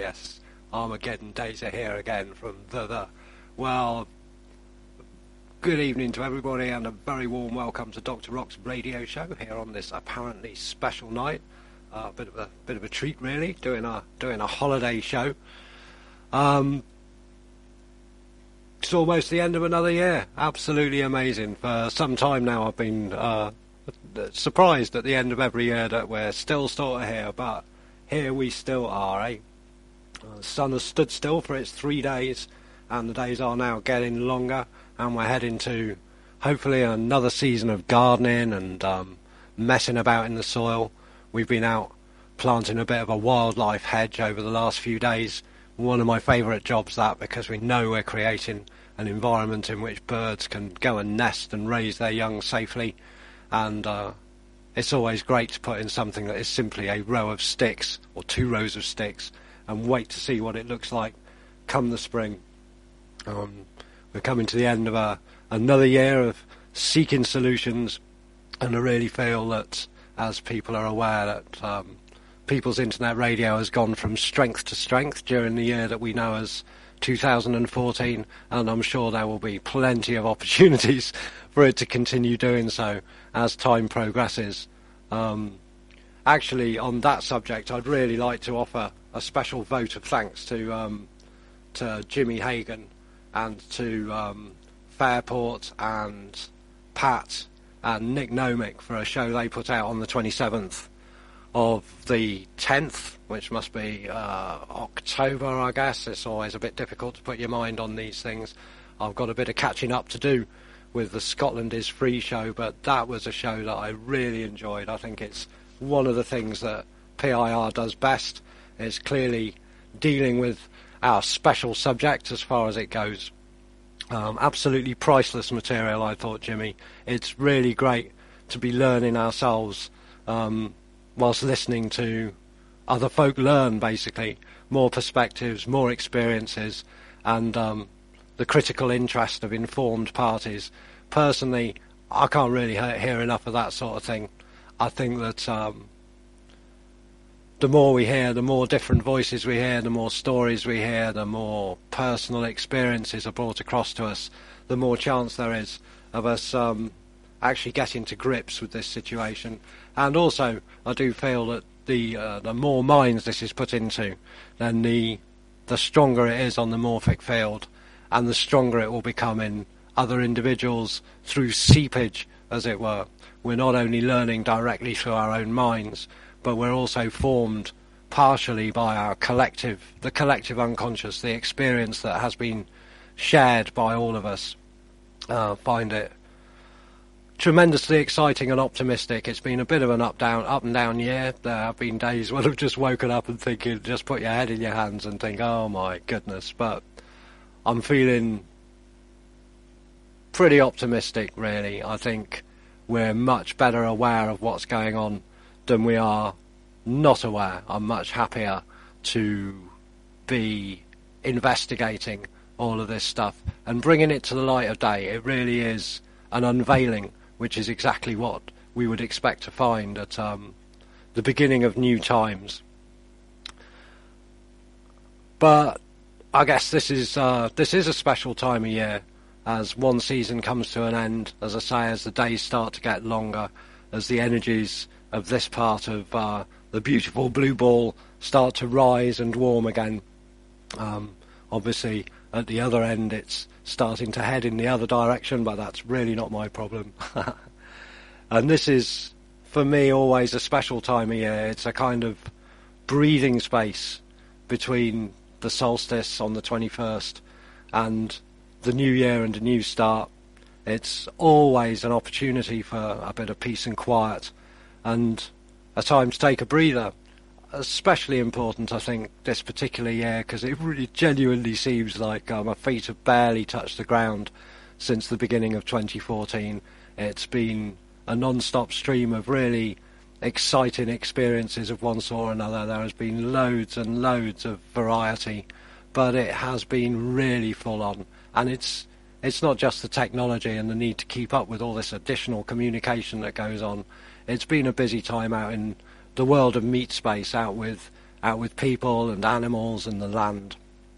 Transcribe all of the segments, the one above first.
yes, Armageddon days are here again from Well, good evening to everybody and a very warm welcome to Dr. Rock's radio show here on this apparently special night. A bit of a treat really, doing a holiday show. It's almost the end of another year. Absolutely amazing. For some time now I've been surprised at the end of every year that we're still sort of here, but here we still are, eh? The sun has stood still for its 3 days, and the days are now getting longer, and we're heading to hopefully another season of gardening and messing about in the soil. We've been out planting a bit of a wildlife hedge over the last few days. One of my favourite jobs, that, because we know we're creating an environment in which birds can go and nest and raise their young safely, and it's always great to put in something that is simply a row of sticks or 2 rows of sticks and wait to see what it looks like come the spring. We're coming to the end of another year of seeking solutions, and I really feel that, as people are aware, that People's Internet Radio has gone from strength to strength during the year that we know as 2014, and I'm sure there will be plenty of opportunities for it to continue doing so as time progresses. Actually, on that subject, I'd really like to offer a special vote of thanks to Jimmy Hagan and to Fairport and Pat and Nick Nomick for a show they put out on the 27th of the 10th, which must be October, I guess. It's always a bit difficult to put your mind on these things. I've got a bit of catching up to do with the Scotland is Free show, but that was a show that I really enjoyed. I think it's one of the things that PIR does best. It's clearly dealing with our special subject as far as it goes. Absolutely priceless material, I thought, Jimmy. It's really great to be learning ourselves whilst listening to other folk learn, basically. More perspectives, more experiences, and the critical interest of informed parties. Personally, I can't really hear enough of that sort of thing. I think that the more we hear, the more different voices we hear, the more stories we hear, the more personal experiences are brought across to us, the more chance there is of us actually getting to grips with this situation. And also, I do feel that the more minds this is put into, then the stronger it is on the morphic field, and the stronger it will become in other individuals through seepage, as it were. We're not only learning directly through our own minds, but we're also formed partially by the collective unconscious, the experience that has been shared by all of us. Find it tremendously exciting and optimistic. It's been a bit of an up and down year. There have been days when I've just woken up and thinking, just put your head in your hands and think, oh my goodness. But I'm feeling pretty optimistic, really. I think we're much better aware of what's going on than we are not aware. I'm much happier to be investigating all of this stuff and bringing it to the light of day. It really is an unveiling, which is exactly what we would expect to find at the beginning of new times. But I guess this is a special time of year, as one season comes to an end, as I say, as the days start to get longer, as the energies of this part of the beautiful blue ball start to rise and warm again. Obviously, at the other end, it's starting to head in the other direction, but that's really not my problem. And this is, for me, always a special time of year. It's a kind of breathing space between the solstice on the 21st and the new year and a new start. It's always an opportunity for a bit of peace and quiet, and a time to take a breather. Especially important, I think, this particular year, because it really genuinely seems like my feet have barely touched the ground since the beginning of 2014. It's been a non-stop stream of really exciting experiences of one sort or another. There has been loads and loads of variety, but it has been really full on. And it's not just the technology and the need to keep up with all this additional communication that goes on. It's been a busy time out in the world of meat space, out with out with people and animals and the land.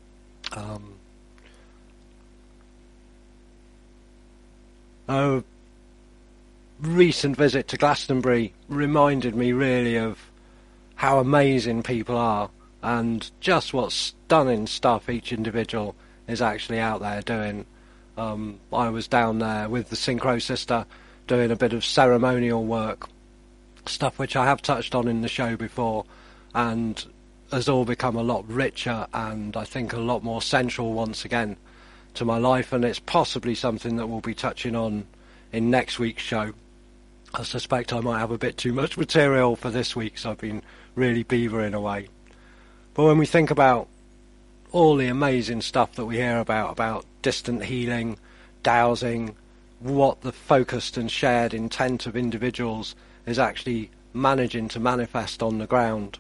A recent visit to Glastonbury reminded me really of how amazing people are and just what stunning stuff each individual is actually out there doing. I was down there with the Synchro Sister doing a bit of ceremonial work, stuff which I have touched on in the show before, and has all become a lot richer and I think a lot more central once again to my life, and it's possibly something that we'll be touching on in next week's show. I suspect I might have a bit too much material for this week, so I've been really beavering away. But when we think about all the amazing stuff that we hear about distant healing, dowsing, what the focused and shared intent of individuals is actually managing to manifest on the ground,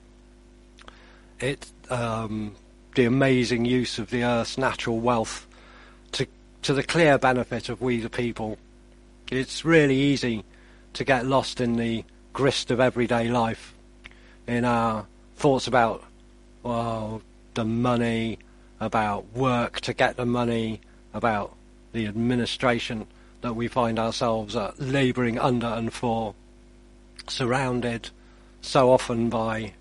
the amazing use of the Earth's natural wealth to the clear benefit of we the people. It's really easy to get lost in the grist of everyday life, in our thoughts about the money, about work to get the money, about the administration that we find ourselves labouring under and for, surrounded so often by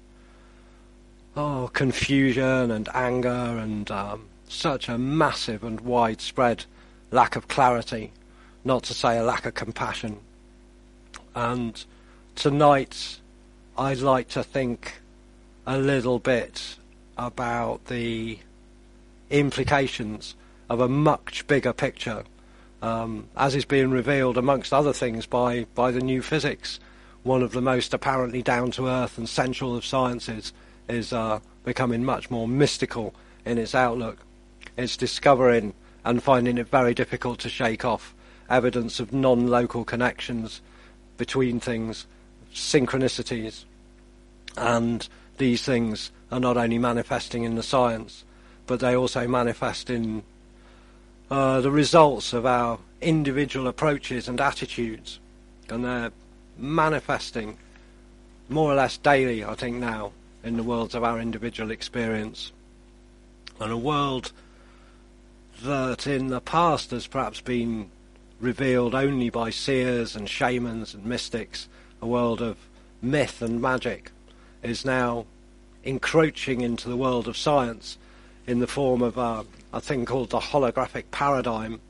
confusion and anger and such a massive and widespread lack of clarity, not to say a lack of compassion. And tonight I'd like to think a little bit about the implications of a much bigger picture, as is being revealed amongst other things by the new physics. One of the most apparently down-to-earth and central of sciences is becoming much more mystical in its outlook. It's discovering and finding it very difficult to shake off evidence of non-local connections between things, synchronicities, and these things are not only manifesting in the science, but they also manifest in the results of our individual approaches and attitudes, and they're manifesting more or less daily, I think, now in the worlds of our individual experience. And a world that in the past has perhaps been revealed only by seers and shamans and mystics, a world of myth and magic, is now encroaching into the world of science in the form of a thing called the holographic paradigm.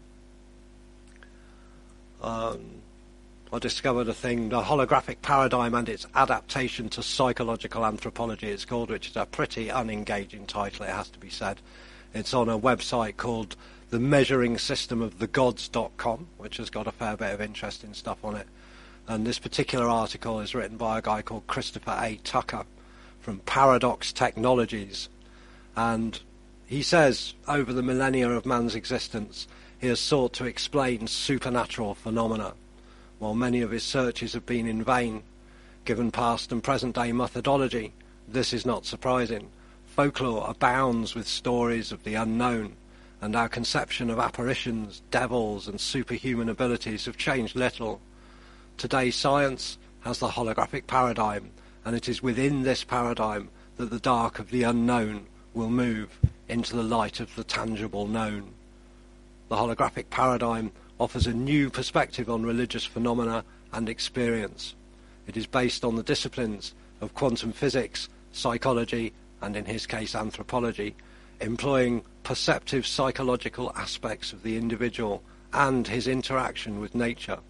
I discovered a thing, the holographic paradigm and its adaptation to psychological anthropology, it's called, which is a pretty unengaging title, it has to be said. It's on a website called the Measuring System of the Gods.com, which has got a fair bit of interesting stuff on it. And this particular article is written by a guy called Christopher A. Tucker from Paradox Technologies. And he says, over the millennia of man's existence, he has sought to explain supernatural phenomena. While many of his searches have been in vain, given past and present day methodology, this is not surprising. Folklore abounds with stories of the unknown, and our conception of apparitions, devils, and superhuman abilities have changed little. Today's science has the holographic paradigm, and it is within this paradigm that the dark of the unknown will move into the light of the tangible known. The holographic paradigm offers a new perspective on religious phenomena and experience. It is based on the disciplines of quantum physics, psychology, and in his case anthropology, employing perceptive psychological aspects of the individual and his interaction with nature.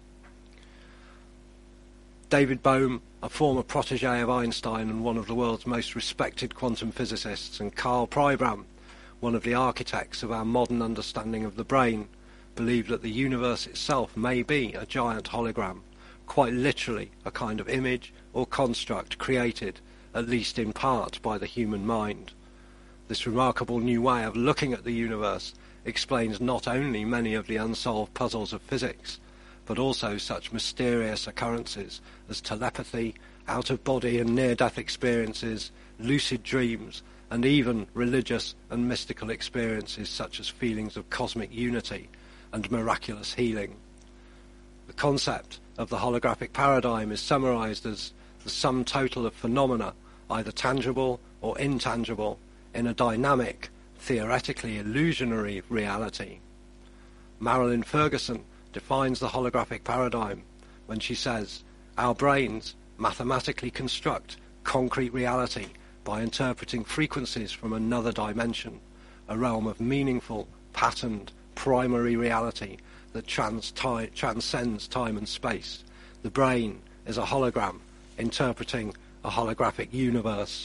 David Bohm, a former protégé of Einstein and one of the world's most respected quantum physicists, and Carl Pribram, one of the architects of our modern understanding of the brain, believe that the universe itself may be a giant hologram, quite literally a kind of image or construct created, at least in part, by the human mind. This remarkable new way of looking at the universe explains not only many of the unsolved puzzles of physics, but also such mysterious occurrences as telepathy, out-of-body and near-death experiences, lucid dreams, and even religious and mystical experiences such as feelings of cosmic unity and miraculous healing. The concept of the holographic paradigm is summarized as the sum total of phenomena, either tangible or intangible in a dynamic, theoretically illusionary reality. Marilyn Ferguson defines the holographic paradigm when she says, "Our brains mathematically construct concrete reality by interpreting frequencies from another dimension, a realm of meaningful, patterned, primary reality that transcends time and space. The brain is a hologram interpreting a holographic universe."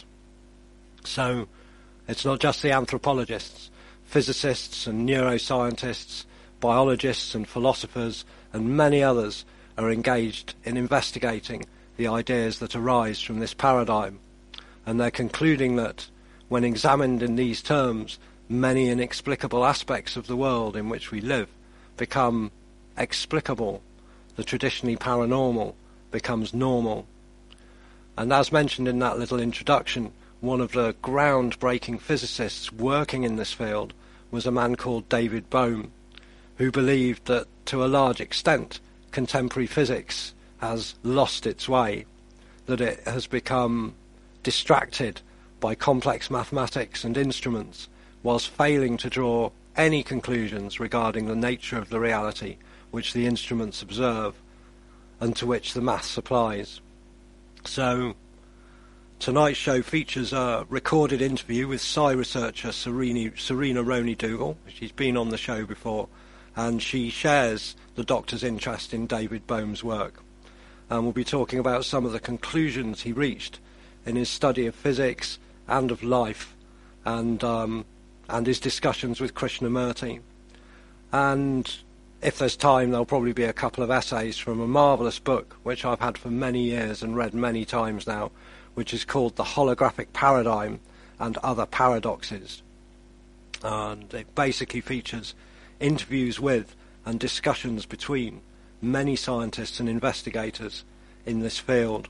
So it's not just the anthropologists, physicists and neuroscientists, biologists and philosophers and many others are engaged in investigating the ideas that arise from this paradigm, and they're concluding that when examined in these terms, many inexplicable aspects of the world in which we live become explicable. The traditionally paranormal becomes normal. And as mentioned in that little introduction, one of the groundbreaking physicists working in this field was a man called David Bohm, who believed that to a large extent contemporary physics has lost its way, that it has become distracted by complex mathematics and instruments, whilst failing to draw any conclusions regarding the nature of the reality which the instruments observe and to which the maths applies. So tonight's show features a recorded interview with Psi researcher Serena Roney-Dougal. She's been on the show before, and she shares the Doctor's interest in David Bohm's work. And we'll be talking about some of the conclusions he reached in his study of physics and of life, and his discussions with Krishnamurti. And if there's time, there'll probably be a couple of essays from a marvellous book which I've had for many years and read many times now, which is called The Holographic Paradigm and Other Paradoxes. And it basically features interviews with and discussions between many scientists and investigators in this field.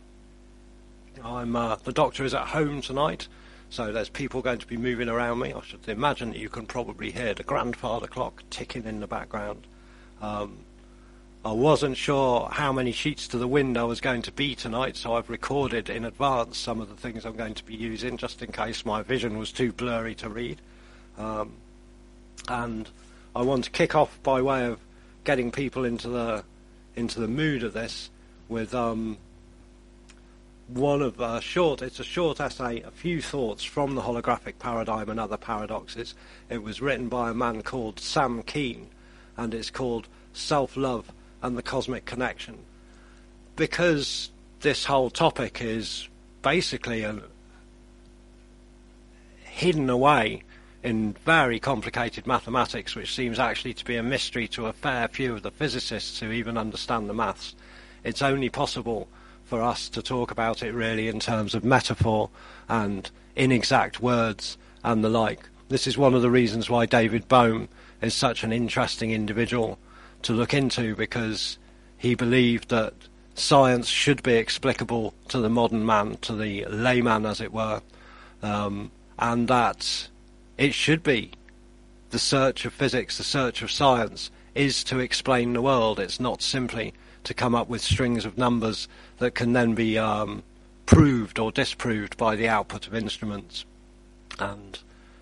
The Doctor is at home tonight, so there's people going to be moving around me. I should imagine that you can probably hear the grandfather clock ticking in the background. I wasn't sure how many sheets to the wind I was going to be tonight, so I've recorded in advance some of the things I'm going to be using, just in case my vision was too blurry to read. And I want to kick off by way of getting people into the mood of this with it's a short essay, a few thoughts from the holographic paradigm and other paradoxes. It was written by a man called Sam Keen, and it's called Self-Love and the Cosmic Connection. Because this whole topic is basically hidden away in very complicated mathematics, which seems actually to be a mystery to a fair few of the physicists who even understand the maths, it's only possible for us to talk about it really in terms of metaphor and inexact words and the like. This is one of the reasons why David Bohm is such an interesting individual to look into, because he believed that science should be explicable to the modern man, to the layman as it were, and that it should be. The search of physics, the search of science, is to explain the world. It's not simply to come up with strings of numbers that can then be proved or disproved by the output of instruments. And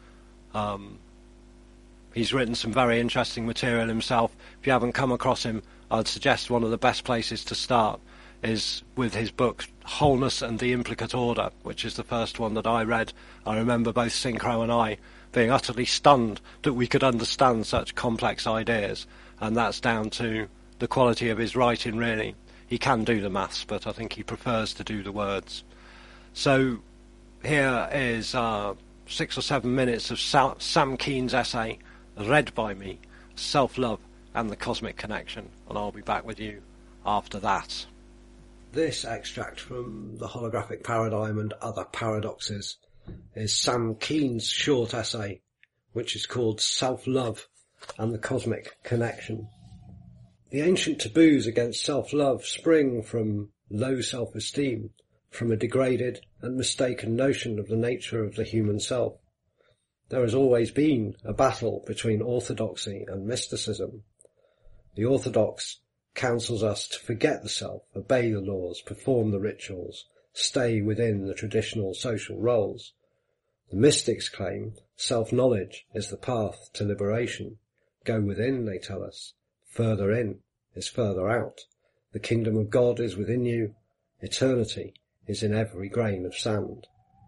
he's written some very interesting material himself. If you haven't come across him, I'd suggest one of the best places to start is with his book Wholeness and the Implicate Order, which is the first one that I read. I remember both Synchro and I being utterly stunned that we could understand such complex ideas, and that's down to the quality of his writing, really. He can do the maths, but I think he prefers to do the words. So here is 6 or 7 minutes of Sam Keen's essay, read by me, Self-Love and the Cosmic Connection, and I'll be back with you after that. This extract from The Holographic Paradigm and Other Paradoxes is Sam Keen's short essay, which is called Self-Love and the Cosmic Connection. The ancient taboos against self-love spring from low self-esteem, from a degraded and mistaken notion of the nature of the human self. There has always been a battle between orthodoxy and mysticism. The orthodox counsels us to forget the self, obey the laws, perform the rituals, stay within the traditional social roles. The mystics claim self-knowledge is the path to liberation. Go within, they tell us. Further in is further out. The kingdom of God is within you. Eternity is in every grain of sand.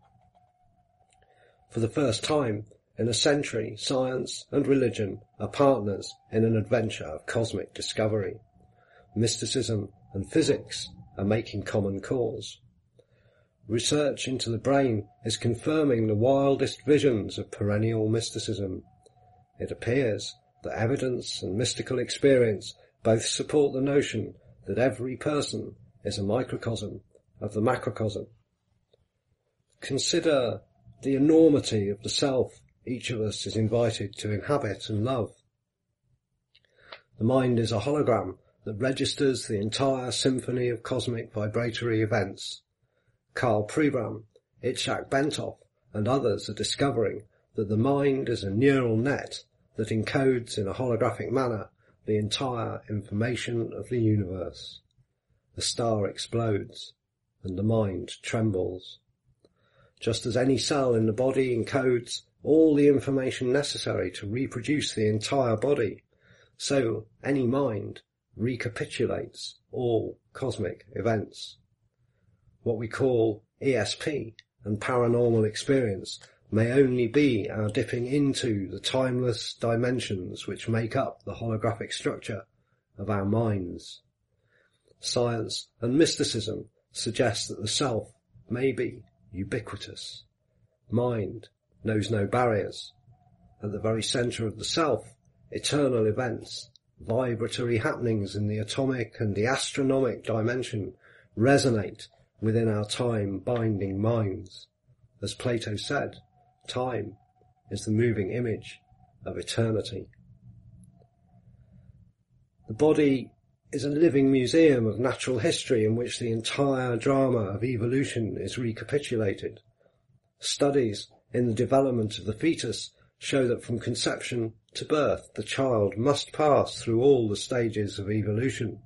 For the first time in a century, science and religion are partners in an adventure of cosmic discovery. Mysticism and physics are making common cause. Research into the brain is confirming the wildest visions of perennial mysticism. It appears that evidence and mystical experience both support the notion that every person is a microcosm of the macrocosm. Consider the enormity of the self each of us is invited to inhabit and love. The mind is a hologram that registers the entire symphony of cosmic vibratory events. Karl Pribram, Itzhak Bentov, and others are discovering that the mind is a neural net that encodes in a holographic manner the entire information of the universe. The star explodes, and the mind trembles. Just as any cell in the body encodes all the information necessary to reproduce the entire body, so any mind recapitulates all cosmic events. What we call ESP and paranormal experience may only be our dipping into the timeless dimensions which make up the holographic structure of our minds. Science and mysticism suggest that the self may be ubiquitous. Mind knows no barriers. At the very centre of the self, eternal events, vibratory happenings in the atomic and the astronomic dimension resonate within our time-binding minds. As Plato said, time is the moving image of eternity. The body is a living museum of natural history in which the entire drama of evolution is recapitulated. Studies in the development of the fetus show that from conception to birth, the child must pass through all the stages of evolution.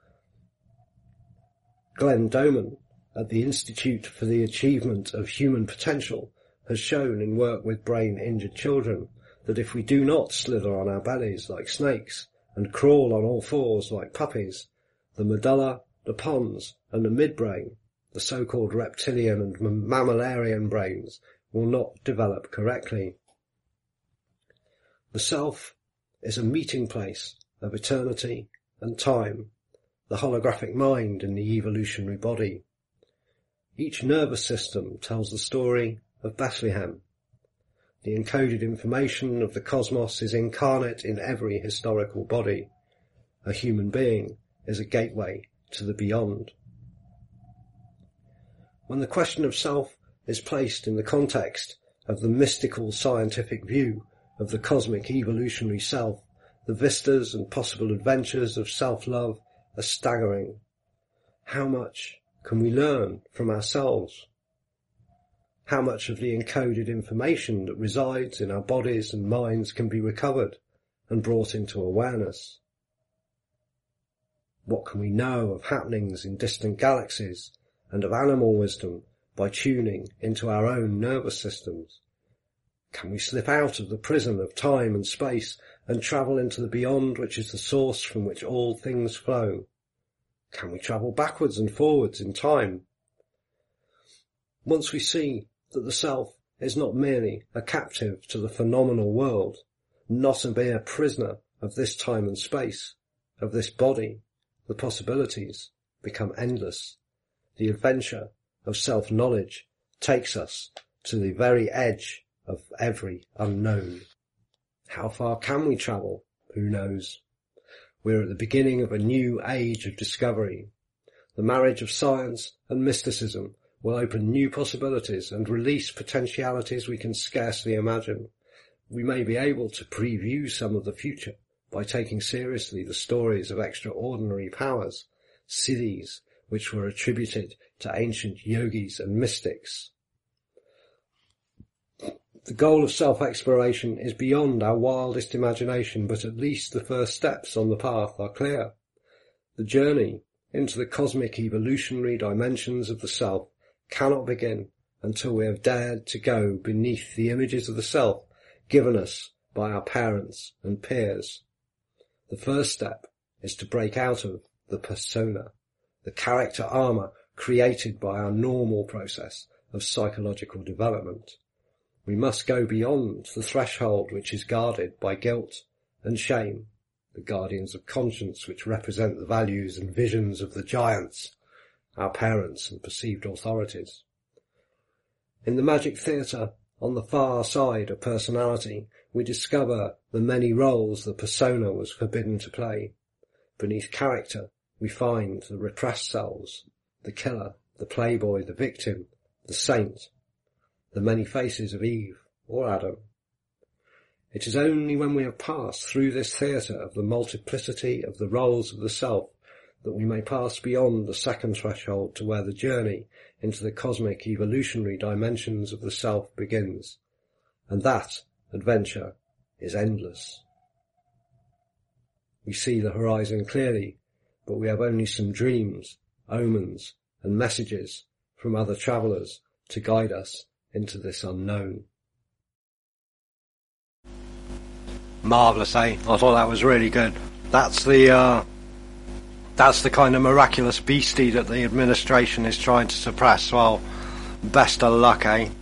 Glenn Doman at the Institute for the Achievement of Human Potential has shown in work with brain-injured children that if we do not slither on our bellies like snakes and crawl on all fours like puppies, the medulla, the pons, and the midbrain, the so-called reptilian and mammalian brains, will not develop correctly. The self is a meeting place of eternity and time, the holographic mind in the evolutionary body. Each nervous system tells the story of Bethlehem. The encoded information of the cosmos is incarnate in every historical body. A human being is a gateway to the beyond. When the question of self is placed in the context of the mystical scientific view of the cosmic evolutionary self, the vistas and possible adventures of self-love are staggering. How much can we learn from ourselves? How much of the encoded information that resides in our bodies and minds can be recovered and brought into awareness? What can we know of happenings in distant galaxies and of animal wisdom by tuning into our own nervous systems? Can we slip out of the prison of time and space and travel into the beyond, which is the source from which all things flow? Can we travel backwards and forwards in time? Once we see that the self is not merely a captive to the phenomenal world, not a mere prisoner of this time and space, of this body, the possibilities become endless. The adventure of self-knowledge takes us to the very edge of every unknown. How far can we travel? Who knows? We're at the beginning of a new age of discovery. The marriage of science and mysticism will open new possibilities and release potentialities we can scarcely imagine. We may be able to preview some of the future by taking seriously the stories of extraordinary powers, siddhis, which were attributed to ancient yogis and mystics. The goal of self-exploration is beyond our wildest imagination, but at least the first steps on the path are clear. The journey into the cosmic evolutionary dimensions of the self cannot begin until we have dared to go beneath the images of the self given us by our parents and peers. The first step is to break out of the persona, the character armour created by our normal process of psychological development. We must go beyond the threshold which is guarded by guilt and shame, the guardians of conscience which represent the values and visions of the giants, our parents and perceived authorities. In the magic theatre, on the far side of personality, we discover the many roles the persona was forbidden to play. Beneath character, we find the repressed selves, the killer, the playboy, the victim, the saint, the many faces of Eve or Adam. It is only when we have passed through this theatre of the multiplicity of the roles of the self that we may pass beyond the second threshold to where the journey into the cosmic evolutionary dimensions of the self begins. And that adventure is endless. We see the horizon clearly, but we have only some dreams, omens, and messages from other travellers to guide us into this unknown. Marvellous, eh? I thought that was really good. That's the kind of miraculous beastie that the administration is trying to suppress. Well, best of luck, eh?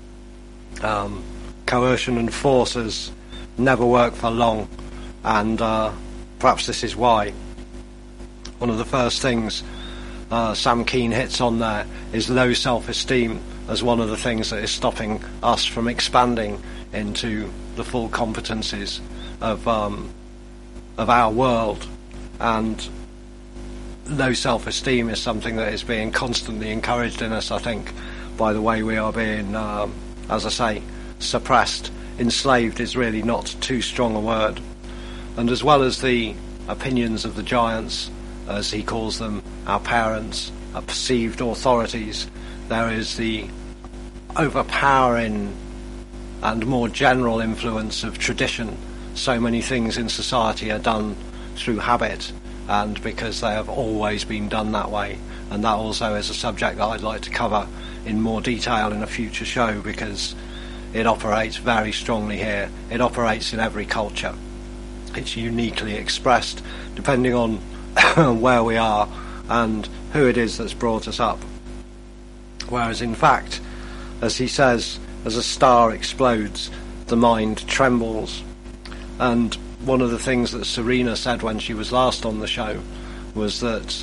Coercion and forces never work for long, and perhaps this is why. One of the first things Sam Keane hits on there is low self-esteem as one of the things that is stopping us from expanding into the full competencies of our world. And low self-esteem is something that is being constantly encouraged in us, I think, by the way we are being, as I say, suppressed. Enslaved is really not too strong a word. And as well as the opinions of the giants, as he calls them, our parents, our perceived authorities, there is the overpowering and more general influence of tradition. So many things in society are done through habit, and because they have always been done that way. And that also is a subject that I'd like to cover in more detail in a future show, because it operates very strongly here. It operates in every culture. It's uniquely expressed depending on where we are and who it is that's brought us up. Whereas in fact, as he says, as a star explodes, the mind trembles. And one of the things that Serena said when she was last on the show was that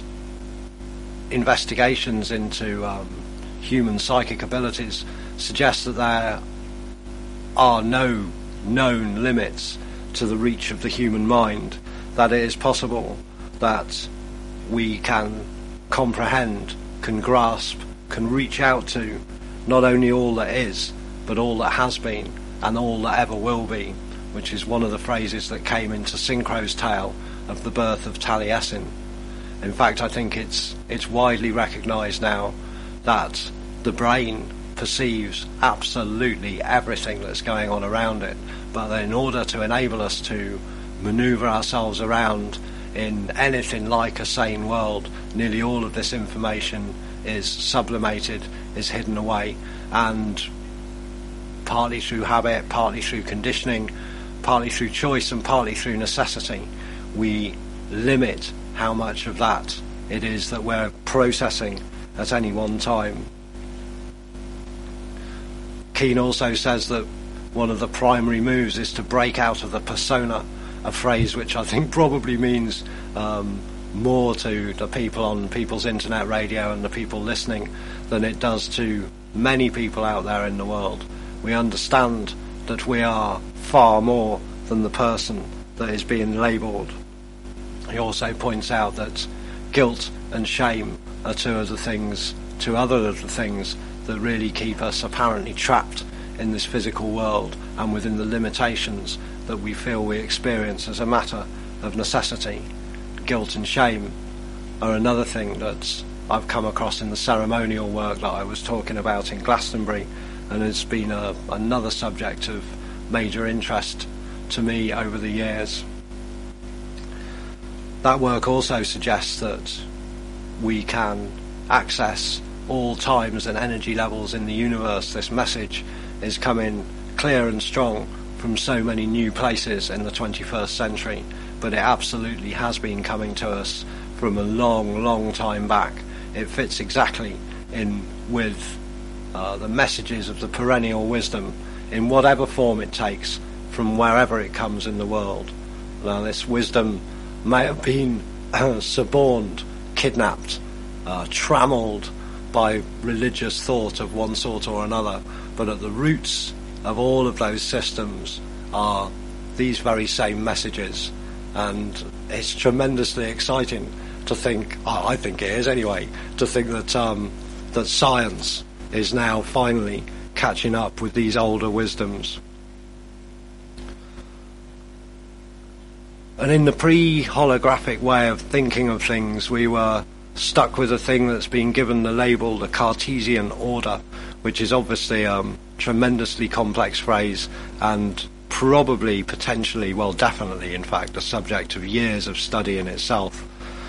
investigations into human psychic abilities suggest that there are no known limits to the reach of the human mind, that it is possible that we can comprehend, can grasp, can reach out to not only all that is, but all that has been and all that ever will be, which is one of the phrases that came into Synchro's tale of the birth of Taliesin. In fact, I think it's widely recognised now that the brain perceives absolutely everything that's going on around it, but in order to enable us to manoeuvre ourselves around in anything like a sane world, nearly all of this information is sublimated, is hidden away, and partly through habit, partly through conditioning, partly through choice, and partly through necessity, we limit how much of that it is that we're processing at any one time. Keane also says that one of the primary moves is to break out of the persona, a phrase which I think probably means more to the people on people's internet radio and the people listening than it does to many people out there in the world. We understand that we are far more than the person that is being labelled. He also points out that guilt and shame are two other of the things that really keep us apparently trapped in this physical world and within the limitations that we feel we experience as a matter of necessity. Guilt and shame are another thing that I've come across in the ceremonial work that I was talking about in Glastonbury, and it's been another subject of major interest to me over the years. That work also suggests that we can access all times and energy levels in the universe. This message is coming clear and strong from so many new places in the 21st century, but it absolutely has been coming to us from a long time back. It fits exactly in with the messages of the perennial wisdom in whatever form it takes from wherever it comes in the world. Now, this wisdom may have been suborned, kidnapped, trammelled by religious thought of one sort or another, but at the roots of all of those systems are these very same messages. And it's tremendously exciting to think, I think it is anyway, to think that that science is now finally catching up with these older wisdoms. And in the pre-holographic way of thinking of things, we were stuck with a thing that's been given the label the Cartesian order, which is obviously a tremendously complex phrase and probably, potentially, well, definitely, in fact, the subject of years of study in itself.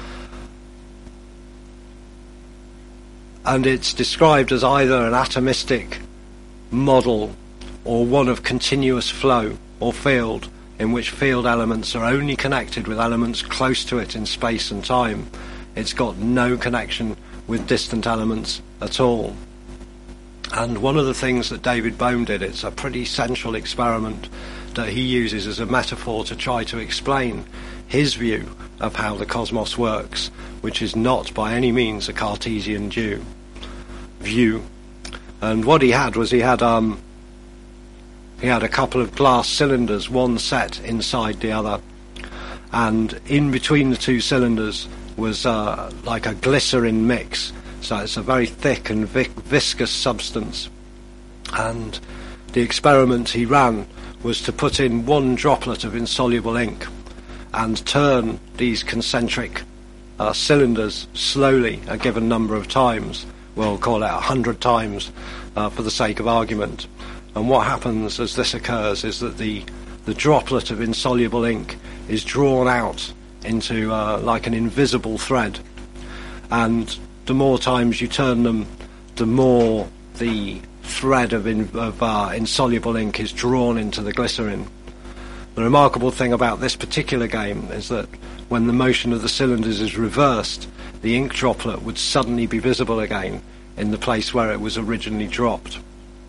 And it's described as either an atomistic model or one of continuous flow or field, in which field elements are only connected with elements close to it in space and time. It's got no connection with distant elements at all. And one of the things that David Bohm did, it's a pretty central experiment that he uses as a metaphor to try to explain his view of how the cosmos works, which is not by any means a Cartesian view. And what he had was he had a couple of glass cylinders, one set inside the other, and in between the two cylinders was like a glycerin mix. So it's a very thick and viscous substance. And the experiment he ran was to put in one droplet of insoluble ink and turn these concentric cylinders slowly a given number of times. We'll call it 100 times for the sake of argument. And what happens as this occurs is that the droplet of insoluble ink is drawn out into like an invisible thread. And the more times you turn them, the more the thread of insoluble ink is drawn into the glycerin. The remarkable thing about this particular game is that when the motion of the cylinders is reversed, the ink droplet would suddenly be visible again in the place where it was originally dropped.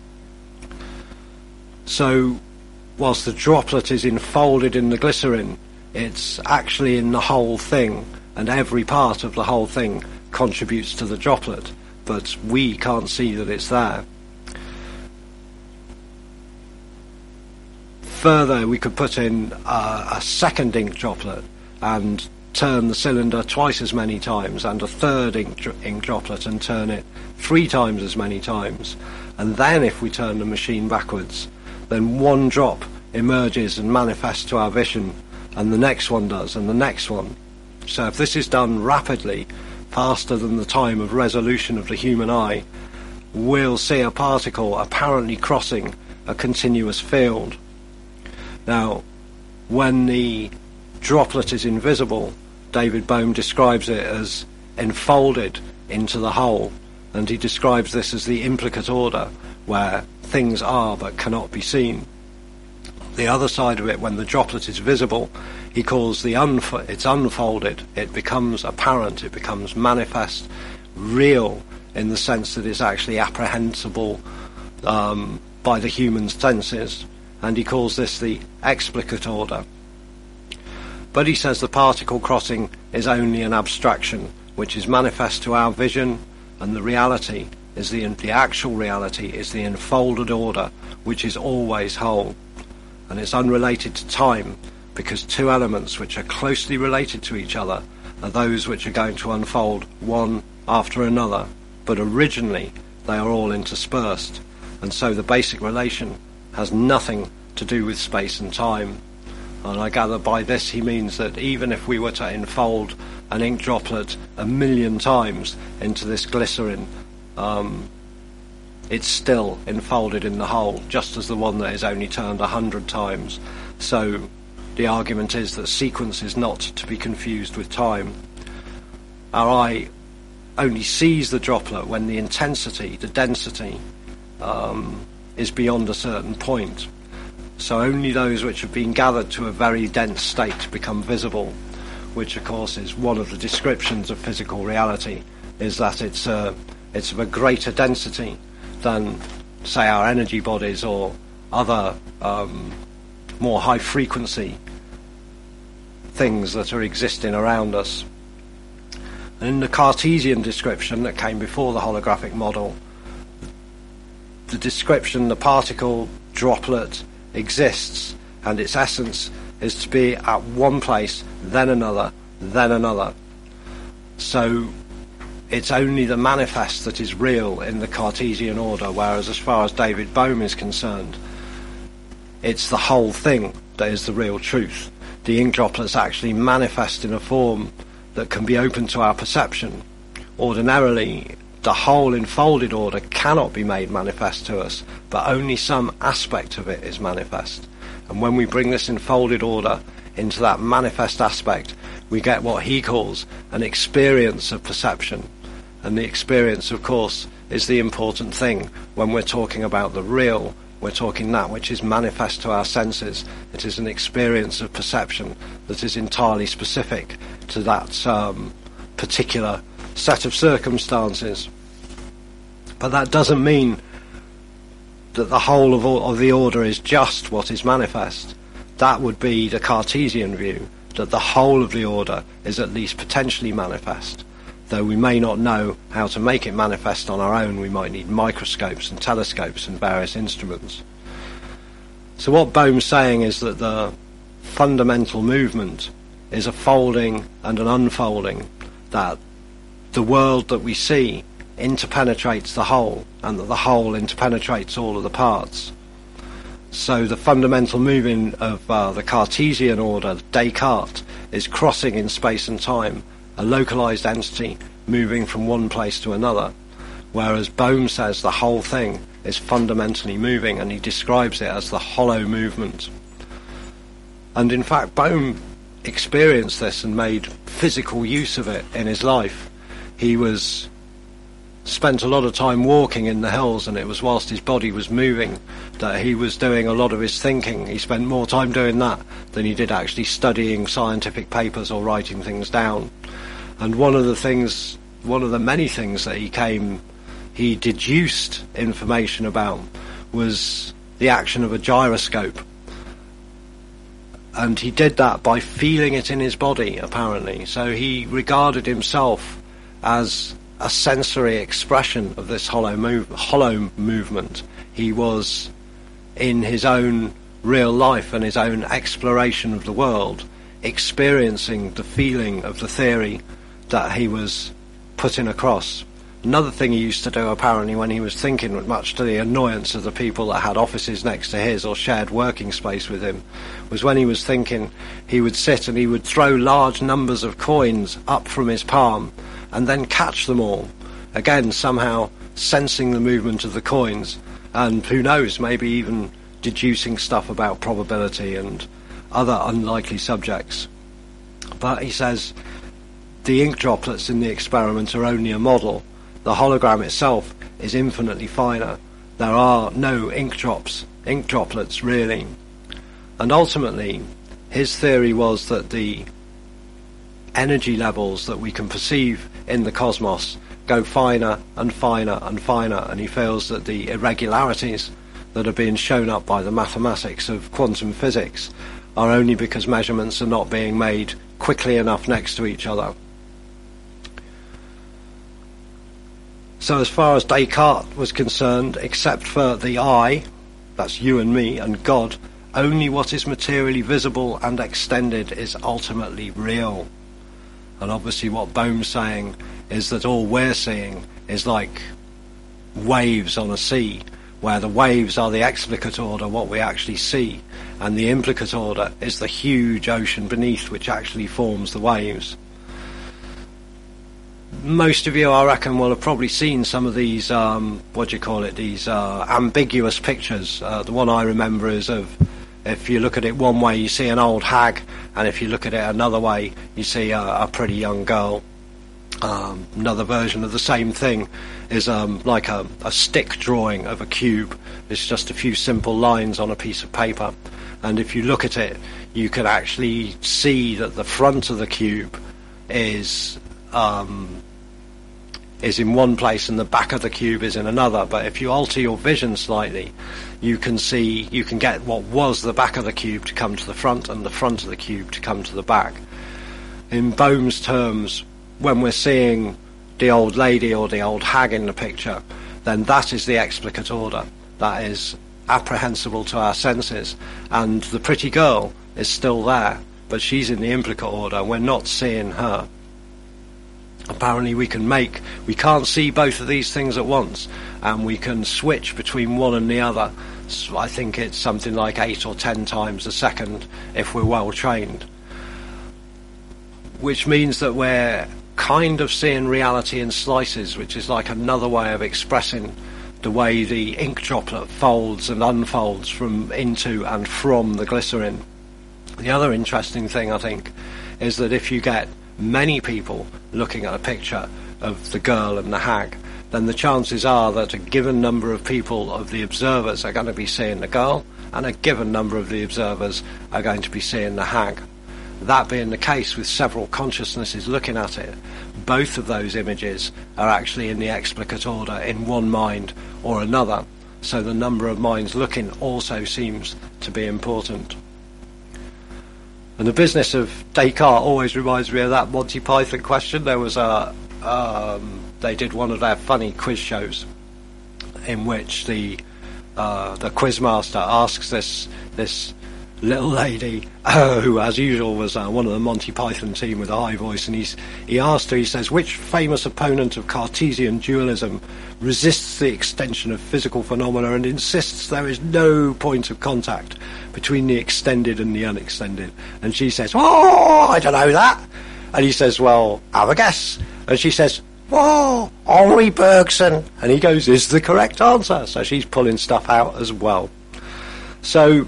So, whilst the droplet is enfolded in the glycerin, it's actually in the whole thing, and every part of the whole thing contributes to the droplet, but we can't see that it's there. Further, we could put in a second ink droplet and turn the cylinder twice as many times, and a third ink droplet and turn it 3 times as many times. And then if we turn the machine backwards, then one drop emerges and manifests to our vision, and the next one does, and the next one. So if this is done rapidly, faster than the time of resolution of the human eye, we'll see a particle apparently crossing a continuous field. Now, when the droplet is invisible, David Bohm describes it as enfolded into the whole, and he describes this as the implicate order, where things are but cannot be seen. The other side of it, when the droplet is visible, he calls it's unfolded. It becomes apparent, it becomes manifest, real, in the sense that it's actually apprehensible by the human senses, and he calls this the explicate order. But he says the particle crossing is only an abstraction, which is manifest to our vision, and the reality is the actual reality is the enfolded order, which is always whole. And it's unrelated to time, because two elements which are closely related to each other are those which are going to unfold one after another, but originally they are all interspersed, and so the basic relation has nothing to do with space and time. And I gather by this he means that even if we were to enfold an ink droplet 1,000,000 times into this glycerin, it's still enfolded in the whole, just as the one that is only turned 100 times. So the argument is that sequence is not to be confused with time. Our eye only sees the droplet when the intensity, the density, is beyond a certain point. So only those which have been gathered to a very dense state become visible, which of course is one of the descriptions of physical reality, is that it's of a greater density than, say, our energy bodies or other more high frequency things that are existing around us. And in the Cartesian description that came before the holographic model, the description, the particle droplet exists, and its essence is to be at one place, then another, then another. So it's only the manifest that is real in the Cartesian order, whereas as far as David Bohm is concerned, it's the whole thing that is the real truth. The ink droplets actually manifest in a form that can be open to our perception. Ordinarily, the whole enfolded order cannot be made manifest to us, but only some aspect of it is manifest. And when we bring this enfolded order into that manifest aspect, we get what he calls an experience of perception. And the experience, of course, is the important thing. When we're talking about the real, we're talking that which is manifest to our senses. It is an experience of perception that is entirely specific to that particular set of circumstances. But that doesn't mean that the whole of the order is just what is manifest. That would be the Cartesian view, that the whole of the order is at least potentially manifest. Though we may not know how to make it manifest on our own, we might need microscopes and telescopes and various instruments. So what Bohm's saying is that the fundamental movement is a folding and an unfolding, that the world that we see interpenetrates the whole, and that the whole interpenetrates all of the parts. So the fundamental moving of the Cartesian order, Descartes, is crossing in space and time, a localized entity moving from one place to another, whereas Bohm says the whole thing is fundamentally moving, and he describes it as the hollow movement. And in fact, Bohm experienced this and made physical use of it in his life. He spent a lot of time walking in the hills, and it was whilst his body was moving that he was doing a lot of his thinking. He spent more time doing that than he did actually studying scientific papers or writing things down. And one of the many things that he deduced information about was the action of a gyroscope. And he did that by feeling it in his body, apparently. So he regarded himself as a sensory expression of this hollow movement. He was, in his own real life and his own exploration of the world, experiencing the feeling of the theory that he was putting across. Another thing he used to do, apparently, when he was thinking, much to the annoyance of the people that had offices next to his or shared working space with him, was when he was thinking, he would sit and he would throw large numbers of coins up from his palm and then catch them all, again somehow sensing the movement of the coins, and who knows, maybe even deducing stuff about probability and other unlikely subjects. But he says the ink droplets in the experiment are only a model. The hologram itself is infinitely finer. There are no ink droplets really. And ultimately, his theory was that the energy levels that we can perceive in the cosmos go finer and finer and finer, and he feels that the irregularities that are being shown up by the mathematics of quantum physics are only because measurements are not being made quickly enough next to each other. So as far as Descartes was concerned, except for the I, that's you and me, and God, only what is materially visible and extended is ultimately real. And obviously what Bohm's saying is that all we're seeing is like waves on a sea, where the waves are the explicate order, what we actually see, and the implicate order is the huge ocean beneath which actually forms the waves. Most of you, I reckon, will have probably seen some of these, these ambiguous pictures. The one I remember is of, if you look at it one way, you see an old hag, and if you look at it another way, you see a pretty young girl. Another version of the same thing is like a stick drawing of a cube. It's just a few simple lines on a piece of paper, and if you look at it, you can actually see that the front of the cube is in one place and the back of the cube is in another. But if you alter your vision slightly, you can get what was the back of the cube to come to the front and the front of the cube to come to the back. In Bohm's terms, when we're seeing the old lady or the old hag in the picture, then that is the explicate order. That is apprehensible to our senses. And the pretty girl is still there, but she's in the implicate order. We're not seeing her. Apparently we can't see both of these things at once, and we can switch between one and the other. So I think it's something like 8 or 10 times a second if we're well trained. Which means that we're kind of seeing reality in slices, which is like another way of expressing the way the ink droplet folds and unfolds from into and from the glycerin. The other interesting thing, I think, is that if you get many people looking at a picture of the girl and the hag, then the chances are that a given number of people, of the observers, are going to be seeing the girl, and a given number of the observers are going to be seeing the hag. That being the case with several consciousnesses looking at it, both of those images are actually in the explicate order in one mind or another, so the number of minds looking also seems to be important. And the business of Descartes always reminds me of that Monty Python question. There was they did one of their funny quiz shows in which the quizmaster asks this little lady, who as usual was one of the Monty Python team with a high voice, and he asked her, he says, which famous opponent of Cartesian dualism resists the extension of physical phenomena and insists there is no point of contact between the extended and the unextended? And she says, oh, I don't know that. And he says, well, have a guess. And she says, whoa, Henri Bergson. And he goes, is the correct answer. So she's pulling stuff out as well. So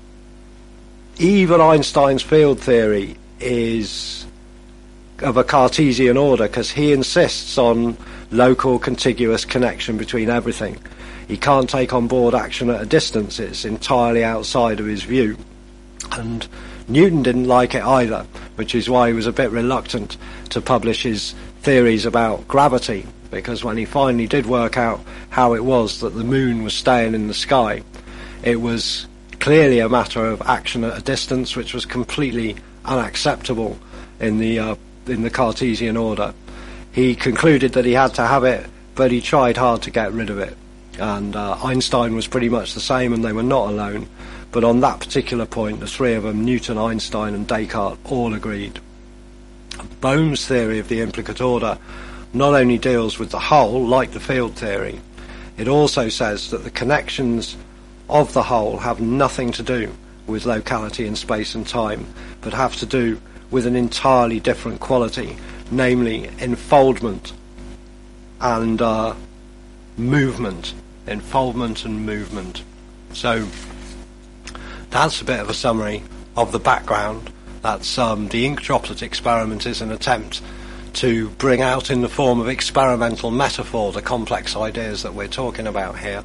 even Einstein's field theory is of a Cartesian order, because he insists on local contiguous connection between everything. He can't take on board action at a distance. It's entirely outside of his view. And Newton didn't like it either, which is why he was a bit reluctant to publish his theories about gravity, because when he finally did work out how it was that the moon was staying in the sky, it was clearly a matter of action at a distance, which was completely unacceptable in the Cartesian order. He concluded that he had to have it, but he tried hard to get rid of it. And Einstein was pretty much the same, and they were not alone. But on that particular point, the three of them, Newton, Einstein and Descartes, all agreed. Bohm's theory of the implicate order not only deals with the whole, like the field theory, it also says that the connections of the whole have nothing to do with locality in space and time, but have to do with an entirely different quality, namely enfoldment and movement. Enfoldment and movement. So that's a bit of a summary of the background. That's the ink droplet experiment is an attempt to bring out in the form of experimental metaphor the complex ideas that we're talking about here.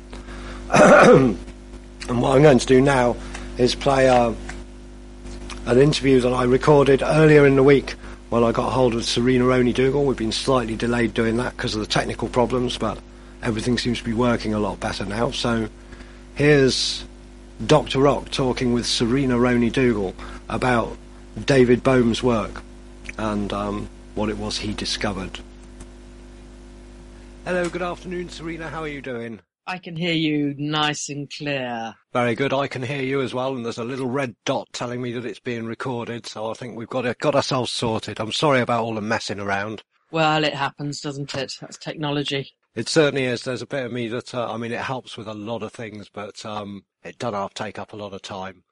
And what I'm going to do now is play an interview that I recorded earlier in the week when I got hold of Serena Roney-Dougal. We've been slightly delayed doing that because of the technical problems, but everything seems to be working a lot better now. So here's Dr. Rock talking with Serena Roney-Dougal about David Bohm's work and what it was he discovered. Hello, good afternoon, Serena. How are you doing? I can hear you nice and clear. Very good. I can hear you as well, and there's a little red dot telling me that it's being recorded, so I think we've got ourselves sorted. I'm sorry about all the messing around. Well, it happens, doesn't it? That's technology. It certainly is. There's a bit of me that, it helps with a lot of things, but it does take up a lot of time.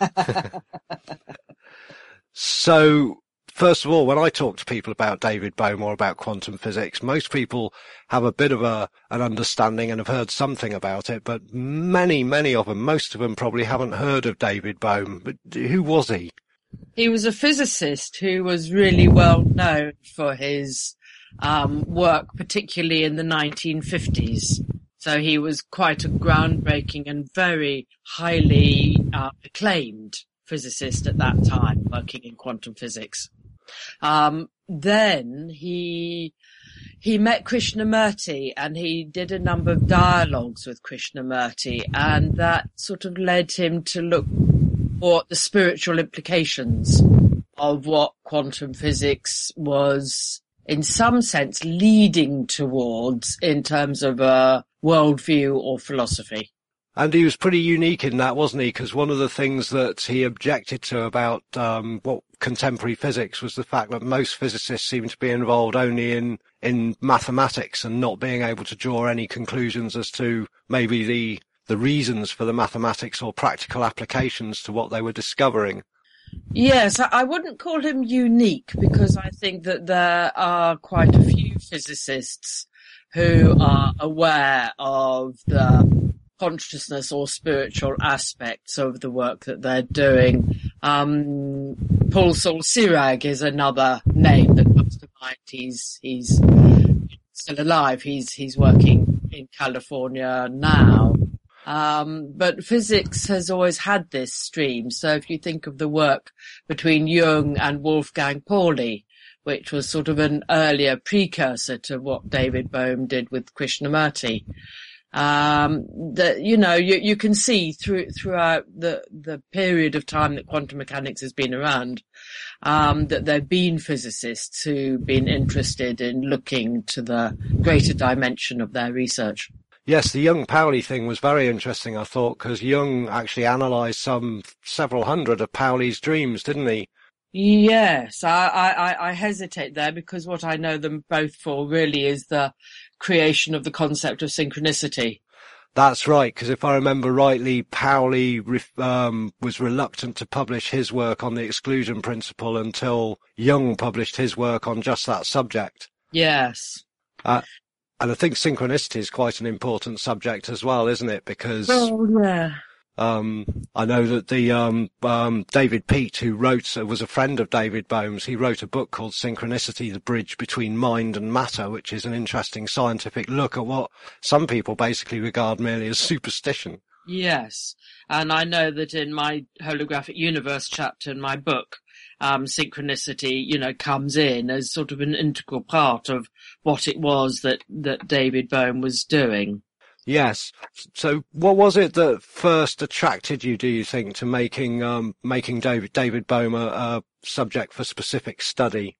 So, first of all, when I talk to people about David Bohm or about quantum physics, most people have a bit of an understanding and have heard something about it, but many of them, most of them probably haven't heard of David Bohm. But who was he? He was a physicist who was really well known for his work, particularly in the 1950s. So he was quite a groundbreaking and very highly acclaimed physicist at that time, working in quantum physics. Then he met Krishnamurti, and he did a number of dialogues with Krishnamurti, and that sort of led him to look at the spiritual implications of what quantum physics was, in some sense, leading towards in terms of a worldview or philosophy. And he was pretty unique in that, wasn't he? Because one of the things that he objected to about what contemporary physics was the fact that most physicists seem to be involved only in mathematics and not being able to draw any conclusions as to maybe the reasons for the mathematics or practical applications to what they were discovering. Yes, I wouldn't call him unique, because I think that there are quite a few physicists who are aware of the consciousness or spiritual aspects of the work that they're doing. Paul Saul-Sirag is another name that comes to mind. He's still alive. He's working in California now. But physics has always had this stream. So if you think of the work between Jung and Wolfgang Pauli, which was sort of an earlier precursor to what David Bohm did with Krishnamurti, that, you know, you can see throughout the period of time that quantum mechanics has been around, that there have been physicists who've been interested in looking to the greater dimension of their research. Yes, the Jung-Pauli thing was very interesting, I thought, because Jung actually analysed several hundred of Pauli's dreams, didn't he? Yes, I hesitate there, because what I know them both for really is the creation of the concept of synchronicity. That's right, because if I remember rightly, Pauli was reluctant to publish his work on the exclusion principle until Jung published his work on just that subject. Yes. And I think synchronicity is quite an important subject as well, isn't it? Because yeah. I know that the David Peat, who was a friend of David Bohm's, he wrote a book called Synchronicity, the Bridge Between Mind and Matter, which is an interesting scientific look at what some people basically regard merely as superstition. Yes, and I know that in my Holographic Universe chapter in my book, synchronicity, you know, comes in as sort of an integral part of what it was that David Bohm was doing. Yes. So what was it that first attracted you, do you think, to making David Bohm a subject for specific study?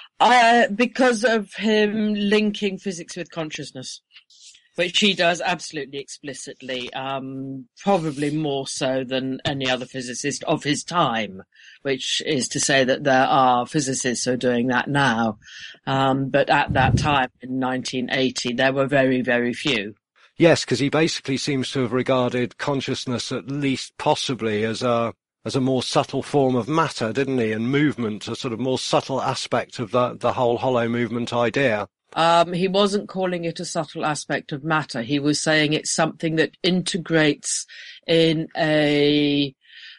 Because of him linking physics with consciousness, which he does absolutely explicitly, probably more so than any other physicist of his time, which is to say that there are physicists who are doing that now. But at that time, in 1980, there were very, very few. Yes, because he basically seems to have regarded consciousness, at least possibly, as a more subtle form of matter, didn't he? And movement, a sort of more subtle aspect of the whole hollow movement idea. He wasn't calling it a subtle aspect of matter. He was saying it's something that integrates in a,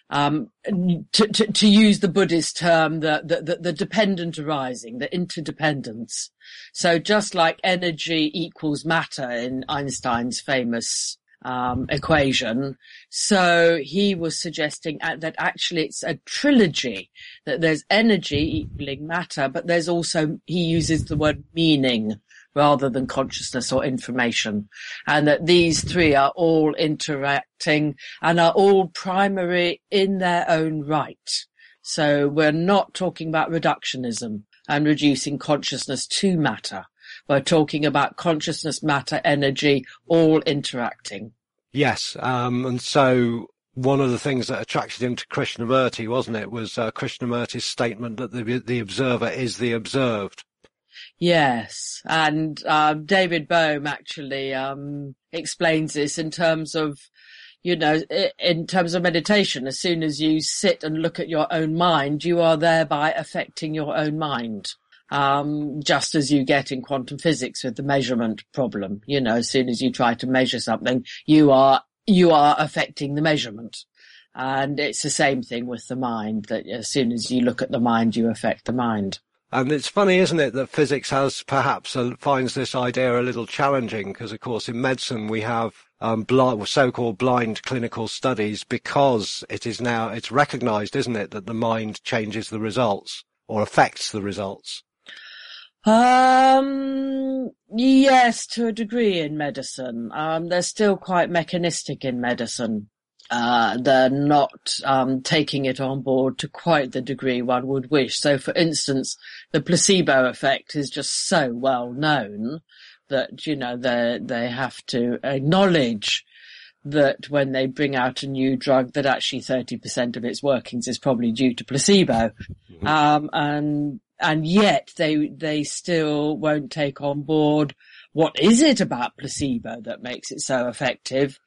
to use the Buddhist term, the dependent arising, the interdependence. So just like energy equals matter in Einstein's famous equation. So he was suggesting that actually it's a trilogy, that there's energy equaling matter, but there's also, he uses the word meaning rather than consciousness or information, and that these three are all interacting and are all primary in their own right. So we're not talking about reductionism and reducing consciousness to matter. We're talking about consciousness, matter, energy, all interacting. Yes, and so one of the things that attracted him to Krishnamurti, wasn't it, was Krishnamurti's statement that the observer is the observed. Yes, and David Bohm actually explains this in terms of, you know, in terms of meditation. As soon as you sit and look at your own mind, you are thereby affecting your own mind. Just as you get in quantum physics with the measurement problem. You know, as soon as you try to measure something, you are affecting the measurement. And it's the same thing with the mind, that as soon as you look at the mind, you affect the mind. And it's funny, isn't it, that physics has perhaps finds this idea a little challenging, because of course in medicine we have so-called blind clinical studies, because it's recognised, isn't it, that the mind changes the results or affects the results. Yes, to a degree in medicine. They're still quite mechanistic in medicine. They're not taking it on board to quite the degree one would wish. So, for instance, the placebo effect is just so well known that, you know, they have to acknowledge that when they bring out a new drug, that actually 30% of its workings is probably due to placebo. And yet they still won't take on board what is it about placebo that makes it so effective,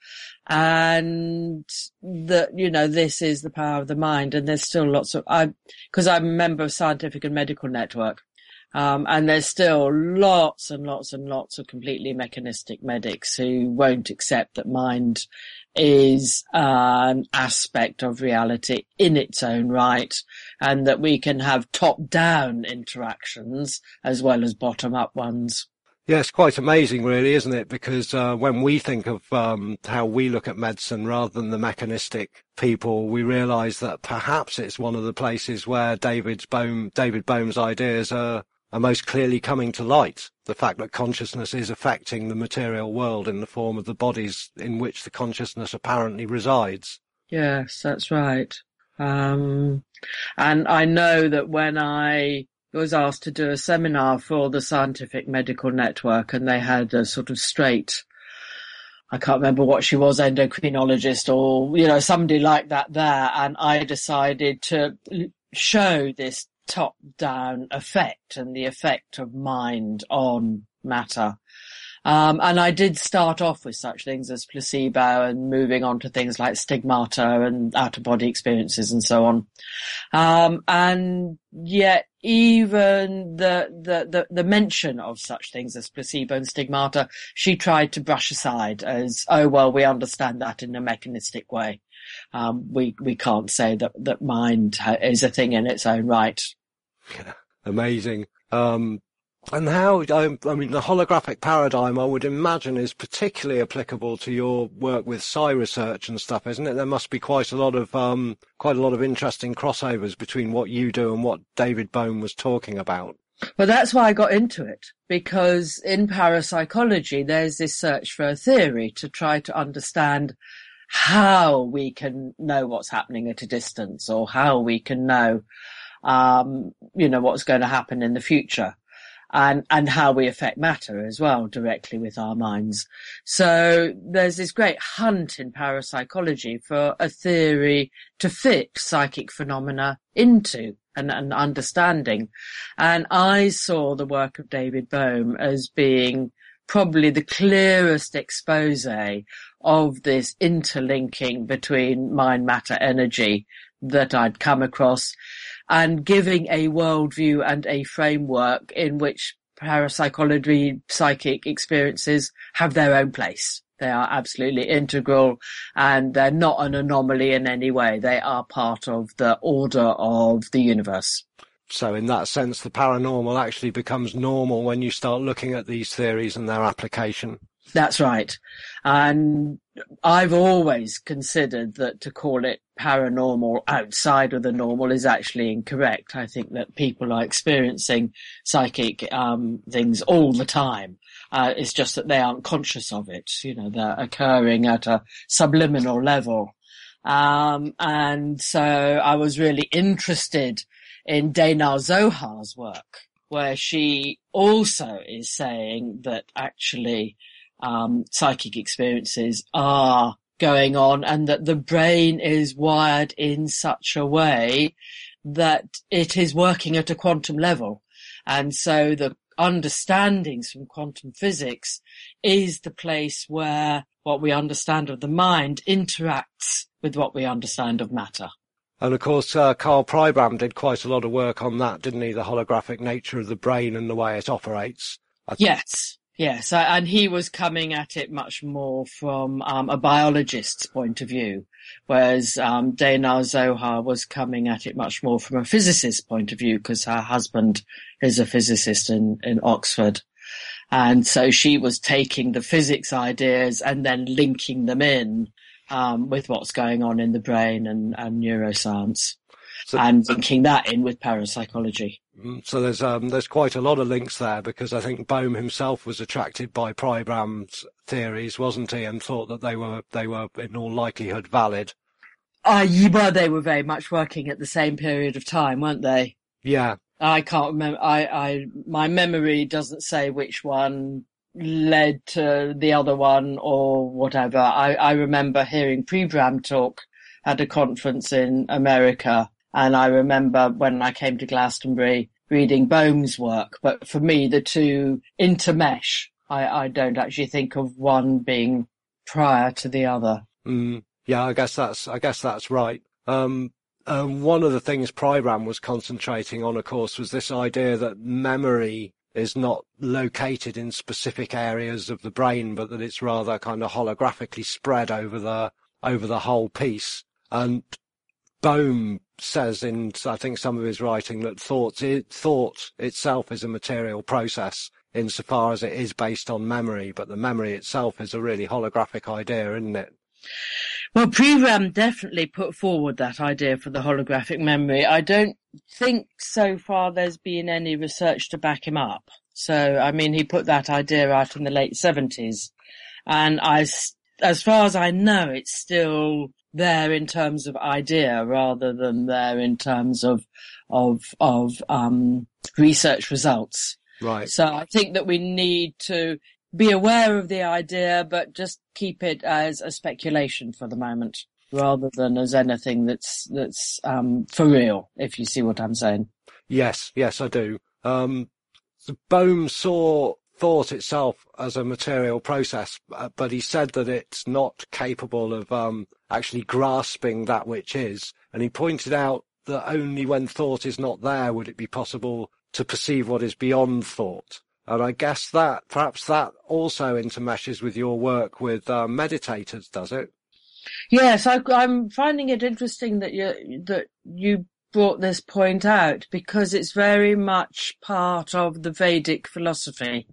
and that, you know, this is the power of the mind. And there's still lots of, because I'm a member of Scientific and Medical Network, and there's still lots and lots and lots of completely mechanistic medics who won't accept that mind is an aspect of reality in its own right, and that we can have top-down interactions as well as bottom-up ones. Yeah, it's quite amazing, really, isn't it? Because when we think of how we look at medicine rather than the mechanistic people, we realise that perhaps it's one of the places where David Bohm's ideas are most clearly coming to light. The fact that consciousness is affecting the material world in the form of the bodies in which the consciousness apparently resides. Yes, that's right. And I know that when I was asked to do a seminar for the Scientific Medical Network, and they had a sort of straight, I can't remember what she was, endocrinologist or, you know, somebody like that there, and I decided to show this top-down effect and the effect of mind on matter. And I did start off with such things as placebo and moving on to things like stigmata and out-of-body experiences and so on. And yet even the mention of such things as placebo and stigmata, she tried to brush aside as, oh, well, we understand that in a mechanistic way. We can't say that mind is a thing in its own right. Yeah, amazing. And how, I mean, the holographic paradigm, I would imagine, is particularly applicable to your work with psi research and stuff, isn't it? There must be quite a lot of interesting crossovers between what you do and what David Bohm was talking about. Well, that's why I got into it, because in parapsychology, there's this search for a theory to try to understand how we can know what's happening at a distance, or how we can know, what's going to happen in the future. And how we affect matter as well, directly with our minds. So there's this great hunt in parapsychology for a theory to fit psychic phenomena into an understanding. And I saw the work of David Bohm as being probably the clearest expose of this interlinking between mind, matter, energy that I'd come across, and giving a worldview and a framework in which parapsychology, psychic experiences have their own place. They are absolutely integral, and they're not an anomaly in any way. They are part of the order of the universe. So in that sense, the paranormal actually becomes normal when you start looking at these theories and their application. That's right. And I've always considered that to call it paranormal outside of the normal is actually incorrect. I think that people are experiencing psychic things all the time. It's just that they aren't conscious of it. You know, they're occurring at a subliminal level. And so I was really interested in Dana Zohar's work, where she also is saying that actually psychic experiences are going on, and that the brain is wired in such a way that it is working at a quantum level. And so the understandings from quantum physics is the place where what we understand of the mind interacts with what we understand of matter. And of course, Carl Prybram did quite a lot of work on that, didn't he? The holographic nature of the brain and the way it operates. Yes, and he was coming at it much more from a biologist's point of view. whereas Deinar Zohar was coming at it much more from a physicist's point of view, because her husband is a physicist in Oxford. And so she was taking the physics ideas and then linking them in with what's going on in the brain and neuroscience, and linking that in with parapsychology. So there's quite a lot of links there, because I think Bohm himself was attracted by Pribram's theories, wasn't he, and thought that they were in all likelihood valid. Well, they were very much working at the same period of time, weren't they? Yeah. I can't remember. My memory doesn't say which one led to the other one or whatever. I remember hearing Pribram talk at a conference in America, and I remember when I came to Glastonbury reading Bohm's work. But for me, the two intermesh. I don't actually think of one being prior to the other. Yeah, I guess that's right. One of the things Pribram was concentrating on, of course, was this idea that memory is not located in specific areas of the brain, but that it's rather kind of holographically spread over the whole piece. And Bohm says in, I think, some of his writing that thought itself is a material process insofar as it is based on memory, but the memory itself is a really holographic idea, isn't it? Well, Pribram definitely put forward that idea for the holographic memory. I don't think so far there's been any research to back him up. So, I mean, he put that idea out in the late 70s. And as far as I know, it's still there in terms of idea rather than there in terms of research results. Right. So I think that we need to be aware of the idea, but just keep it as a speculation for the moment, rather than as anything that's for real, if you see what I'm saying. Yes, I do. Bohm saw thought itself as a material process, but he said that it's not capable of actually grasping that which is. And he pointed out that only when thought is not there would it be possible to perceive what is beyond thought. And I guess that perhaps that also intermeshes with your work with meditators, does it? Yes, I'm finding it interesting that you brought this point out, because it's very much part of the Vedic philosophy,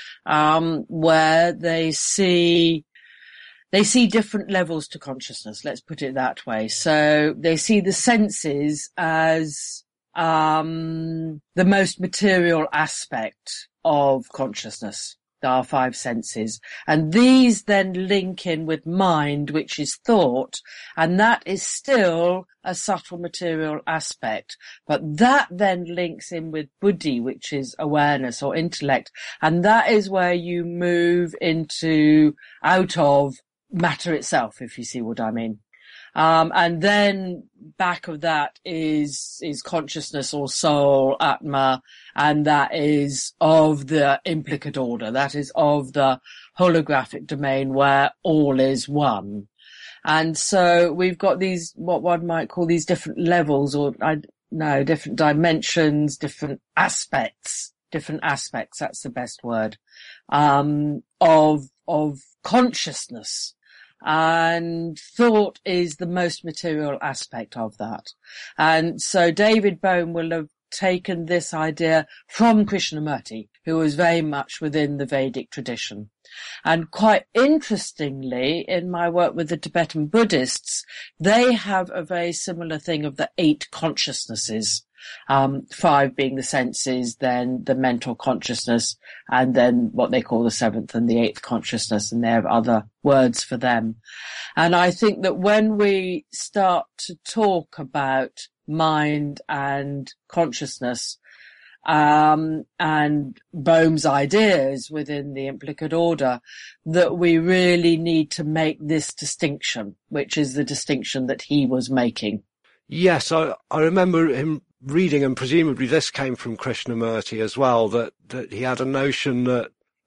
where they see different levels to consciousness. Let's put it that way. So they see the senses as the most material aspect of consciousness. There are 5 senses, and these then link in with mind, which is thought, and that is still a subtle material aspect. But that then links in with buddhi, which is awareness or intellect, and that is where you move out of matter itself, if you see what I mean. And then back of that is consciousness or soul, Atma, and that is of the implicate order. That is of the holographic domain where all is one. And so we've got these, what one might call these different levels, or different dimensions, different aspects, that's the best word, of consciousness. And thought is the most material aspect of that. And so David Bohm will have taken this idea from Krishnamurti, who was very much within the Vedic tradition. And quite interestingly, in my work with the Tibetan Buddhists, they have a very similar thing of the 8 consciousnesses. 5 being the senses, then the mental consciousness, and then what they call the 7th and the 8th consciousness, and they have other words for them. And I think that when we start to talk about mind and consciousness, and Bohm's ideas within the implicate order, that we really need to make this distinction, which is the distinction that he was making. Yes, I remember him reading, and presumably this came from Krishnamurti as well, that he had a notion that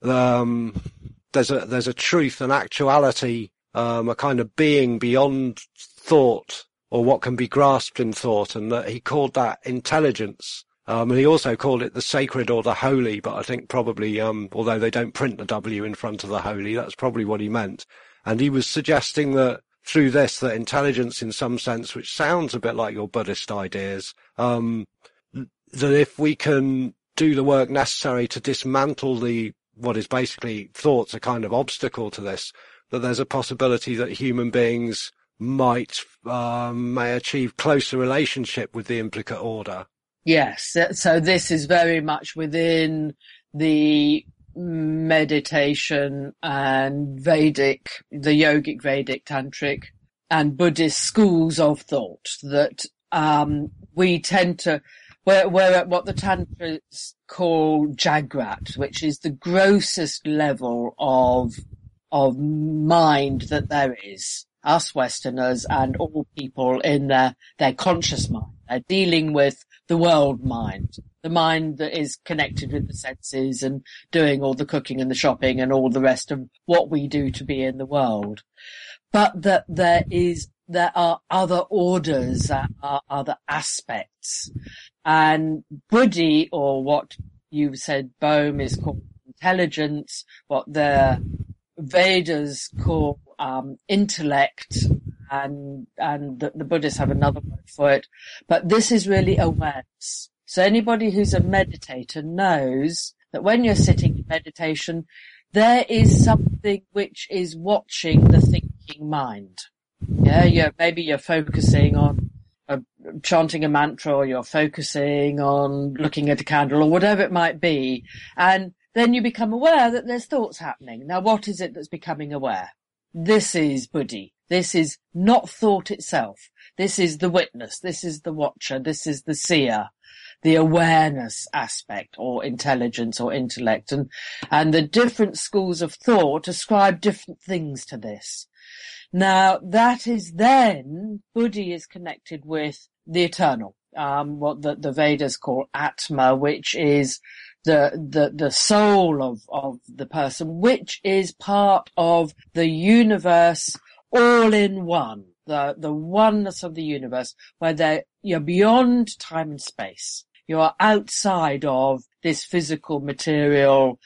there's a truth, an actuality, a kind of being beyond thought, or what can be grasped in thought, and that he called that intelligence. And he also called it the sacred or the holy, but I think probably, although they don't print the W in front of the holy, that's probably what he meant. And he was suggesting that through this that intelligence, in some sense, which sounds a bit like your Buddhist ideas, that if we can do the work necessary to dismantle what is basically thoughts, a kind of obstacle to this, that there's a possibility that human beings may achieve closer relationship with the implicate order. Yes, so this is very much within the meditation and the yogic, Vedic, tantric and Buddhist schools of thought that we tend to, we're at what the tantras call Jagrat, which is the grossest level of mind that there is. Us Westerners and all people in their conscious mind. They're dealing with the world mind, the mind that is connected with the senses and doing all the cooking and the shopping and all the rest of what we do to be in the world. But that there are other orders, there are other aspects. And Buddhi, or what you said, Bohm, is called intelligence, what the Vedas call intellect, and the Buddhists have another word for it. But this is really awareness. So anybody who's a meditator knows that when you're sitting in meditation, there is something which is watching the thinking mind. Yeah, maybe you're focusing on chanting a mantra, or you're focusing on looking at a candle, or whatever it might be, and then you become aware that there's thoughts happening. Now, what is it that's becoming aware? This is Buddhi. This is not thought itself. This is the witness. This is the watcher. This is the seer, the awareness aspect, or intelligence, or intellect. And the different schools of thought ascribe different things to this. Now, that is then, Buddhi is connected with the eternal, what the Vedas call Atma, which is the soul of the person, which is part of the universe all in one, the oneness of the universe, where you're beyond time and space. You are outside of this physical material,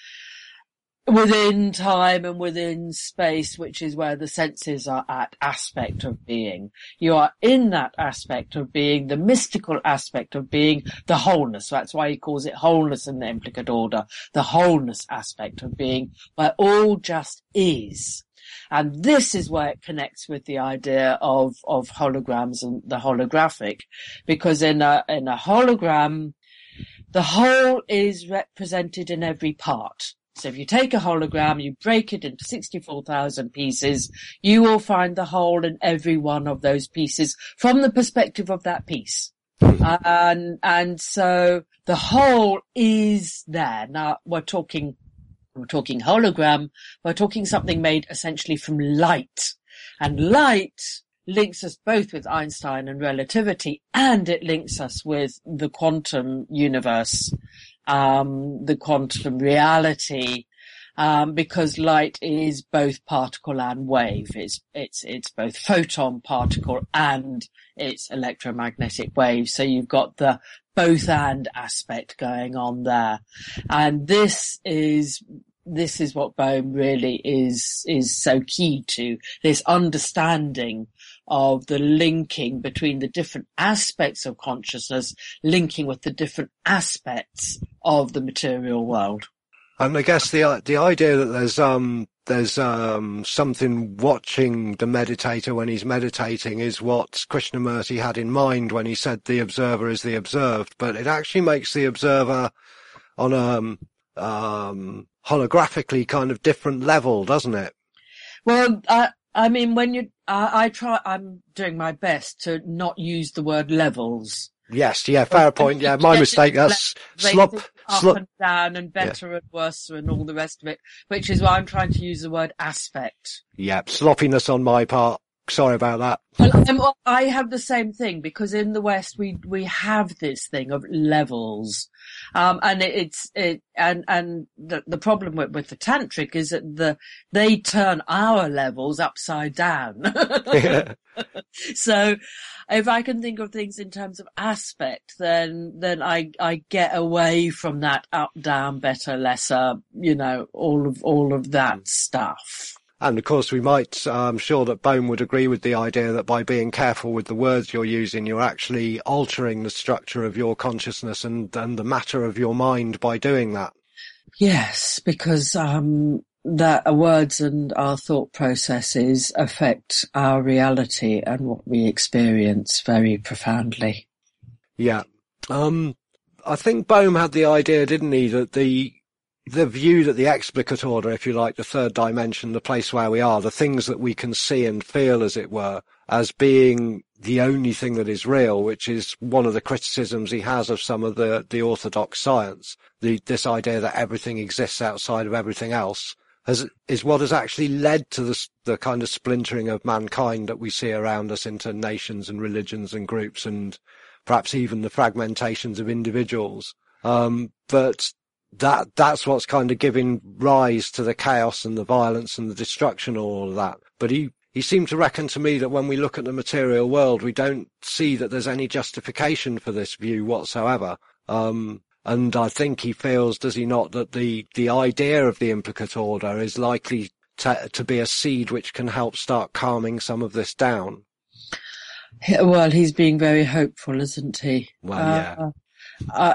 within time and within space, which is where the senses are at, aspect of being. You are in that aspect of being, the mystical aspect of being, the wholeness. So that's why he calls it wholeness in the implicate order, the wholeness aspect of being, where all just is. And this is where it connects with the idea of holograms and the holographic, because in a hologram, the whole is represented in every part. So if you take a hologram, you break it into 64,000 pieces, you will find the whole in every one of those pieces from the perspective of that piece. And so the whole is there. Now we're talking hologram, we're talking something made essentially from light. And light links us both with Einstein and relativity, and it links us with the quantum universe, the quantum reality, because light is both particle and wave. It's both photon, particle, and it's electromagnetic wave. So you've got the both and aspect going on there. And this is what Bohm really is so key to, this understanding of the linking between the different aspects of consciousness, linking with the different aspects of the material world. And I guess the idea that there's something watching the meditator when he's meditating is what Krishnamurti had in mind when he said the observer is the observed, but it actually makes the observer on a holographically kind of different level, doesn't it? Well, I mean, when I'm doing my best to not use the word levels. Yes, yeah, fair point. Yeah, my mistake. That's up and down and better and worse and all the rest of it, which is why I'm trying to use the word aspect. Yeah, sloppiness on my part. Sorry about that. Well, I have the same thing, because in the West we have this thing of levels, and the problem with the tantric is that they turn our levels upside down. Yeah. So if I can think of things in terms of aspect, then I get away from that up, down, better, lesser, all of that stuff. And of course, I'm sure that Bohm would agree with the idea that by being careful with the words you're using, you're actually altering the structure of your consciousness and the matter of your mind by doing that. Yes, because that our words and our thought processes affect our reality and what we experience very profoundly. Yeah. I think Bohm had the idea, didn't he, that the view that the explicate order, if you like, the third dimension, the place where we are, the things that we can see and feel, as it were, as being the only thing that is real, which is one of the criticisms he has of some of the orthodox science, this idea that everything exists outside of everything else, is what has actually led to the kind of splintering of mankind that we see around us into nations and religions and groups, and perhaps even the fragmentations of individuals. But that's what's kind of giving rise to the chaos and the violence and the destruction and all of that. But he seemed to reckon to me that when we look at the material world, we don't see that there's any justification for this view whatsoever. And I think he feels, does he not, that the idea of the implicate order is likely to be a seed which can help start calming some of this down. Well, he's being very hopeful, isn't he? Well, yeah.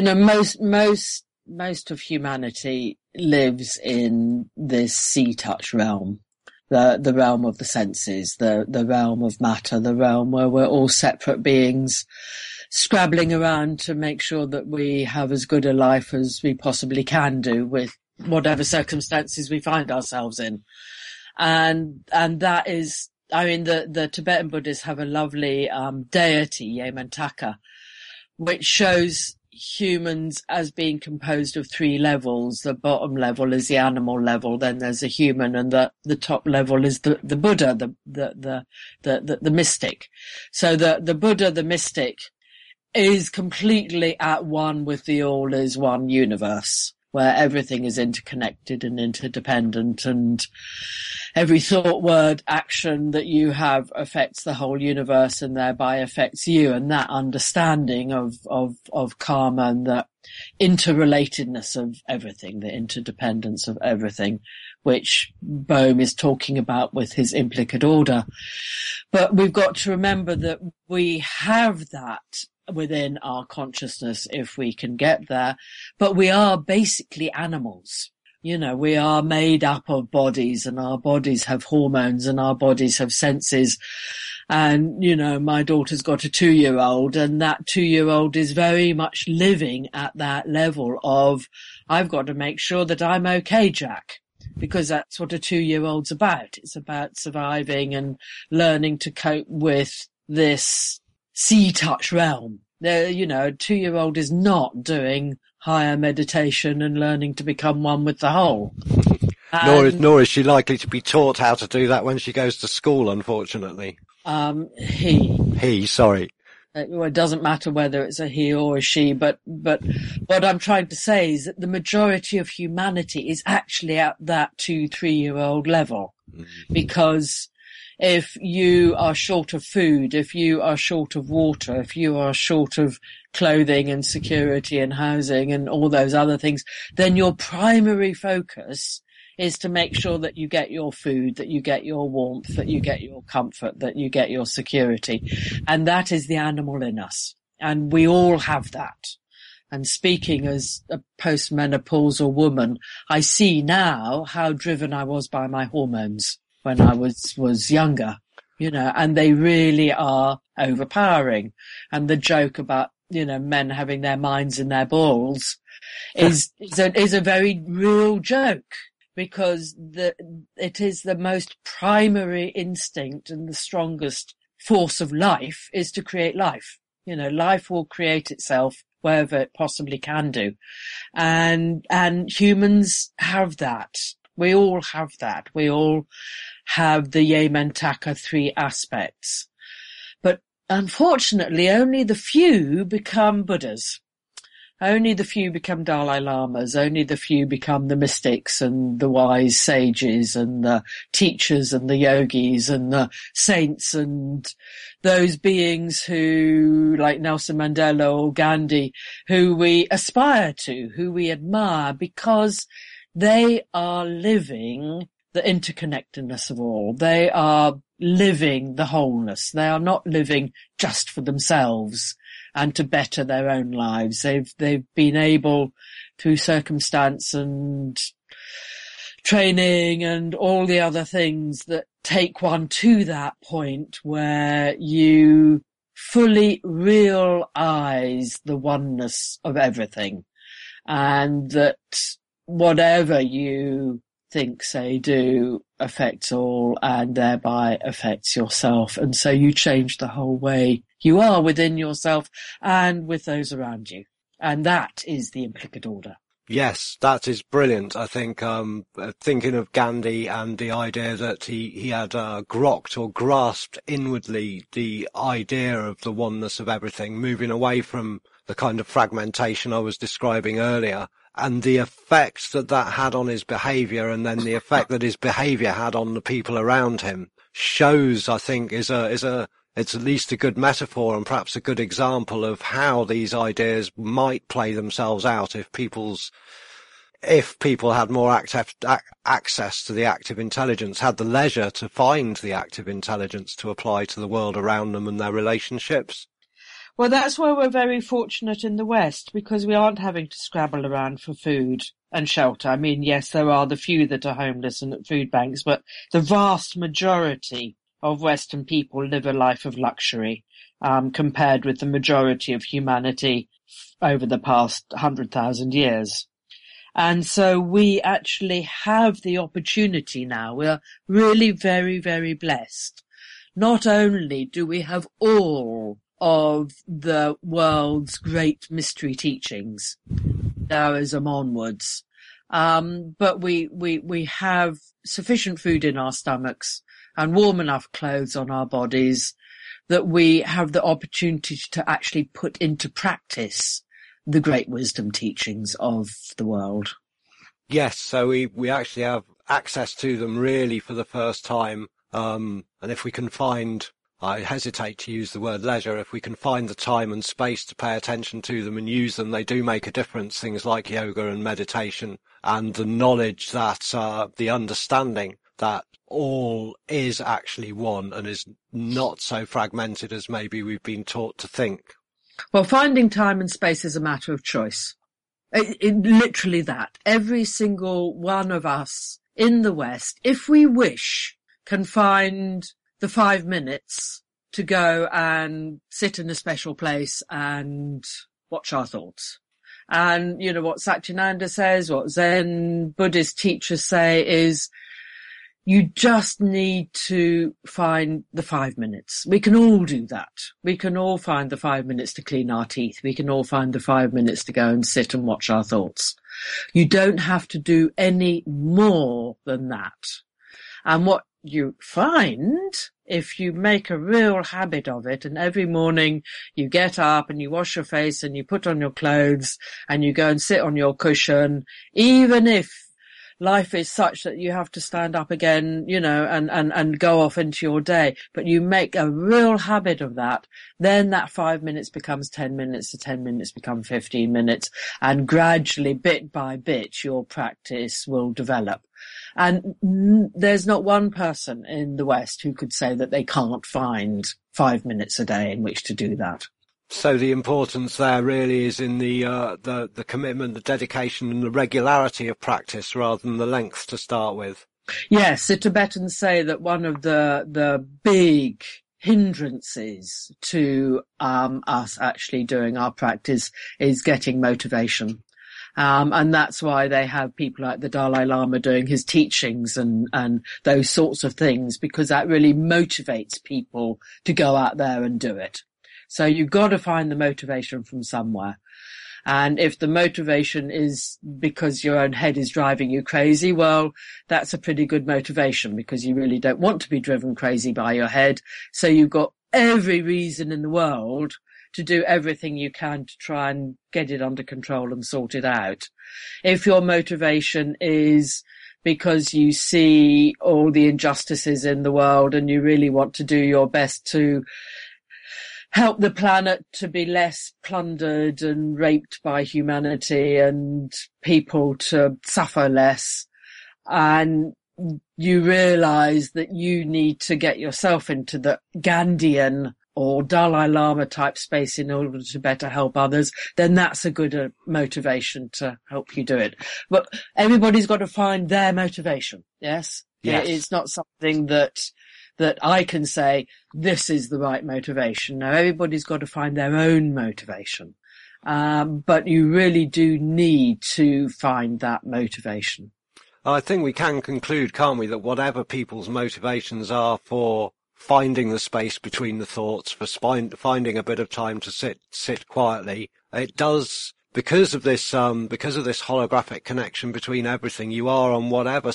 Most of humanity lives in this sea-touch realm, the realm of the senses, the realm of matter, the realm where we're all separate beings scrabbling around to make sure that we have as good a life as we possibly can do with whatever circumstances we find ourselves in. And that is, I mean, the Tibetan Buddhists have a lovely deity, Yamantaka, which shows humans as being composed of three levels. The bottom level is the animal level, then there's a human, and the top level is the Buddha, the mystic. So the Buddha, the mystic, is completely at one with the all is one universe, where everything is interconnected and interdependent, and every thought, word, action that you have affects the whole universe and thereby affects you. And that understanding of karma and the interrelatedness of everything, the interdependence of everything, which Bohm is talking about with his implicate order. But we've got to remember that we have that within our consciousness if we can get there, but we are basically animals. You know, we are made up of bodies, and our bodies have hormones, and our bodies have senses. And, you know, my daughter's got a 2-year-old, and that 2-year-old is very much living at that level of, I've got to make sure that I'm okay, Jack, because that's what a 2-year-old's about. It's about surviving and learning to cope with this sea-touch realm. There, you know, a 2-year-old is not doing higher meditation and learning to become one with the whole. Nor is she likely to be taught how to do that when she goes to school, unfortunately. Sorry. It doesn't matter whether it's a he or a she, but what I'm trying to say is that the majority of humanity is actually at that 2-3-year-old level. Because if you are short of food, if you are short of water, if you are short of clothing and security and housing and all those other things, then your primary focus is to make sure that you get your food, that you get your warmth, that you get your comfort, that you get your security. And that is the animal in us. And we all have that. And speaking as a postmenopausal woman, I see now how driven I was by my hormones when I was younger, you know, and they really are overpowering. And the joke about, you know, men having their minds in their balls is a very real joke, because it is the most primary instinct and the strongest force of life is to create life. You know, life will create itself wherever it possibly can do. And humans have that. We all have that. We all have the Yamantaka 3 aspects. But unfortunately, only the few become Buddhas. Only the few become Dalai Lamas. Only the few become the mystics and the wise sages and the teachers and the yogis and the saints and those beings who, like Nelson Mandela or Gandhi, who we aspire to, who we admire, because they are living the interconnectedness of all. They are living the wholeness. They are not living just for themselves and to better their own lives. They've been able, through circumstance and training and all the other things that take one to that point where you fully realize the oneness of everything, and that whatever you think, say, do affects all and thereby affects yourself. And so you change the whole way you are within yourself and with those around you. And that is the implicate order. Yes, that is brilliant. I think, thinking of Gandhi and the idea that he had grokked or grasped inwardly the idea of the oneness of everything, moving away from the kind of fragmentation I was describing earlier, and the effect that had on his behaviour, and then the effect that his behaviour had on the people around him, shows, I think, it's at least a good metaphor and perhaps a good example of how these ideas might play themselves out if people had more access to the active intelligence, had the leisure to find the active intelligence to apply to the world around them and their relationships. Well, that's why we're very fortunate in the West, because we aren't having to scrabble around for food and shelter. I mean, yes, there are the few that are homeless and at food banks, but the vast majority of Western people live a life of luxury, compared with the majority of humanity over the past 100,000 years. And so we actually have the opportunity now. We're really very, very blessed. Not only do we have all of the world's great mystery teachings, Taoism onwards, but we have sufficient food in our stomachs and warm enough clothes on our bodies that we have the opportunity to actually put into practice the great wisdom teachings of the world. Yes, so we actually have access to them really for the first time. And if we can find, I hesitate to use the word leisure, if we can find the time and space to pay attention to them and use them, they do make a difference. Things like yoga and meditation, and the knowledge that, the understanding that all is actually one and is not so fragmented as maybe we've been taught to think. Well, finding time and space is a matter of choice. Literally that. Every single one of us in the West, if we wish, can find the 5 minutes to go and sit in a special place and watch our thoughts. And, you know, what Satyananda says, what Zen Buddhist teachers say is, you just need to find the 5 minutes. We can all do that. We can all find the 5 minutes to clean our teeth. We can all find the 5 minutes to go and sit and watch our thoughts. You don't have to do any more than that. And what you find, if you make a real habit of it, and every morning you get up and you wash your face and you put on your clothes and you go and sit on your cushion, even if life is such that you have to stand up again, you know, and go off into your day, but you make a real habit of that, then that 5 minutes becomes 10 minutes, the 10 minutes become 15 minutes, and gradually, bit by bit, your practice will develop. And there's not one person in the West who could say that they can't find 5 minutes a day in which to do that. So the importance there really is in the commitment, the dedication and the regularity of practice rather than the length to start with. Yes, the Tibetans say that one of the big hindrances to us actually doing our practice is getting motivation. And that's why they have people like the Dalai Lama doing his teachings and those sorts of things, because that really motivates people to go out there and do it. So you've got to find the motivation from somewhere. And if the motivation is because your own head is driving you crazy, well, that's a pretty good motivation, because you really don't want to be driven crazy by your head. So you've got every reason in the world to do everything you can to try and get it under control and sort it out. If your motivation is because you see all the injustices in the world and you really want to do your best to help the planet to be less plundered and raped by humanity and people to suffer less, and you realize that you need to get yourself into the Gandhian or Dalai Lama type space in order to better help others, then that's a good motivation to help you do it. But everybody's got to find their motivation. Yes. Yes. It's not something that I can say, this is the right motivation. No, everybody's got to find their own motivation. But you really do need to find that motivation. I think we can conclude, can't we, that whatever people's motivations are for finding the space between the thoughts, for finding a bit of time to sit quietly, it does, because of this holographic connection between everything, you are on whatever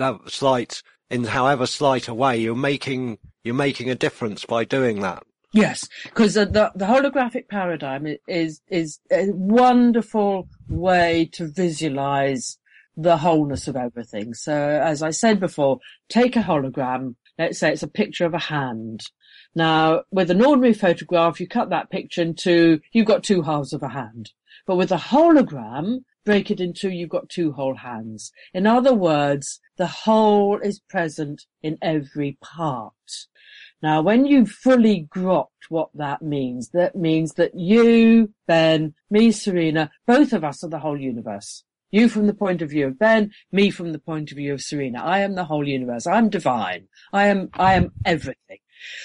in however slight a way, you're making a difference by doing that. Yes, because the holographic paradigm is a wonderful way to visualize the wholeness of everything. So, as I said before, take a hologram. Let's say it's a picture of a hand. Now, with an ordinary photograph, you cut that picture into, you've got two halves of a hand. But with a hologram, break it into, you've got two whole hands. In other words, the whole is present in every part. Now, when you've fully grokked what that means that you, Ben, me, Serena, both of us are the whole universe. You from the point of view of Ben, me from the point of view of Serena. I am the whole universe. I'm divine. I am everything.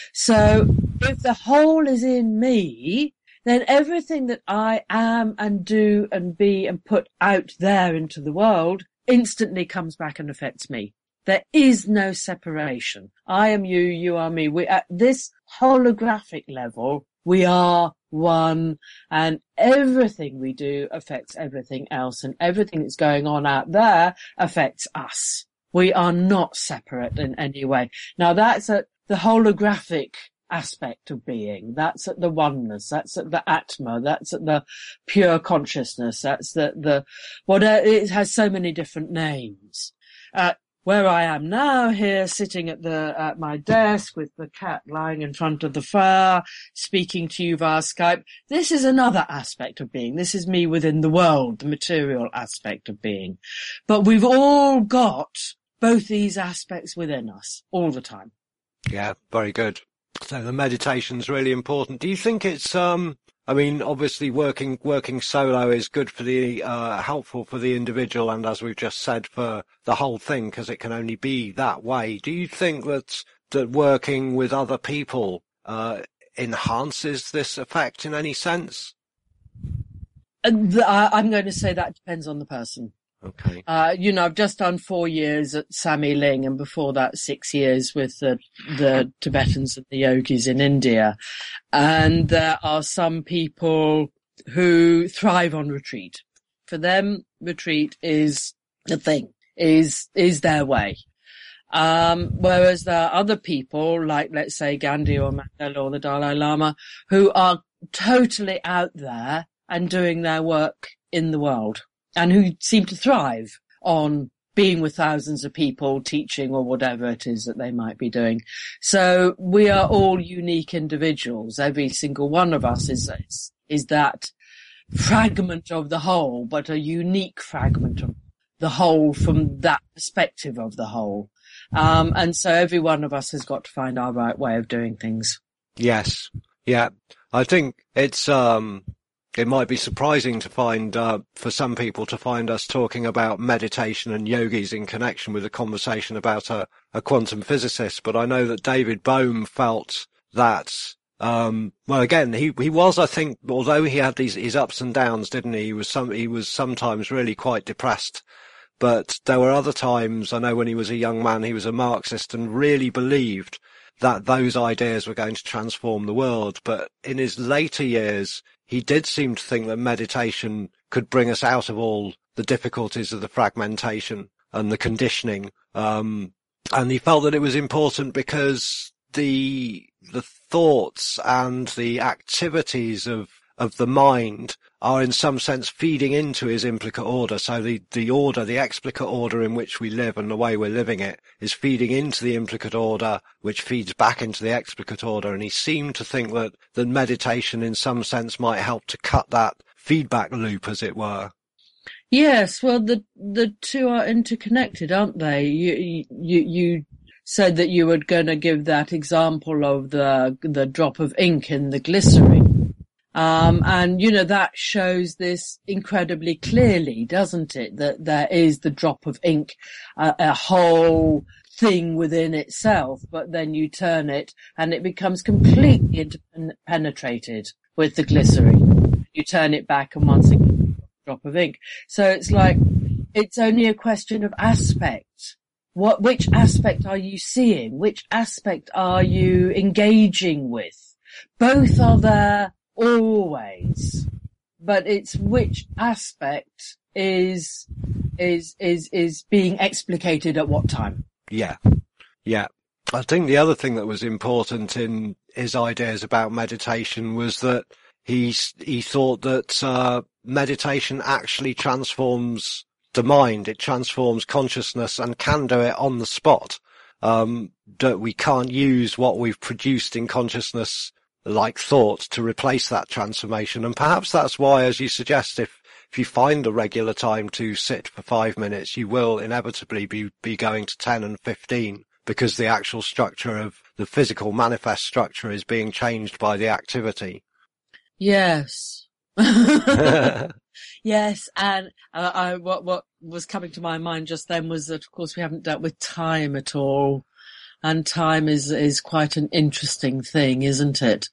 So if the whole is in me, then everything that I am and do and be and put out there into the world instantly comes back and affects me. There is no separation. I am you, you are me. We at this holographic level, we are one, and everything we do affects everything else, and everything that's going on out there affects us. We are not separate in any way. Now that's at the holographic aspect of being. That's at the oneness. That's at the Atma. That's at the pure consciousness. That's the it has so many different names. Where I am now, here sitting at my desk with the cat lying in front of the fire, speaking to you via Skype. This is another aspect of being. This is me within the world, the material aspect of being. But we've all got both these aspects within us all the time. Yeah, very good. So the meditation's really important. Do you think it's, obviously working solo is good for the, helpful for the individual, and as we've just said, for the whole thing, because it can only be that way. Do you think that working with other people, enhances this effect in any sense? I'm going to say that depends on the person. Okay. I've just done 4 years at Sami Ling, and before that 6 years with the Tibetans and the yogis in India. And there are some people who thrive on retreat. For them, retreat is the thing, is their way. Whereas there are other people, like let's say Gandhi or Mandela or the Dalai Lama, who are totally out there and doing their work in the world, and who seem to thrive on being with thousands of people, teaching or whatever it is that they might be doing. So we are all unique individuals. Every single one of us is that fragment of the whole, but a unique fragment of the whole from that perspective of the whole. And so every one of us has got to find our right way of doing things. Yes. Yeah. I think it's, it might be surprising to find, for some people, to find us talking about meditation and yogis in connection with a conversation about a quantum physicist. But I know that David Bohm felt that, again, he was, I think, although he had his ups and downs, didn't he? He was sometimes really quite depressed. But there were other times, I know when he was a young man, he was a Marxist and really believed that those ideas were going to transform the world. But in his later years, he did seem to think that meditation could bring us out of all the difficulties of the fragmentation and the conditioning. And he felt that it was important because the thoughts and the activities of the mind are in some sense feeding into his implicate order. So the order, the explicate order in which we live and the way we're living it is feeding into the implicate order, which feeds back into the explicate order. And he seemed to think that meditation in some sense might help to cut that feedback loop, as it were. Yes, well, the two are interconnected, aren't they? You said that you were going to give that example of the drop of ink in the glycerine. And that shows this incredibly clearly, doesn't it? That there is the drop of ink, a whole thing within itself, but then you turn it and it becomes completely penetrated with the glycerine. You turn it back and once again, drop of ink. So it's like, it's only a question of aspect. Which aspect are you seeing? Which aspect are you engaging with? Both are there always, but it's which aspect is being explicated at what time. Yeah. I think the other thing that was important in his ideas about meditation was that he thought that meditation actually transforms the mind. It transforms consciousness and can do it on the spot. That we can't use what we've produced in consciousness, like thought, to replace that transformation. And perhaps that's why, as you suggest, if you find a regular time to sit for 5 minutes, you will inevitably be going to 10 and 15, because the actual structure of the physical manifest structure is being changed by the activity. Yes. Yes, and what was coming to my mind just then was that, of course, we haven't dealt with time at all, and time is quite an interesting thing, isn't it?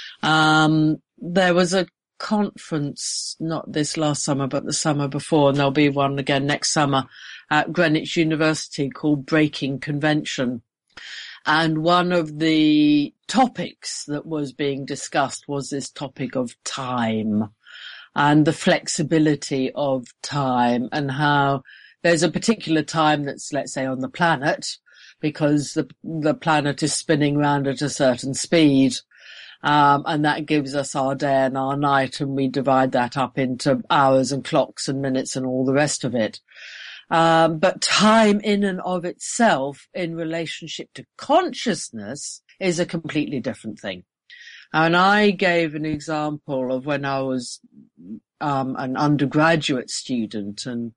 There was a conference, not this last summer, but the summer before, and there'll be one again next summer at Greenwich University called Breaking Convention. And one of the topics that was being discussed was this topic of time and the flexibility of time, and how there's a particular time that's, let's say, on the planet, because the planet is spinning round at a certain speed. And that gives us our day and our night, and we divide that up into hours and clocks and minutes and all the rest of it. But time in and of itself in relationship to consciousness is a completely different thing. And I gave an example of when I was an undergraduate student, and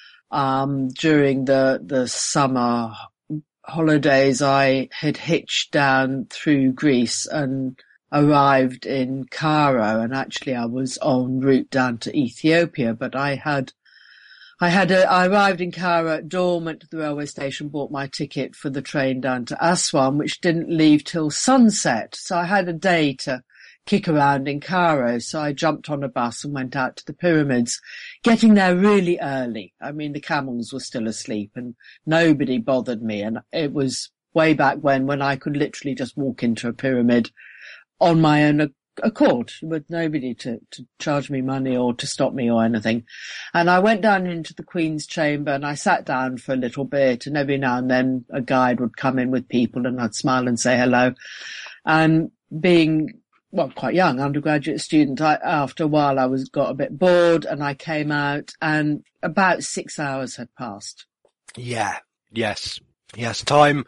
during the summer holidays I had hitched down through Greece and arrived in Cairo, and actually I was en route down to Ethiopia, but I arrived in Cairo at dawn, went to the railway station, bought my ticket for the train down to Aswan, which didn't leave till sunset. So I had a day to kick around in Cairo. So I jumped on a bus and went out to the pyramids, getting there really early. I mean, the camels were still asleep and nobody bothered me. And it was way back when I could literally just walk into a pyramid on my own accord, with nobody to charge me money or to stop me or anything. And I went down into the Queen's chamber and I sat down for a little bit, and every now and then a guide would come in with people and I'd smile and say hello. And being, well, quite young, undergraduate student, after a while got a bit bored, and I came out and about 6 hours had passed. Yeah. Yes. Time,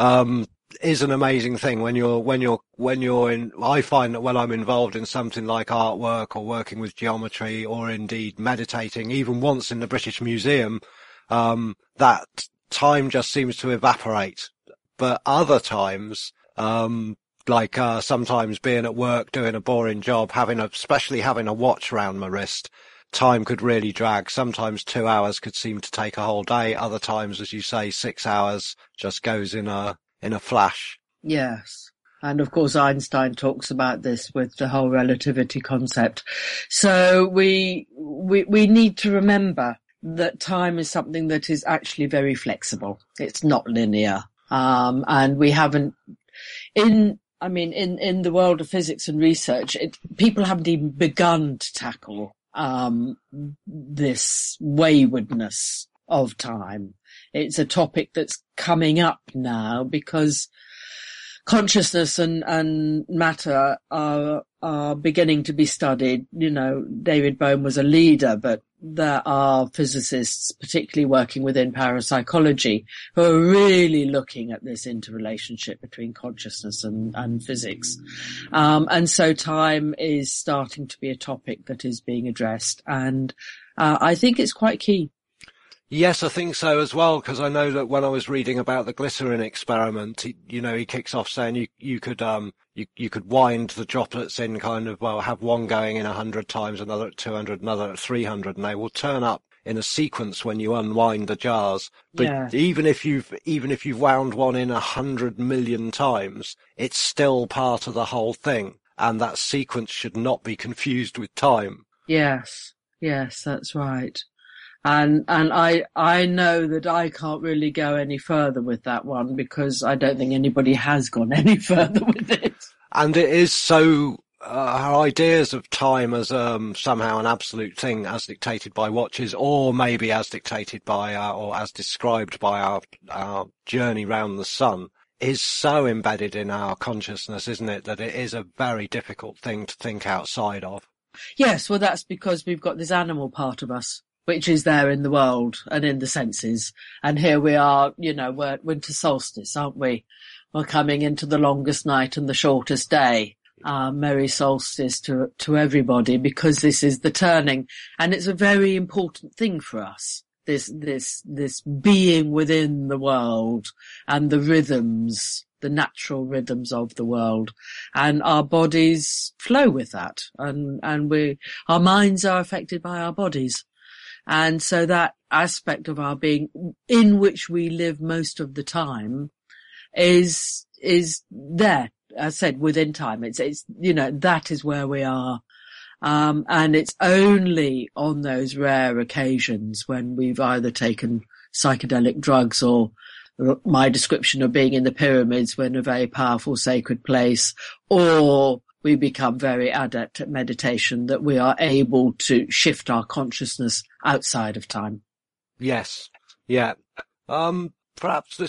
is an amazing thing when you're in. I find that when I'm involved in something like artwork or working with geometry, or indeed meditating, even once in the British Museum, that time just seems to evaporate. But other times, like sometimes being at work doing a boring job, especially having a watch around my wrist, time could really drag. Sometimes 2 hours could seem to take a whole day. Other times, as you say, 6 hours just goes in a flash. Yes. And of course, Einstein talks about this with the whole relativity concept. So we need to remember that time is something that is actually very flexible. It's not linear. And we haven't, in the world of physics and research, people haven't even begun to tackle, this waywardness of time. It's a topic that's coming up now because consciousness and matter are beginning to be studied. You know, David Bohm was a leader, but there are physicists, particularly working within parapsychology, who are really looking at this interrelationship between consciousness and physics. And so time is starting to be a topic that is being addressed. And I think it's quite key. Yes, I think so as well, because I know that when I was reading about the glycerin experiment, he kicks off saying you could wind the droplets in kind of, well, have one going in 100 times, another at 200, another at 300, and they will turn up in a sequence when you unwind the jars. But Yeah. even if you've wound one in 100 million times, it's still part of the whole thing, and that sequence should not be confused with time. Yes, that's right. And I know that I can't really go any further with that one, because I don't think anybody has gone any further with it. And it is so, our ideas of time as somehow an absolute thing, as dictated by watches, or maybe as dictated by or as described by our journey round the sun, is so embedded in our consciousness, isn't it, that it is a very difficult thing to think outside of. Yes, well, that's because we've got this animal part of us, which is there in the world and in the senses. And here we are, we're at winter solstice, aren't we? We're coming into the longest night and the shortest day. Merry solstice to everybody, because this is the turning. And it's a very important thing for us. This being within the world and the rhythms, the natural rhythms of the world, and our bodies flow with that. And our minds are affected by our bodies. And so that aspect of our being, in which we live most of the time, is there, as I said, within time. It's that is where we are. And it's only on those rare occasions when we've either taken psychedelic drugs, or my description of being in the pyramids, when a very powerful sacred place, or we become very adept at meditation, that we are able to shift our consciousness outside of time. Yes. Yeah. Perhaps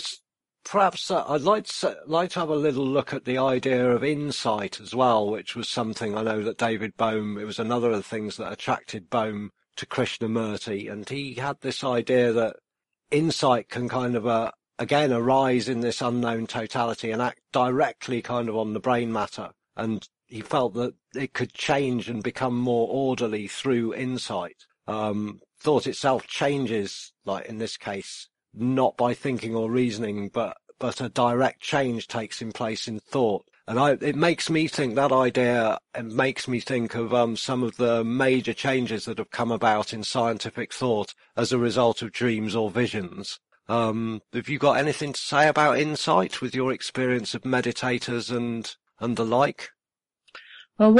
I'd like to have a little look at the idea of insight as well, which was something I know that David Bohm, it was another of the things that attracted Bohm to Krishnamurti. And he had this idea that insight can kind of, again, arise in this unknown totality and act directly kind of on the brain matter. And he felt that it could change and become more orderly through insight. Thought itself changes, like in this case, not by thinking or reasoning, but a direct change takes in place in thought. And it makes me think, that idea, it makes me think of some of the major changes that have come about in scientific thought as a result of dreams or visions. Have you got anything to say about insight with your experience of meditators and the like? Well,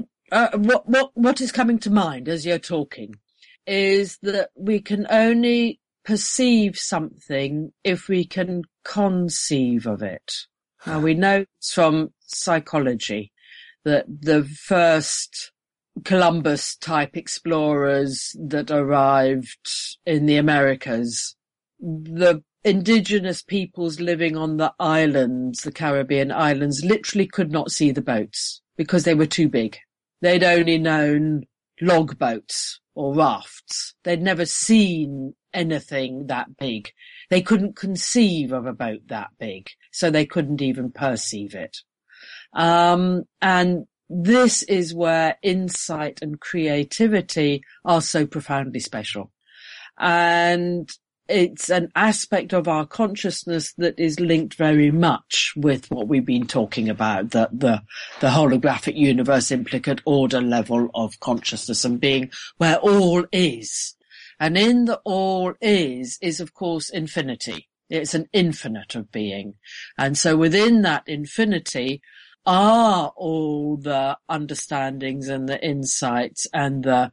what is coming to mind as you're talking is that we can only perceive something if we can conceive of it. Now, we know from psychology that the first Columbus-type explorers that arrived in the Americas, the indigenous peoples living on the islands, the Caribbean islands, literally could not see the boats because they were too big. They'd only known log boats or rafts. They'd never seen anything that big. They couldn't conceive of a boat that big, so they couldn't even perceive it. And this is where insight and creativity are so profoundly special. And it's an aspect of our consciousness that is linked very much with what we've been talking about, the holographic universe implicate order level of consciousness and being, where all is. And in the all is of course infinity. It's an infinite of being. And so within that infinity are all the understandings and the insights and the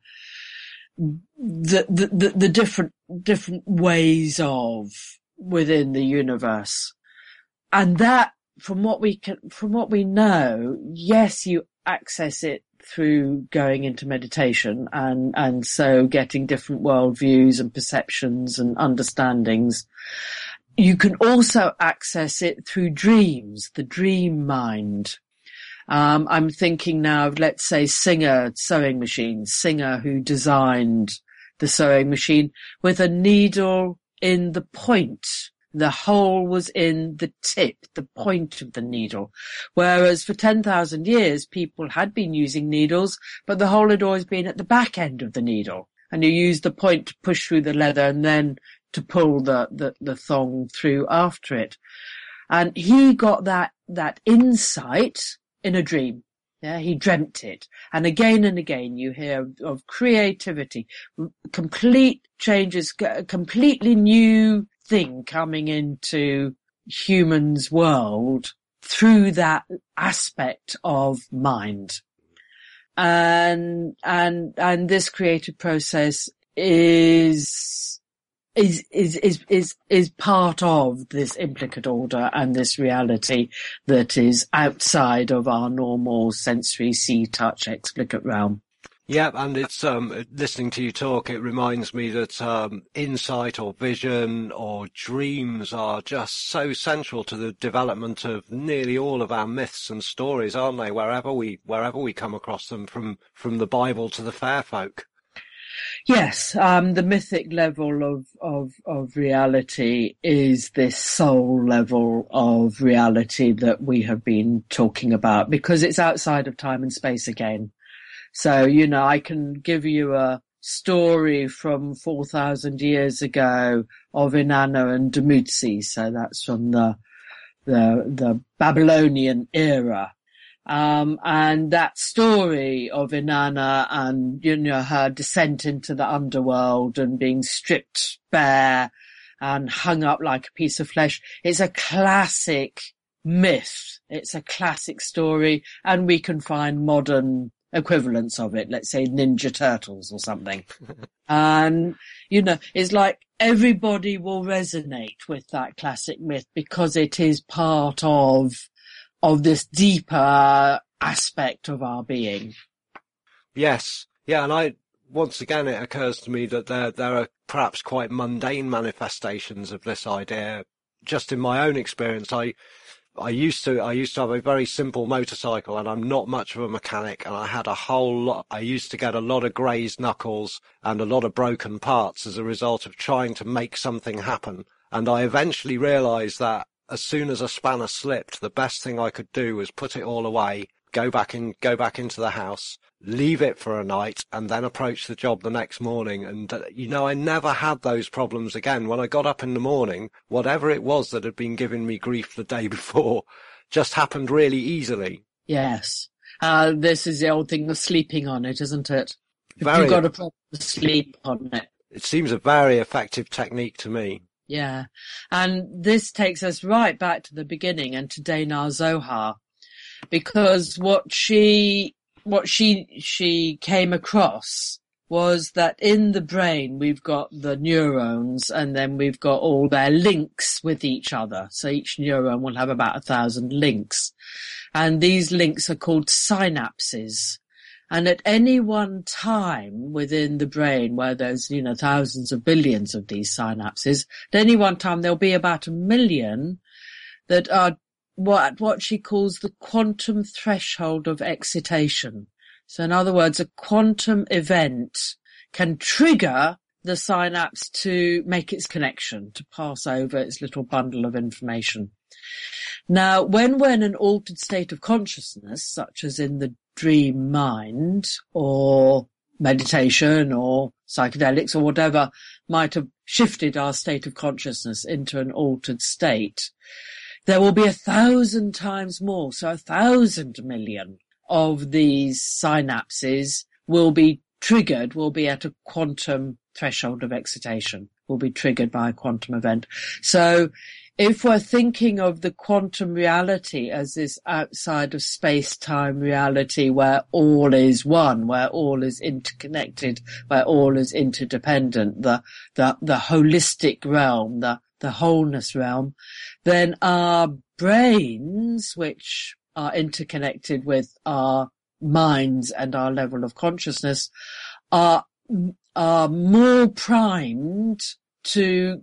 different ways of within the universe. And that, from what we know, yes, you access it through going into meditation and so getting different worldviews and perceptions and understandings. you can also access it through dreams, the dream mind. I'm thinking now of, let's say, Singer sewing machine, Singer who designed the sewing machine with a needle in the point. The hole was in the tip, the point of the needle. Whereas for 10,000 years, people had been using needles, but the hole had always been at the back end of the needle. And you used the point to push through the leather and then to pull the thong through after it. And he got that insight in a dream. Yeah, he dreamt it. And again you hear of creativity, complete changes, a completely new thing coming into humans' world through that aspect of mind. And this creative process is part of this implicate order and this reality that is outside of our normal sensory see, touch, explicate realm. Yeah, and it's listening to you talk, it reminds me that insight or vision or dreams are just so central to the development of nearly all of our myths and stories, aren't they? Wherever we come across them, from the Bible to the fair folk. Yes, the mythic level of reality is this soul level of reality that we have been talking about, because it's outside of time and space again. So, I can give you a story from 4,000 years ago of Inanna and Dumuzi. So that's from the Babylonian era. And that story of Inanna and, her descent into the underworld and being stripped bare and hung up like a piece of flesh. It's a classic myth. It's a classic story, and we can find modern equivalents of it. Let's say Ninja Turtles or something. And, it's like everybody will resonate with that classic myth because it is part of this deeper aspect of our being. Yes. Yeah. And once again, it occurs to me that there are perhaps quite mundane manifestations of this idea. Just in my own experience, I used to have a very simple motorcycle, and I'm not much of a mechanic, and I had I used to get a lot of grazed knuckles and a lot of broken parts as a result of trying to make something happen. And I eventually realized that as soon as a spanner slipped, the best thing I could do was put it all away, go back into the house, leave it for a night, and then approach the job the next morning. And, I never had those problems again. When I got up in the morning, whatever it was that had been giving me grief the day before just happened really easily. Yes. This is the old thing of sleeping on it, isn't it? If Very, you've got a problem, sleep on it. It seems a very effective technique to me. Yeah. And this takes us right back to the beginning and to Dana Zohar, because what she came across was that in the brain we've got the neurons, and then we've got all their links with each other. So each neuron will have about 1,000 links, and these links are called synapses. And at any one time within the brain, where there's, thousands of billions of these synapses, at any one time there'll be about 1 million that are what she calls the quantum threshold of excitation. So in other words, a quantum event can trigger the synapse to make its connection, to pass over its little bundle of information. Now, when we're in an altered state of consciousness, such as in the dream mind or meditation or psychedelics or whatever might have shifted our state of consciousness into an altered state, there will be 1,000 times more, so 1,000 million of these synapses will be triggered, will be at a quantum threshold of excitation, will be triggered by a quantum event. So if we're thinking of the quantum reality as this outside of space-time reality where all is one, where all is interconnected, where all is interdependent, the holistic realm, the wholeness realm, then our brains, which are interconnected with our minds and our level of consciousness, are more primed to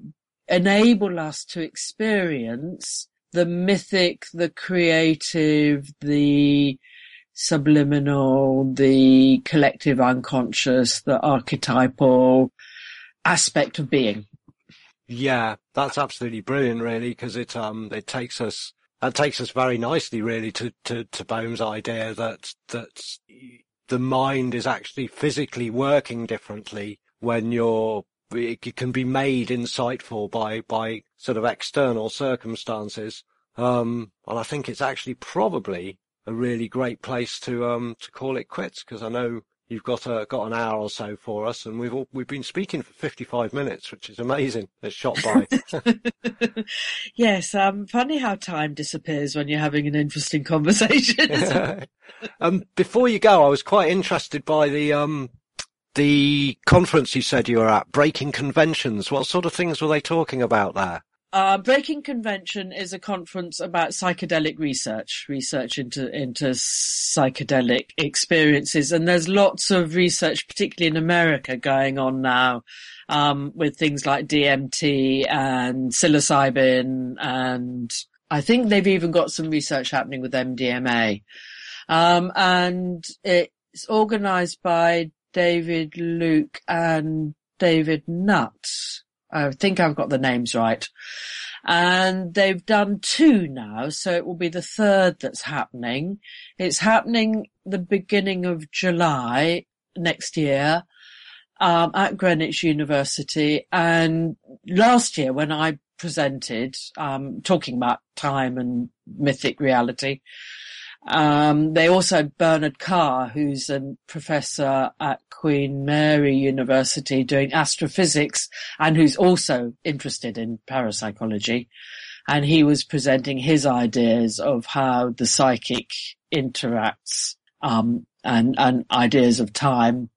enable us to experience the mythic, the creative, the subliminal, the collective unconscious, the archetypal aspect of being. Yeah, that's absolutely brilliant, really, because it takes us very nicely, really, to Boehm's idea that the mind is actually physically working differently when it can be made insightful by sort of external circumstances. And I think it's actually probably a really great place to call it quits, because I know you've got an hour or so for us, and we've been speaking for 55 minutes, which is amazing. It's shot by. Yes, funny how time disappears when you're having an interesting conversation. Before you go, I was quite interested by the conference you said you were at, Breaking Conventions. What sort of things were they talking about there? Breaking Convention is a conference about psychedelic research into psychedelic experiences. And there's lots of research, particularly in America, going on now, with things like DMT and psilocybin. And I think they've even got some research happening with MDMA. And it's organized by David Luke and David Nutt. I think I've got the names right. And they've done 2 now, so it will be the 3rd that's happening. It's happening the beginning of July next year, at Greenwich University. And last year when I presented, talking about time and mythic reality, they also had Bernard Carr, who's a professor at Queen Mary University doing astrophysics and who's also interested in parapsychology. And he was presenting his ideas of how the psychic interacts, and ideas of time.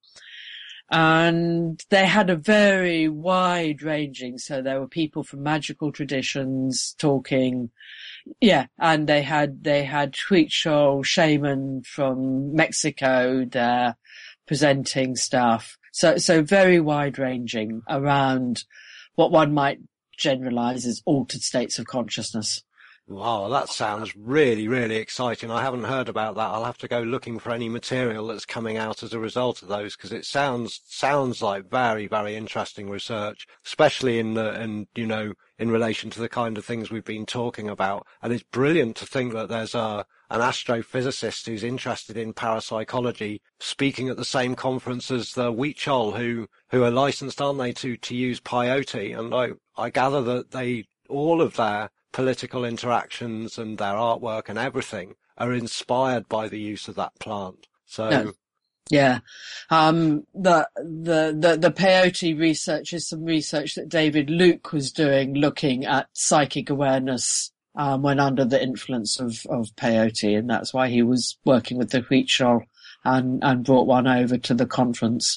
And they had a very wide ranging, so there were people from magical traditions talking. Yeah, and they had Huichol shaman from Mexico there presenting stuff. So very wide ranging around what one might generalize as altered states of consciousness. Wow, that sounds really, really exciting. I haven't heard about that. I'll have to go looking for any material that's coming out as a result of those, because it sounds like very, very interesting research, especially in relation to the kind of things we've been talking about. And it's brilliant to think that there's an astrophysicist who's interested in parapsychology speaking at the same conference as the Huichol, who are licensed, aren't they, to use peyote? And I gather that all of their political interactions and their artwork and everything are inspired by the use of that plant. So no. Yeah. The peyote research is some research that David Luke was doing, looking at psychic awareness, when under the influence of peyote. And that's why he was working with the Huichol and brought one over to the conference.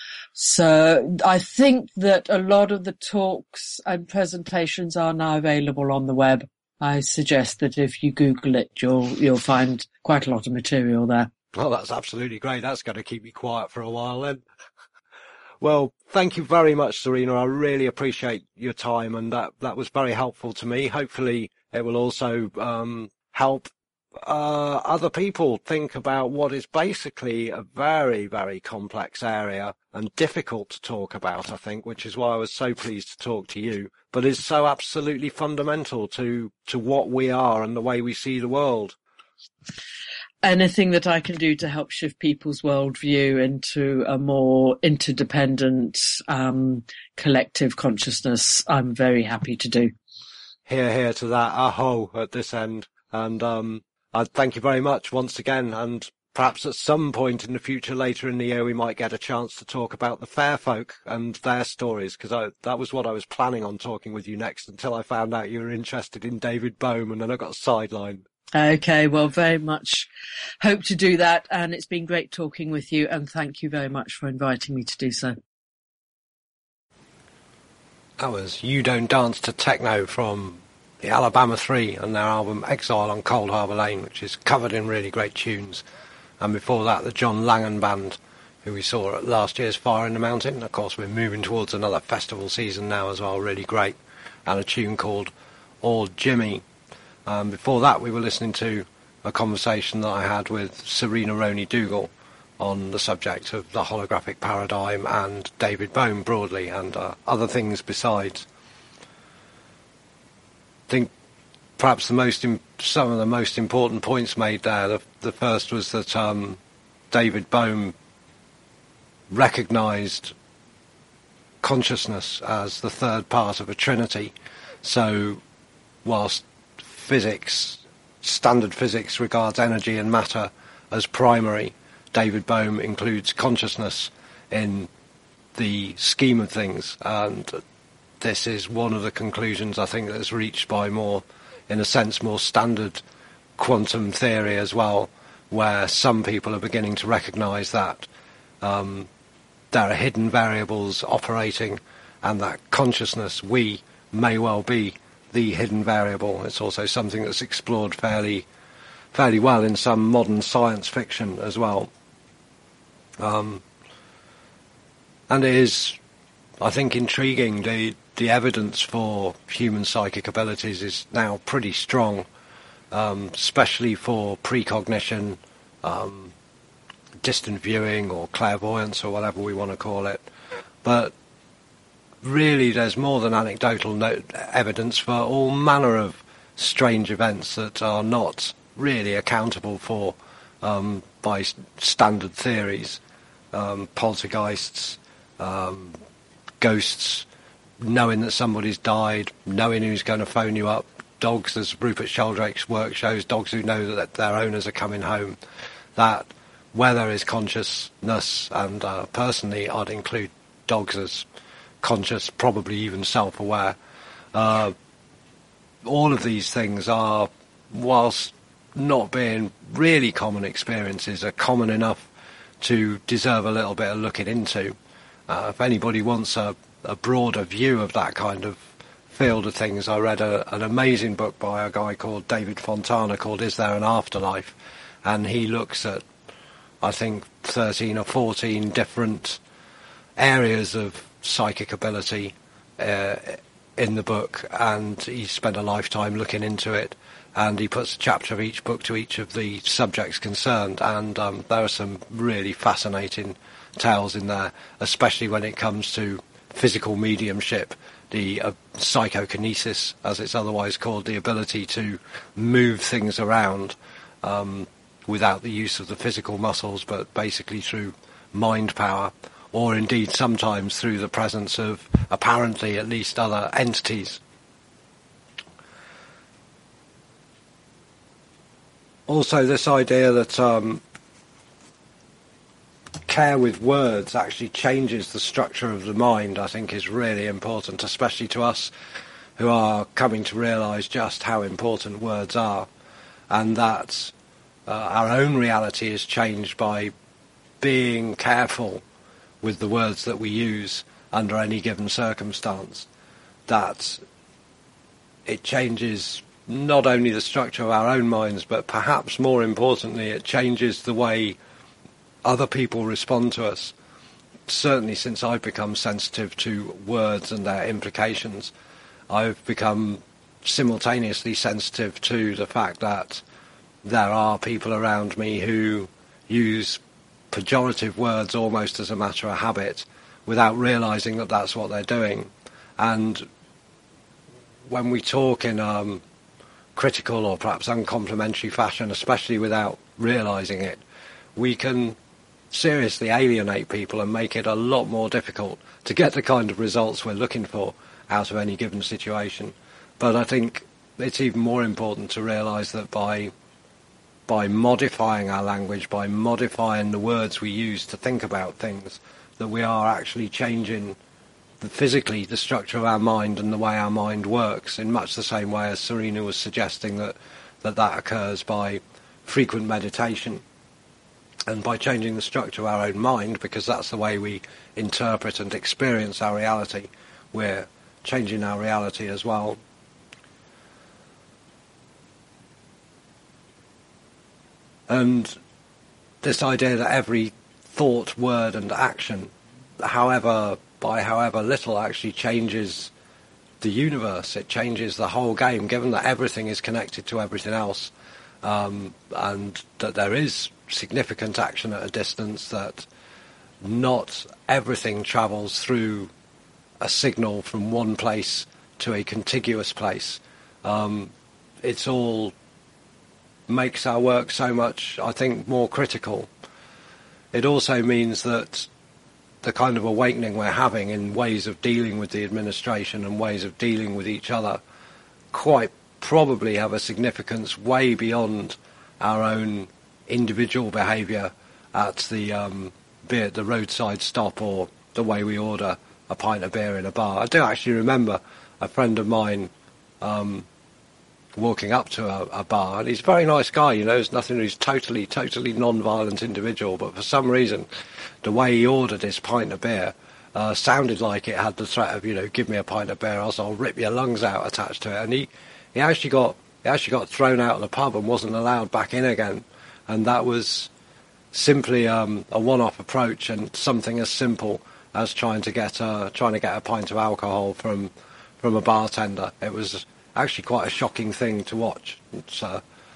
So I think that a lot of the talks and presentations are now available on the web. I suggest that if you Google it, you'll find quite a lot of material there. Well, that's absolutely great. That's going to keep me quiet for a while then. Well, thank you very much, Serena. I really appreciate your time, and that was very helpful to me. Hopefully it will also help other people think about what is basically a very, very complex area and difficult to talk about, I think, which is why I was so pleased to talk to you, but is so absolutely fundamental to what we are and the way we see the world. Anything that I can do to help shift people's worldview into a more interdependent, collective consciousness, I'm very happy to do. Hear to that. Aho at this end. And I thank you very much once again, and perhaps at some point in the future later in the year we might get a chance to talk about the fair folk and their stories, because that was what I was planning on talking with you next until I found out you were interested in David Bohm, and then I got sidelined. Okay, well, very much hope to do that, and it's been great talking with you, and thank you very much for inviting me to do so. That was You Don't Dance to Techno from the Alabama 3 and their album Exile on Cold Harbour Lane, which is covered in really great tunes. And before that, the John Langan Band, who we saw at last year's Fire in the Mountain. Of course, we're moving towards another festival season now as well, really great. and a tune called All Jimmy. Before that, we were listening to a conversation that I had with Serena Roney-Dougal on the subject of the holographic paradigm and David Bohm broadly, and other things besides. I think perhaps some of the most important points made there. The first was that David Bohm recognised consciousness as the third part of a trinity. So whilst standard physics regards energy and matter as primary, David Bohm includes consciousness in the scheme of things, and this is one of the conclusions I think that's reached by more standard quantum theory as well, where some people are beginning to recognise that there are hidden variables operating, and that consciousness, we, may well be the hidden variable. It's also something that's explored fairly well in some modern science fiction as well. And it is, I think, intriguing. The evidence for human psychic abilities is now pretty strong, especially for precognition, distant viewing, or clairvoyance, or whatever we want to call it. But really, there's more than anecdotal evidence for all manner of strange events that are not really accountable for by standard theories. Poltergeists, ghosts, knowing that somebody's died, knowing who's going to phone you up, dogs, as Rupert Sheldrake's work shows, dogs who know that their owners are coming home. That where there is consciousness, and personally I'd include dogs as conscious, probably even self-aware, all of these things are, whilst not being really common experiences, are common enough to deserve a little bit of looking into. If anybody wants a broader view of that kind of field of things, I read an amazing book by a guy called David Fontana called Is There an Afterlife? And he looks at, I think, 13 or 14 different areas of psychic ability in the book, and he spent a lifetime looking into it, and he puts a chapter of each book to each of the subjects concerned, and there are some really fascinating tales in there, especially when it comes to physical mediumship, the psychokinesis, as it's otherwise called, the ability to move things around without the use of the physical muscles, but basically through mind power, or indeed sometimes through the presence of apparently at least other entities. Also, this idea that care with words actually changes the structure of the mind, I think, is really important, especially to us who are coming to realise just how important words are, and that our own reality is changed by being careful with the words that we use under any given circumstance. That it changes not only the structure of our own minds, but perhaps more importantly, it changes the way other people respond to us. Certainly since I've become sensitive to words and their implications, I've become simultaneously sensitive to the fact that there are people around me who use pejorative words almost as a matter of habit without realising that that's what they're doing. And when we talk in critical or perhaps uncomplimentary fashion, especially without realising it, we can seriously alienate people and make it a lot more difficult to get the kind of results we're looking for out of any given situation. But I think it's even more important to realise that by modifying our language, by modifying the words we use to think about things, that we are actually changing physically the structure of our mind and the way our mind works, in much the same way as Serena was suggesting that occurs by frequent meditation. And by changing the structure of our own mind, because that's the way we interpret and experience our reality, we're changing our reality as well. And this idea that every thought, word and action, by however little, actually changes the universe. It changes the whole game, given that everything is connected to everything else, and that there is significant action at a distance, that not everything travels through a signal from one place to a contiguous place. It's all makes our work so much, I think, more critical. It also means that the kind of awakening we're having in ways of dealing with the administration and ways of dealing with each other quite probably have a significance way beyond our own individual behaviour at the be it the roadside stop or the way we order a pint of beer in a bar. I do actually remember a friend of mine walking up to a bar, and he's a very nice guy, you know, there's nothing, he's totally non-violent individual, but for some reason the way he ordered his pint of beer sounded like it had the threat of, you know, give me a pint of beer else I'll rip your lungs out attached to it, and he actually got thrown out of the pub and wasn't allowed back in again. And that was simply a one-off approach, and something as simple as trying to get a pint of alcohol from a bartender. It was actually quite a shocking thing to watch. It's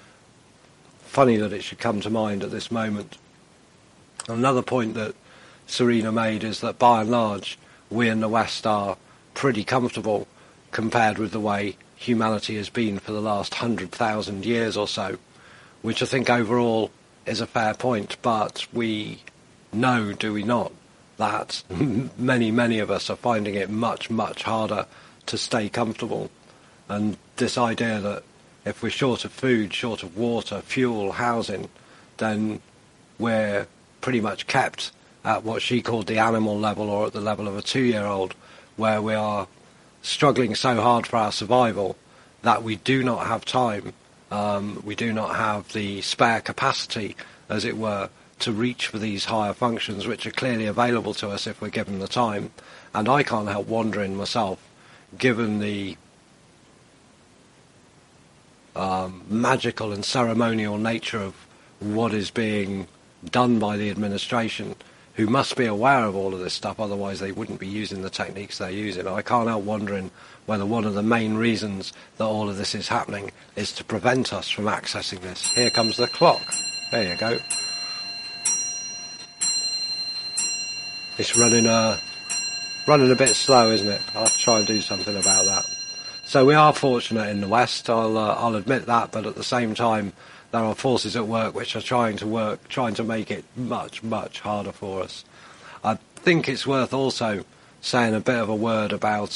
funny that it should come to mind at this moment. Another point that Serena made is that by and large we in the West are pretty comfortable compared with the way humanity has been for the last 100,000 years or so, which I think overall is a fair point, but we know, do we not, that many of us are finding it much harder to stay comfortable. And this idea that if we're short of food, short of water, fuel, housing, then we're pretty much kept at what she called the animal level, or at the level of a 2-year-old, where we are struggling so hard for our survival that we do not have time, we do not have the spare capacity, as it were, to reach for these higher functions, which are clearly available to us if we're given the time. And I can't help wondering myself, given the magical and ceremonial nature of what is being done by the administration, who must be aware of all of this stuff, otherwise they wouldn't be using the techniques they're using. I can't help wondering whether one of the main reasons that all of this is happening is to prevent us from accessing this. Here comes the clock. There you go. It's running a bit slow, isn't it? I'll have to try and do something about that. So we are fortunate in the West, I'll admit that, but at the same time there are forces at work which are trying to make it much harder for us. I think it's worth also saying a bit of a word about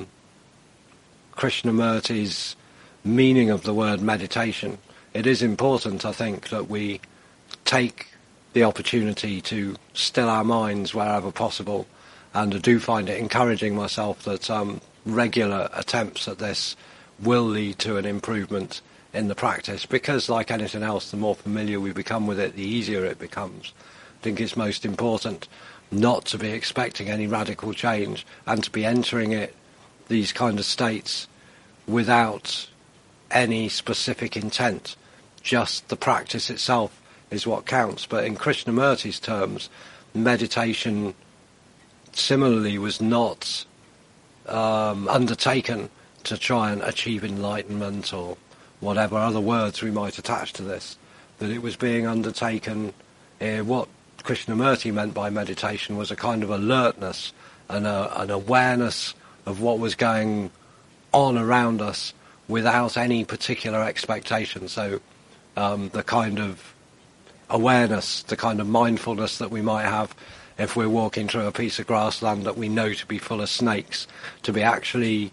Krishnamurti's meaning of the word meditation. It is important, I think, that we take the opportunity to still our minds wherever possible, and I do find it encouraging myself that regular attempts at this will lead to an improvement in the practice, because like anything else, the more familiar we become with it, the easier it becomes. I think it's most important not to be expecting any radical change and to be entering these kind of states without any specific intent. Just the practice itself is what counts. But in Krishnamurti's terms, meditation similarly was not undertaken to try and achieve enlightenment or whatever other words we might attach to this, that it was being undertaken, what Krishnamurti meant by meditation was a kind of alertness and an awareness of what was going on around us without any particular expectation. So the kind of awareness, the kind of mindfulness that we might have if we're walking through a piece of grassland that we know to be full of snakes, to be actually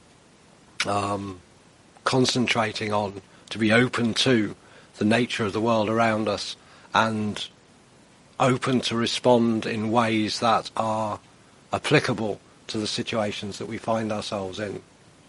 concentrating on, to be open to the nature of the world around us and open to respond in ways that are applicable to the situations that we find ourselves in.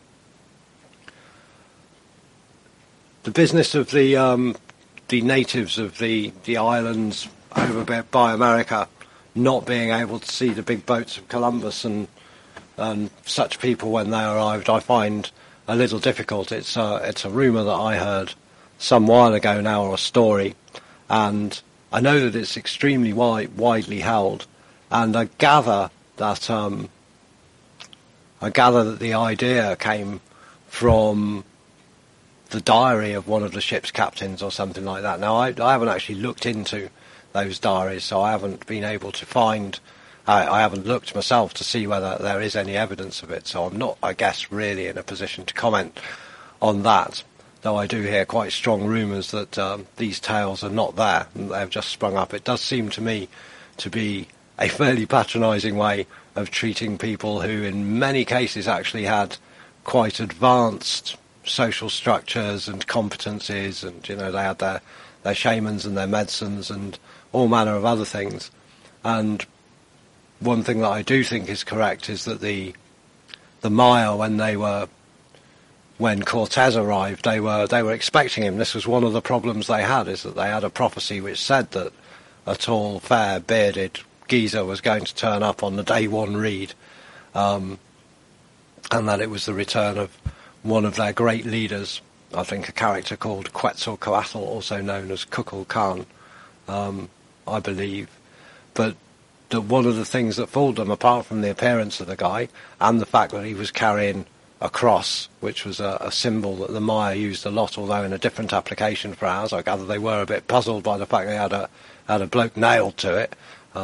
The business of the natives of the islands over by America not being able to see the big boats of Columbus and such people when they arrived, I find a little difficult. It's a rumour that I heard some while ago now, or a story, and I know that it's extremely widely held, and I gather that I gather that the idea came from the diary of one of the ship's captains or something like that. Now, I haven't actually looked into those diaries, so I haven't been able to find... I haven't looked myself to see whether there is any evidence of it, so I'm not, I guess, really in a position to comment on that, though I do hear quite strong rumours that these tales are not there, and they've just sprung up. It does seem to me to be a fairly patronising way of treating people who in many cases actually had quite advanced social structures and competencies, and they had their shamans and their medicines and all manner of other things. And one thing that I do think is correct is that the Maya, when Cortez arrived, they were expecting him. This was one of the problems they had, is that they had a prophecy which said that a tall, fair, bearded geezer was going to turn up on the day one read, and that it was the return of one of their great leaders, I think a character called Quetzalcoatl, also known as Kukul Khan, I believe. But one of the things that fooled them, apart from the appearance of the guy and the fact that he was carrying a cross, which was a symbol that the Maya used a lot, although in a different application for ours. I gather they were a bit puzzled by the fact they had a bloke nailed to it.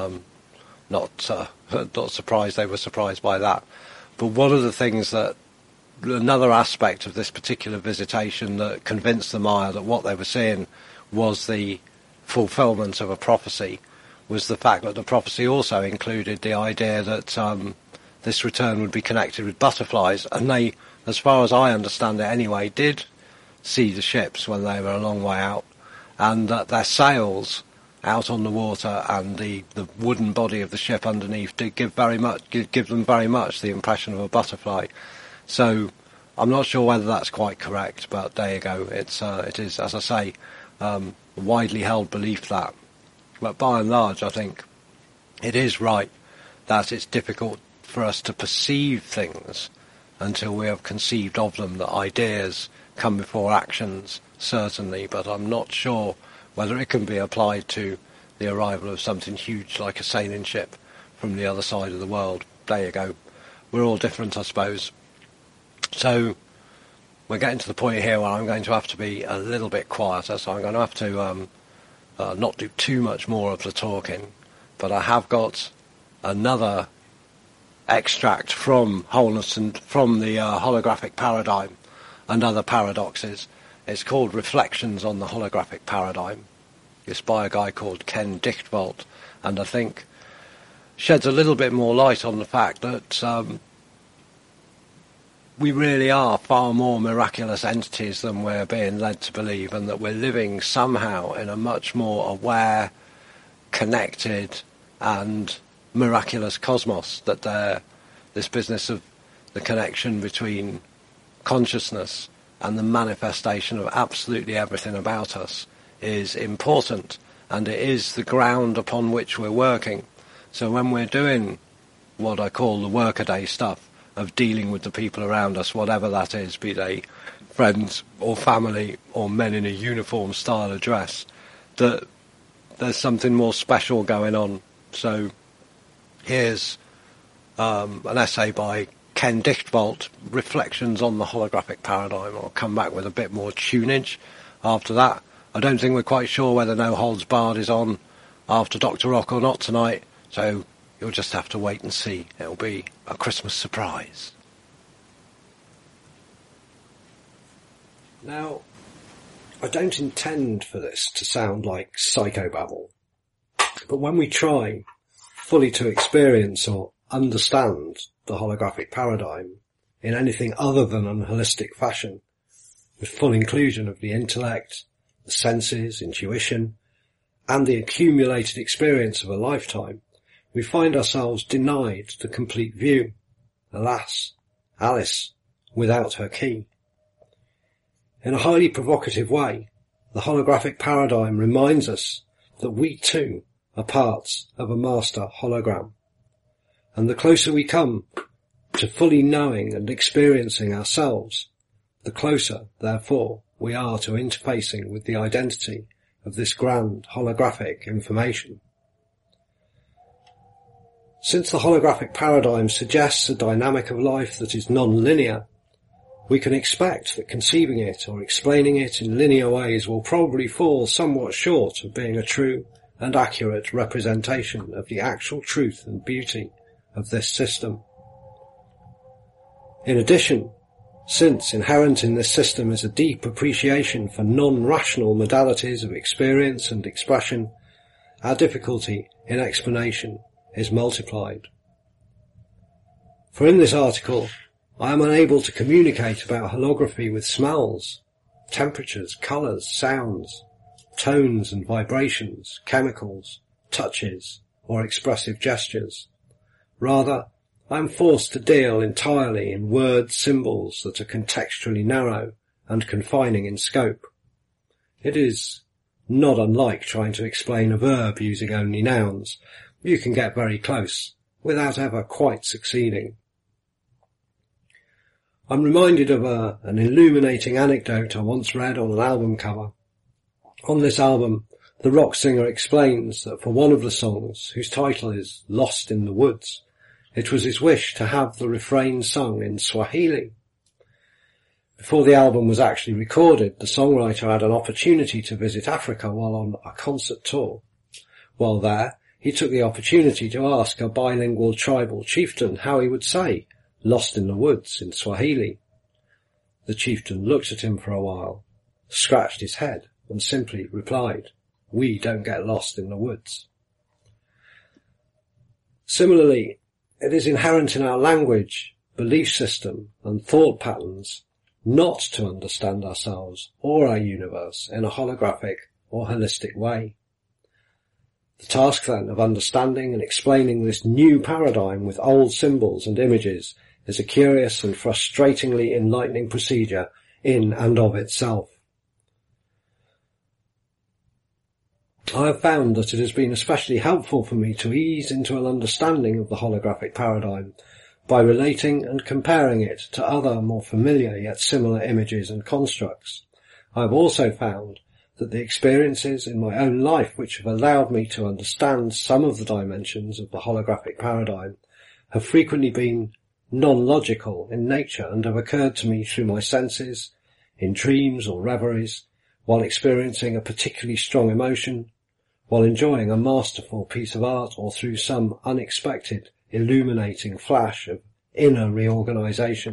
Not surprised they were surprised by that. But one of the things another aspect of this particular visitation that convinced the Maya that what they were seeing was the fulfillment of a prophecy was the fact that the prophecy also included the idea that this return would be connected with butterflies, and they, as far as I understand it anyway, did see the ships when they were a long way out, and that their sails out on the water and the wooden body of the ship underneath did give them very much the impression of a butterfly. So I'm not sure whether that's quite correct, but there you go. It is, as I say, a widely held belief that. But by and large, I think it is right that it's difficult for us to perceive things until we have conceived of them, that ideas come before actions, certainly, but I'm not sure whether it can be applied to the arrival of something huge like a sailing ship from the other side of the world. There you go. We're all different, I suppose. So we're getting to the point here where I'm going to have to be a little bit quieter, so I'm going to have to not do too much more of the talking, but I have got another extract from Wholeness and from the holographic paradigm and other paradoxes. It's called Reflections on the Holographic Paradigm. It's by a guy called Ken Dichtwald, and I think sheds a little bit more light on the fact that we really are far more miraculous entities than we're being led to believe, and that we're living somehow in a much more aware, connected and miraculous cosmos, that this business of the connection between consciousness and the manifestation of absolutely everything about us is important, and it is the ground upon which we're working. So when we're doing what I call the workaday stuff of dealing with the people around us, whatever that is, be they friends or family or men in a uniform style of dress, that there's something more special going on. So here's an essay by Ken Dichtwald, Reflections on the Holographic Paradigm. I'll come back with a bit more tunage after that. I don't think we're quite sure whether No Holds Barred is on after Dr. Rock or not tonight, so you'll just have to wait and see. It'll be a Christmas surprise. Now, I don't intend for this to sound like psychobabble, but when we try fully to experience or understand the holographic paradigm in anything other than an holistic fashion, with full inclusion of the intellect, the senses, intuition, and the accumulated experience of a lifetime, we find ourselves denied the complete view. Alas, Alice without her key. In a highly provocative way, the holographic paradigm reminds us that we too are parts of a master hologram. And the closer we come to fully knowing and experiencing ourselves, the closer, therefore, we are to interfacing with the identity of this grand holographic information. Since the holographic paradigm suggests a dynamic of life that is non-linear, we can expect that conceiving it or explaining it in linear ways will probably fall somewhat short of being a true and accurate representation of the actual truth and beauty of this system. In addition, since inherent in this system is a deep appreciation for non-rational modalities of experience and expression, our difficulty in explanation is multiplied. For in this article, I am unable to communicate about holography with smells, temperatures, colours, sounds, tones and vibrations, chemicals, touches, or expressive gestures. Rather, I am forced to deal entirely in word symbols that are contextually narrow and confining in scope. It is not unlike trying to explain a verb using only nouns. You can get very close without ever quite succeeding. I'm reminded of an illuminating anecdote I once read on an album cover. On this album, the rock singer explains that for one of the songs, whose title is Lost in the Woods, it was his wish to have the refrain sung in Swahili. Before the album was actually recorded, the songwriter had an opportunity to visit Africa while on a concert tour. While there, he took the opportunity to ask a bilingual tribal chieftain how he would say "lost in the woods" in Swahili. The chieftain looked at him for a while, scratched his head, and simply replied, "We don't get lost in the woods." Similarly, it is inherent in our language, belief system, and thought patterns not to understand ourselves or our universe in a holographic or holistic way. The task then of understanding and explaining this new paradigm with old symbols and images is a curious and frustratingly enlightening procedure in and of itself. I have found that it has been especially helpful for me to ease into an understanding of the holographic paradigm by relating and comparing it to other more familiar yet similar images and constructs. I have also found that the experiences in my own life which have allowed me to understand some of the dimensions of the holographic paradigm have frequently been non-logical in nature and have occurred to me through my senses, in dreams or reveries, while experiencing a particularly strong emotion, while enjoying a masterful piece of art, or through some unexpected, illuminating flash of inner reorganization.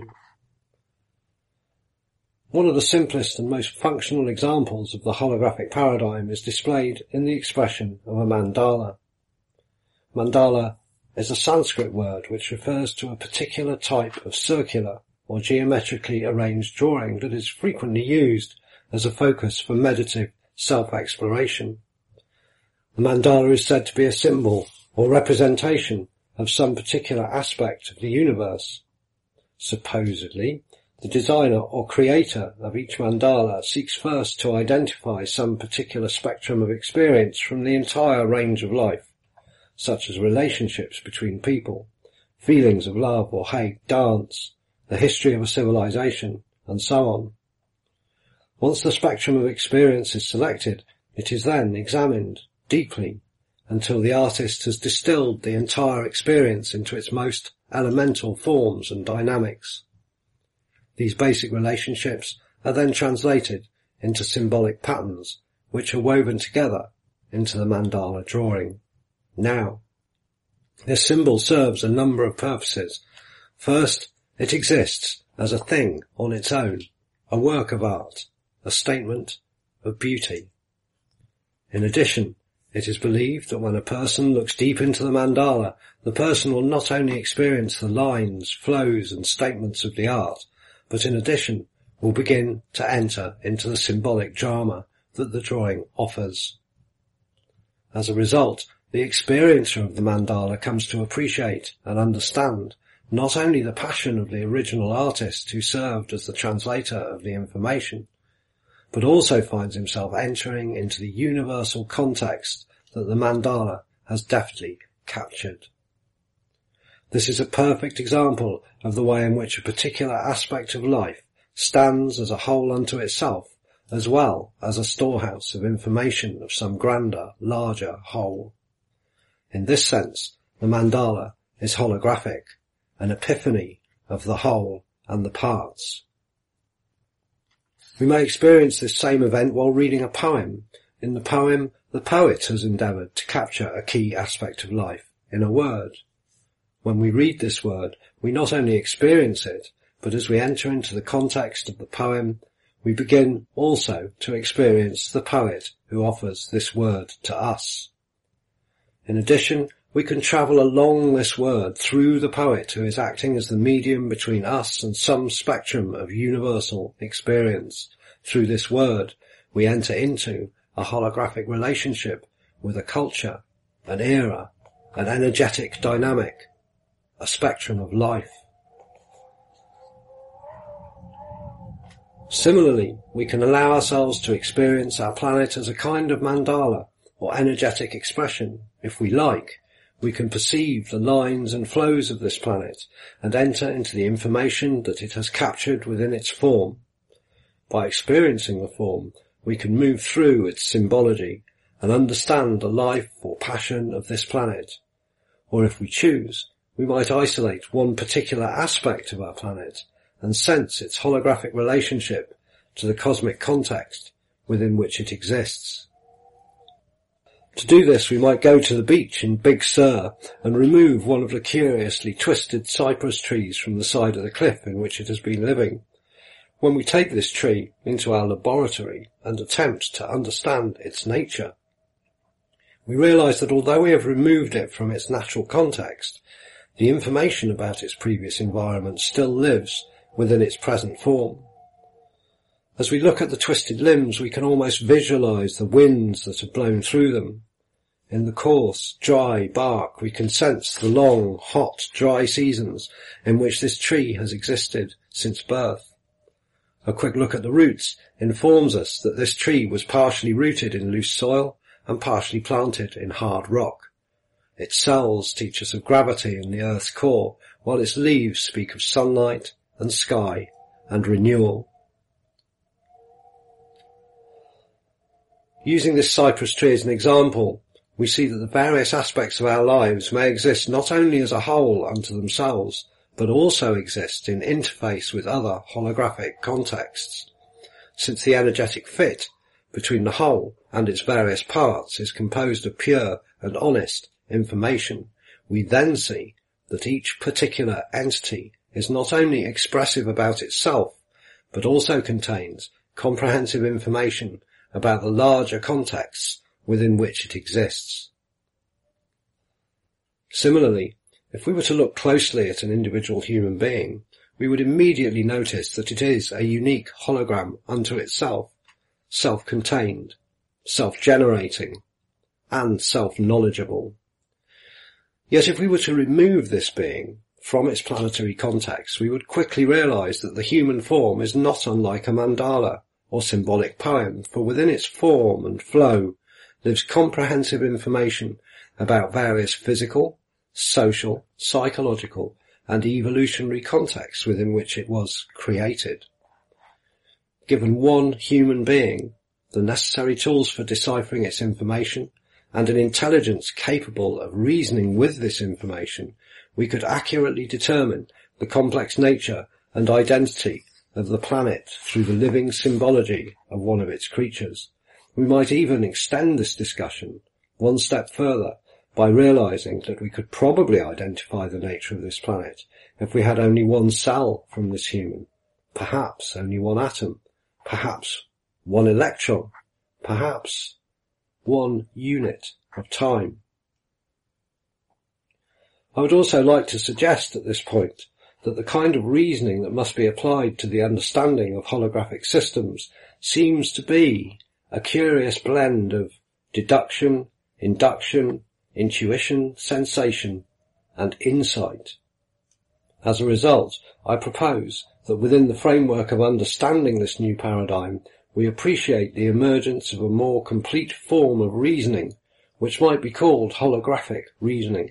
One of the simplest and most functional examples of the holographic paradigm is displayed in the expression of a mandala. Mandala is a Sanskrit word which refers to a particular type of circular or geometrically arranged drawing that is frequently used as a focus for meditative self-exploration. The mandala is said to be a symbol or representation of some particular aspect of the universe. Supposedly, the designer or creator of each mandala seeks first to identify some particular spectrum of experience from the entire range of life, such as relationships between people, feelings of love or hate, dance, the history of a civilization, and so on. Once the spectrum of experience is selected, it is then examined deeply until the artist has distilled the entire experience into its most elemental forms and dynamics. These basic relationships are then translated into symbolic patterns which are woven together into the mandala drawing. Now, this symbol serves a number of purposes. First, it exists as a thing on its own, a work of art, a statement of beauty. In addition, it is believed that when a person looks deep into the mandala, the person will not only experience the lines, flows and statements of the art, but in addition will begin to enter into the symbolic drama that the drawing offers. As a result, the experiencer of the mandala comes to appreciate and understand not only the passion of the original artist who served as the translator of the information, but also finds himself entering into the universal context that the mandala has deftly captured. This is a perfect example of the way in which a particular aspect of life stands as a whole unto itself, as well as a storehouse of information of some grander, larger whole. In this sense, the mandala is holographic, an epiphany of the whole and the parts. We may experience this same event while reading a poem. In the poem, the poet has endeavoured to capture a key aspect of life in a word. When we read this word, we not only experience it, but as we enter into the context of the poem, we begin also to experience the poet who offers this word to us. In addition, we can travel along this word through the poet who is acting as the medium between us and some spectrum of universal experience. Through this word, we enter into a holographic relationship with a culture, an era, an energetic dynamic, a spectrum of life. Similarly, we can allow ourselves to experience our planet as a kind of mandala or energetic expression. If we like, we can perceive the lines and flows of this planet and enter into the information that it has captured within its form. By experiencing the form, we can move through its symbology and understand the life or passion of this planet. Or if we choose, we might isolate one particular aspect of our planet and sense its holographic relationship to the cosmic context within which it exists. To do this, we might go to the beach in Big Sur and remove one of the curiously twisted cypress trees from the side of the cliff in which it has been living. When we take this tree into our laboratory and attempt to understand its nature, we realize that although we have removed it from its natural context, the information about its previous environment still lives within its present form. As we look at the twisted limbs, we can almost visualize the winds that have blown through them. In the coarse, dry bark, we can sense the long, hot, dry seasons in which this tree has existed since birth. A quick look at the roots informs us that this tree was partially rooted in loose soil and partially planted in hard rock. Its cells teach us of gravity in the Earth's core, while its leaves speak of sunlight and sky and renewal. Using this cypress tree as an example, we see that the various aspects of our lives may exist not only as a whole unto themselves, but also exist in interface with other holographic contexts. Since the energetic fit between the whole and its various parts is composed of pure and honest information, we then see that each particular entity is not only expressive about itself, but also contains comprehensive information about the larger contexts within which it exists. Similarly, if we were to look closely at an individual human being, we would immediately notice that it is a unique hologram unto itself, self-contained, self-generating, and self-knowledgeable. Yet if we were to remove this being from its planetary context, we would quickly realize that the human form is not unlike a mandala or symbolic poem, for within its form and flow lives comprehensive information about various physical, social, psychological, and evolutionary contexts within which it was created. Given one human being, the necessary tools for deciphering its information, and an intelligence capable of reasoning with this information, we could accurately determine the complex nature and identity of the planet through the living symbology of one of its creatures. We might even extend this discussion one step further by realizing that we could probably identify the nature of this planet if we had only one cell from this human, perhaps only one atom, perhaps one electron, perhaps one unit of time. I would also like to suggest at this point that the kind of reasoning that must be applied to the understanding of holographic systems seems to be a curious blend of deduction, induction, intuition, sensation, and insight. As a result, I propose that within the framework of understanding this new paradigm, we appreciate the emergence of a more complete form of reasoning, which might be called holographic reasoning.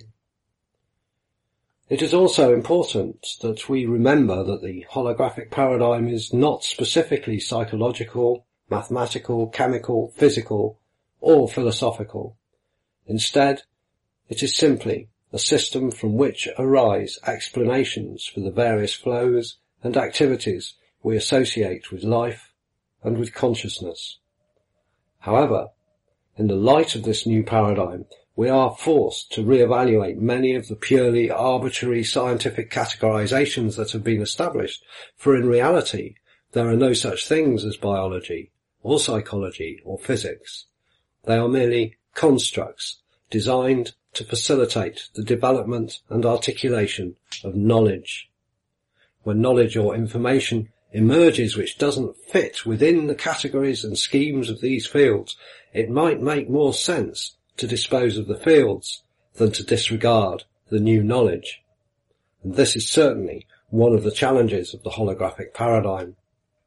It is also important that we remember that the holographic paradigm is not specifically psychological, mathematical, chemical, physical, or philosophical. Instead, it is simply a system from which arise explanations for the various flows and activities we associate with life and with consciousness. However, in the light of this new paradigm, we are forced to reevaluate many of the purely arbitrary scientific categorizations that have been established, for in reality there are no such things as biology, or psychology, or physics. They are merely constructs designed to facilitate the development and articulation of knowledge. When knowledge or information emerges which doesn't fit within the categories and schemes of these fields, it might make more sense to dispose of the fields than to disregard the new knowledge. And this is certainly one of the challenges of the holographic paradigm.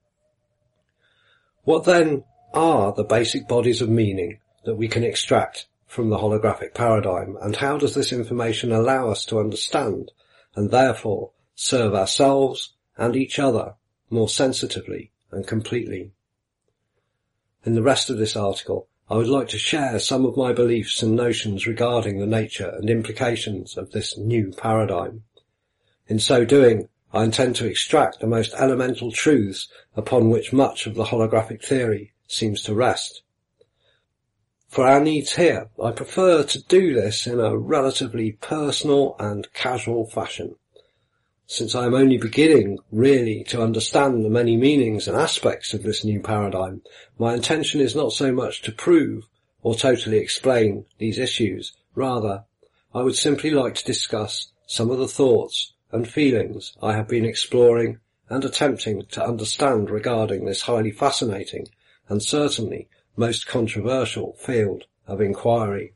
What then are the basic bodies of meaning that we can extract from the holographic paradigm, and how does this information allow us to understand and therefore serve ourselves and each other more sensitively and completely? In the rest of this article, I would like to share some of my beliefs and notions regarding the nature and implications of this new paradigm. In so doing, I intend to extract the most elemental truths upon which much of the holographic theory seems to rest. For our needs here, I prefer to do this in a relatively personal and casual fashion. Since I am only beginning really to understand the many meanings and aspects of this new paradigm, my intention is not so much to prove or totally explain these issues. Rather, I would simply like to discuss some of the thoughts and feelings I have been exploring and attempting to understand regarding this highly fascinating and certainly most controversial field of inquiry.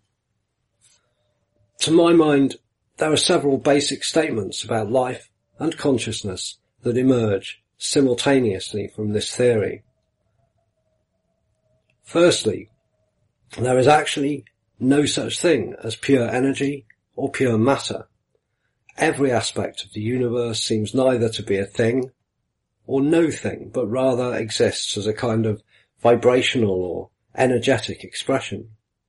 To my mind, there are several basic statements about life and consciousness that emerge simultaneously from this theory. Firstly, there is actually no such thing as pure energy or pure matter. Every aspect of the universe seems neither to be a thing or no thing, but rather exists as a kind of vibrational or energetic expression.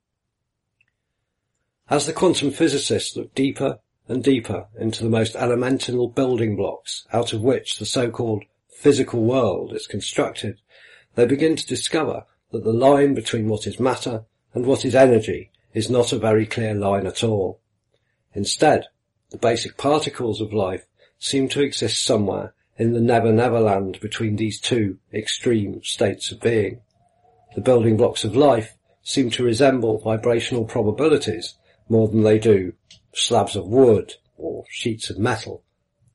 As the quantum physicists look deeper and deeper into the most elemental building blocks out of which the so-called physical world is constructed, they begin to discover that the line between what is matter and what is energy is not a very clear line at all. Instead, the basic particles of life seem to exist somewhere in the never-never land between these two extreme states of being. The building blocks of life seem to resemble vibrational probabilities more than they do slabs of wood or sheets of metal.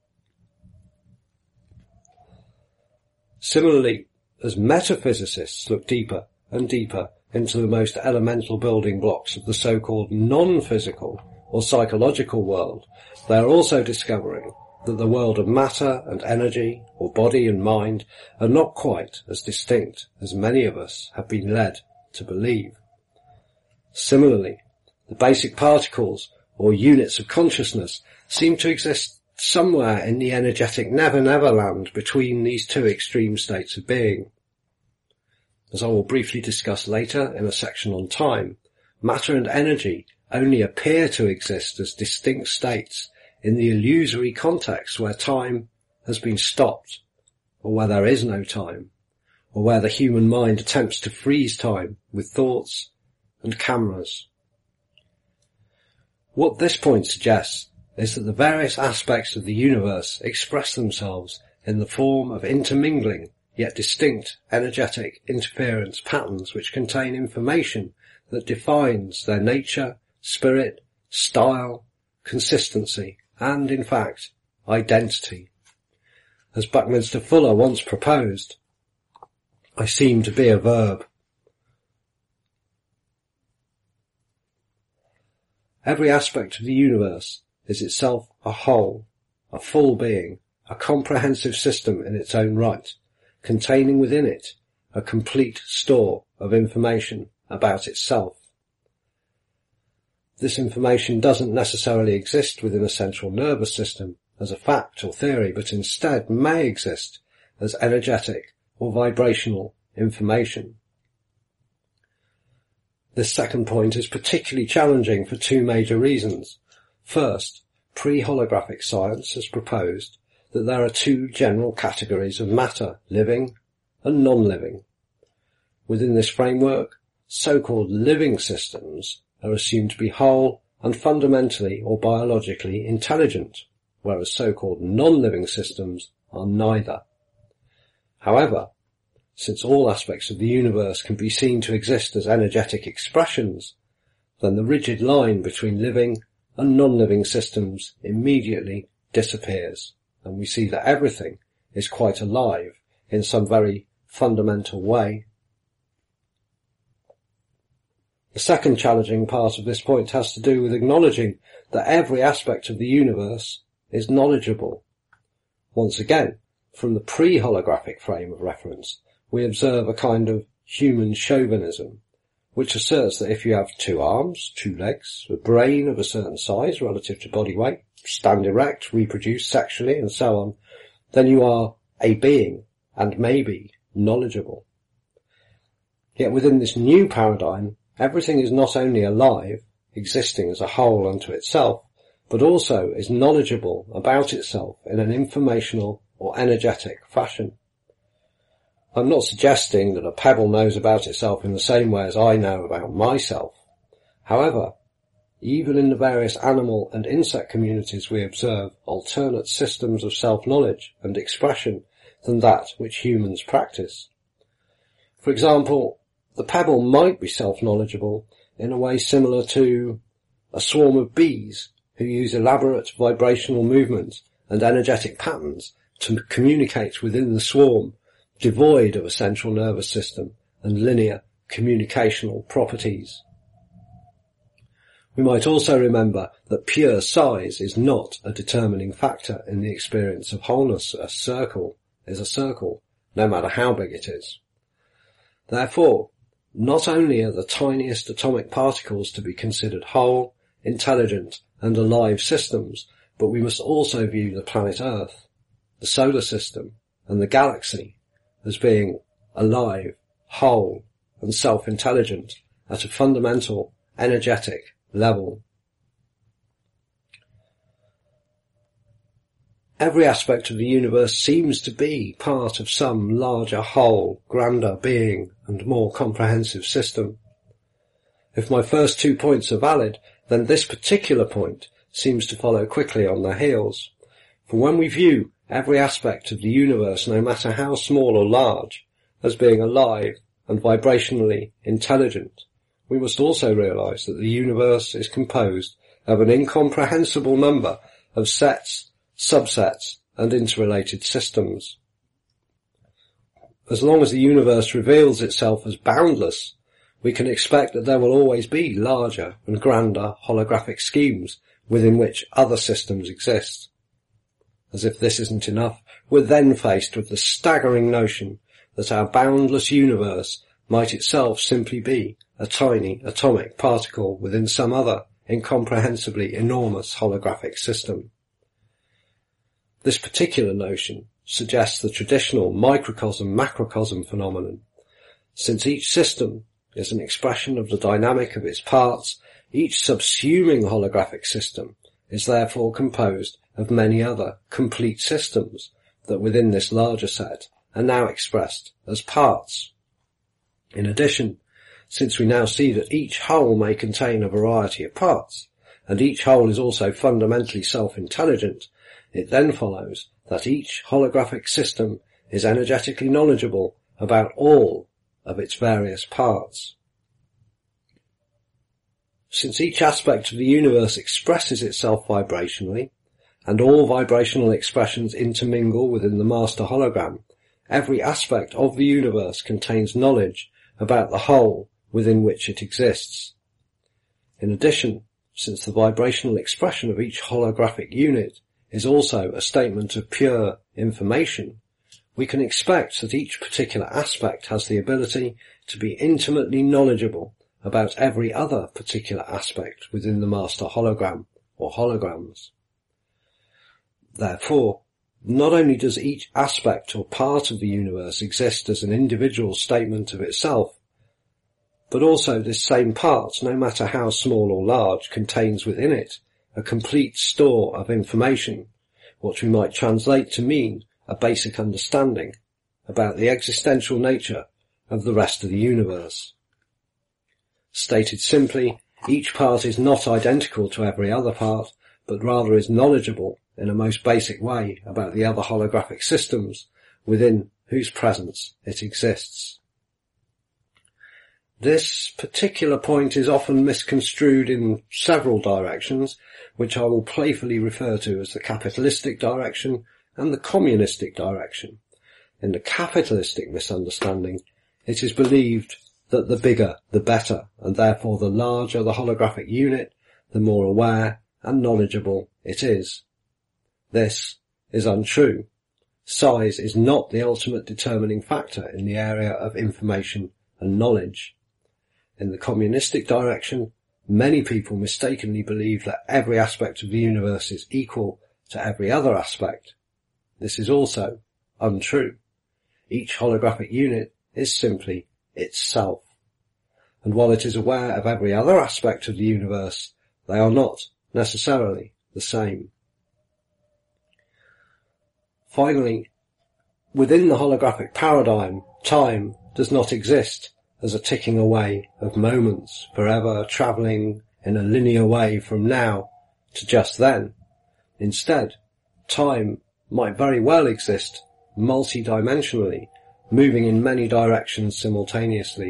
Similarly, as metaphysicists look deeper and deeper into the most elemental building blocks of the so-called non-physical or psychological world, they are also discovering that the world of matter and energy, or body and mind, are not quite as distinct as many of us have been led to believe. Similarly, the basic particles or units of consciousness seem to exist somewhere in the energetic never-never land between these two extreme states of being. As I will briefly discuss later in a section on time, matter and energy only appear to exist as distinct states in the illusory context where time has been stopped, or where there is no time, or where the human mind attempts to freeze time with thoughts and cameras. What this point suggests is that the various aspects of the universe express themselves in the form of intermingling yet distinct energetic interference patterns which contain information that defines their nature, spirit, style, consistency, and, in fact, identity. As Buckminster Fuller once proposed, I seem to be a verb. Every aspect of the universe is itself a whole, a full being, a comprehensive system in its own right, containing within it a complete store of information about itself. This information doesn't necessarily exist within a central nervous system as a fact or theory, but instead may exist as energetic or vibrational information. This second point is particularly challenging for two major reasons. First, pre-holographic science has proposed that there are two general categories of matter, living and non-living. Within this framework, so-called living systems are assumed to be whole and fundamentally or biologically intelligent, whereas so-called non-living systems are neither. However, since all aspects of the universe can be seen to exist as energetic expressions, then the rigid line between living and non-living systems immediately disappears, and we see that everything is quite alive in some very fundamental way. The second challenging part of this point has to do with acknowledging that every aspect of the universe is knowledgeable. Once again, from the pre-holographic frame of reference, we observe a kind of human chauvinism, which asserts that if you have 2 arms, 2 legs, a brain of a certain size relative to body weight, stand erect, reproduce sexually, and so on, then you are a being and maybe knowledgeable. Yet within this new paradigm, everything is not only alive, existing as a whole unto itself, but also is knowledgeable about itself in an informational or energetic fashion. I'm not suggesting that a pebble knows about itself in the same way as I know about myself. However, even in the various animal and insect communities we observe alternate systems of self-knowledge and expression than that which humans practice. For example, the pebble might be self-knowledgeable in a way similar to a swarm of bees who use elaborate vibrational movements and energetic patterns to communicate within the swarm, devoid of a central nervous system and linear communicational properties. We might also remember that pure size is not a determining factor in the experience of wholeness. A circle is a circle, no matter how big it is. Therefore, not only are the tiniest atomic particles to be considered whole, intelligent and alive systems, but we must also view the planet Earth, the solar system and the galaxy as being alive, whole and self-intelligent at a fundamental, energetic level. Every aspect of the universe seems to be part of some larger whole, grander being and more comprehensive system. If my first 2 points are valid, then this particular point seems to follow quickly on their heels. For when we view every aspect of the universe, no matter how small or large, as being alive and vibrationally intelligent, we must also realize that the universe is composed of an incomprehensible number of sets, subsets, and interrelated systems. As long as the universe reveals itself as boundless, we can expect that there will always be larger and grander holographic schemes within which other systems exist. As if this isn't enough, we're then faced with the staggering notion that our boundless universe might itself simply be a tiny atomic particle within some other incomprehensibly enormous holographic system. This particular notion suggests the traditional microcosm-macrocosm phenomenon. Since each system is an expression of the dynamic of its parts, each subsuming holographic system is therefore composed of many other complete systems that within this larger set are now expressed as parts. In addition, since we now see that each whole may contain a variety of parts, and each whole is also fundamentally self-intelligent, it then follows that each holographic system is energetically knowledgeable about all of its various parts. Since each aspect of the universe expresses itself vibrationally, and all vibrational expressions intermingle within the master hologram, every aspect of the universe contains knowledge about the whole within which it exists. In addition, since the vibrational expression of each holographic unit is also a statement of pure information, we can expect that each particular aspect has the ability to be intimately knowledgeable about every other particular aspect within the master hologram or holograms. Therefore, not only does each aspect or part of the universe exist as an individual statement of itself, but also this same part, no matter how small or large, contains within it a complete store of information, what we might translate to mean a basic understanding about the existential nature of the rest of the universe. Stated simply, each part is not identical to every other part, but rather is knowledgeable in a most basic way about the other holographic systems within whose presence it exists. This particular point is often misconstrued in several directions, which I will playfully refer to as the capitalistic direction and the communistic direction. In the capitalistic misunderstanding, it is believed that the bigger the better, and therefore the larger the holographic unit, the more aware and knowledgeable it is. This is untrue. Size is not the ultimate determining factor in the area of information and knowledge. In the communistic direction, many people mistakenly believe that every aspect of the universe is equal to every other aspect. This is also untrue. Each holographic unit is simply itself. And while it is aware of every other aspect of the universe, they are not necessarily the same. Finally, within the holographic paradigm, time does not exist as a ticking away of moments, forever travelling in a linear way from now to just then. Instead, time might very well exist multi-dimensionally, moving in many directions simultaneously.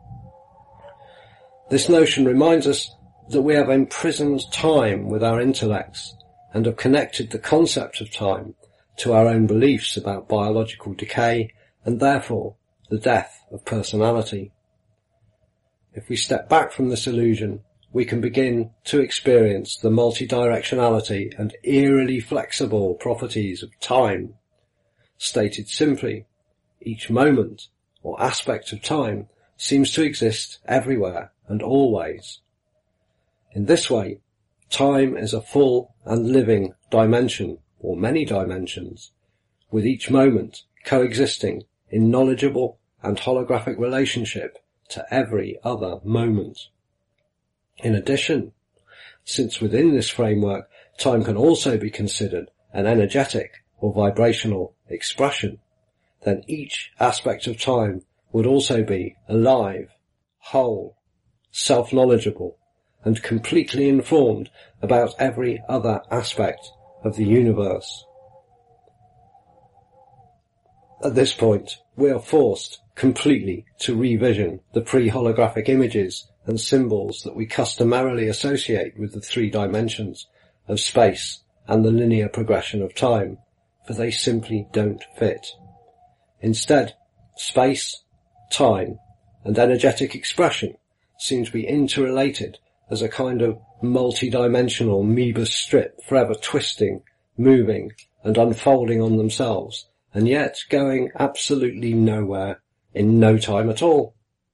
This notion reminds us that we have imprisoned time with our intellects and have connected the concept of time to our own beliefs about biological decay and therefore the death of personality. If we step back from this illusion, we can begin to experience the multidirectionality and eerily flexible properties of time. Stated simply, each moment or aspect of time seems to exist everywhere and always. In this way, time is a full and living dimension, or many dimensions, with each moment coexisting in knowledgeable and holographic relationship to every other moment. In addition, since within this framework time can also be considered an energetic or vibrational expression, then each aspect of time would also be alive, whole, self-knowledgeable, and completely informed about every other aspect of the universe. At this point, we are forced completely to revision the pre-holographic images and symbols that we customarily associate with the three dimensions of space and the linear progression of time, for they simply don't fit. Instead, space, time, and energetic expression seem to be interrelated as a kind of multi-dimensional Moebius strip, forever twisting, moving, and unfolding on themselves, and yet going absolutely nowhere in no time at all.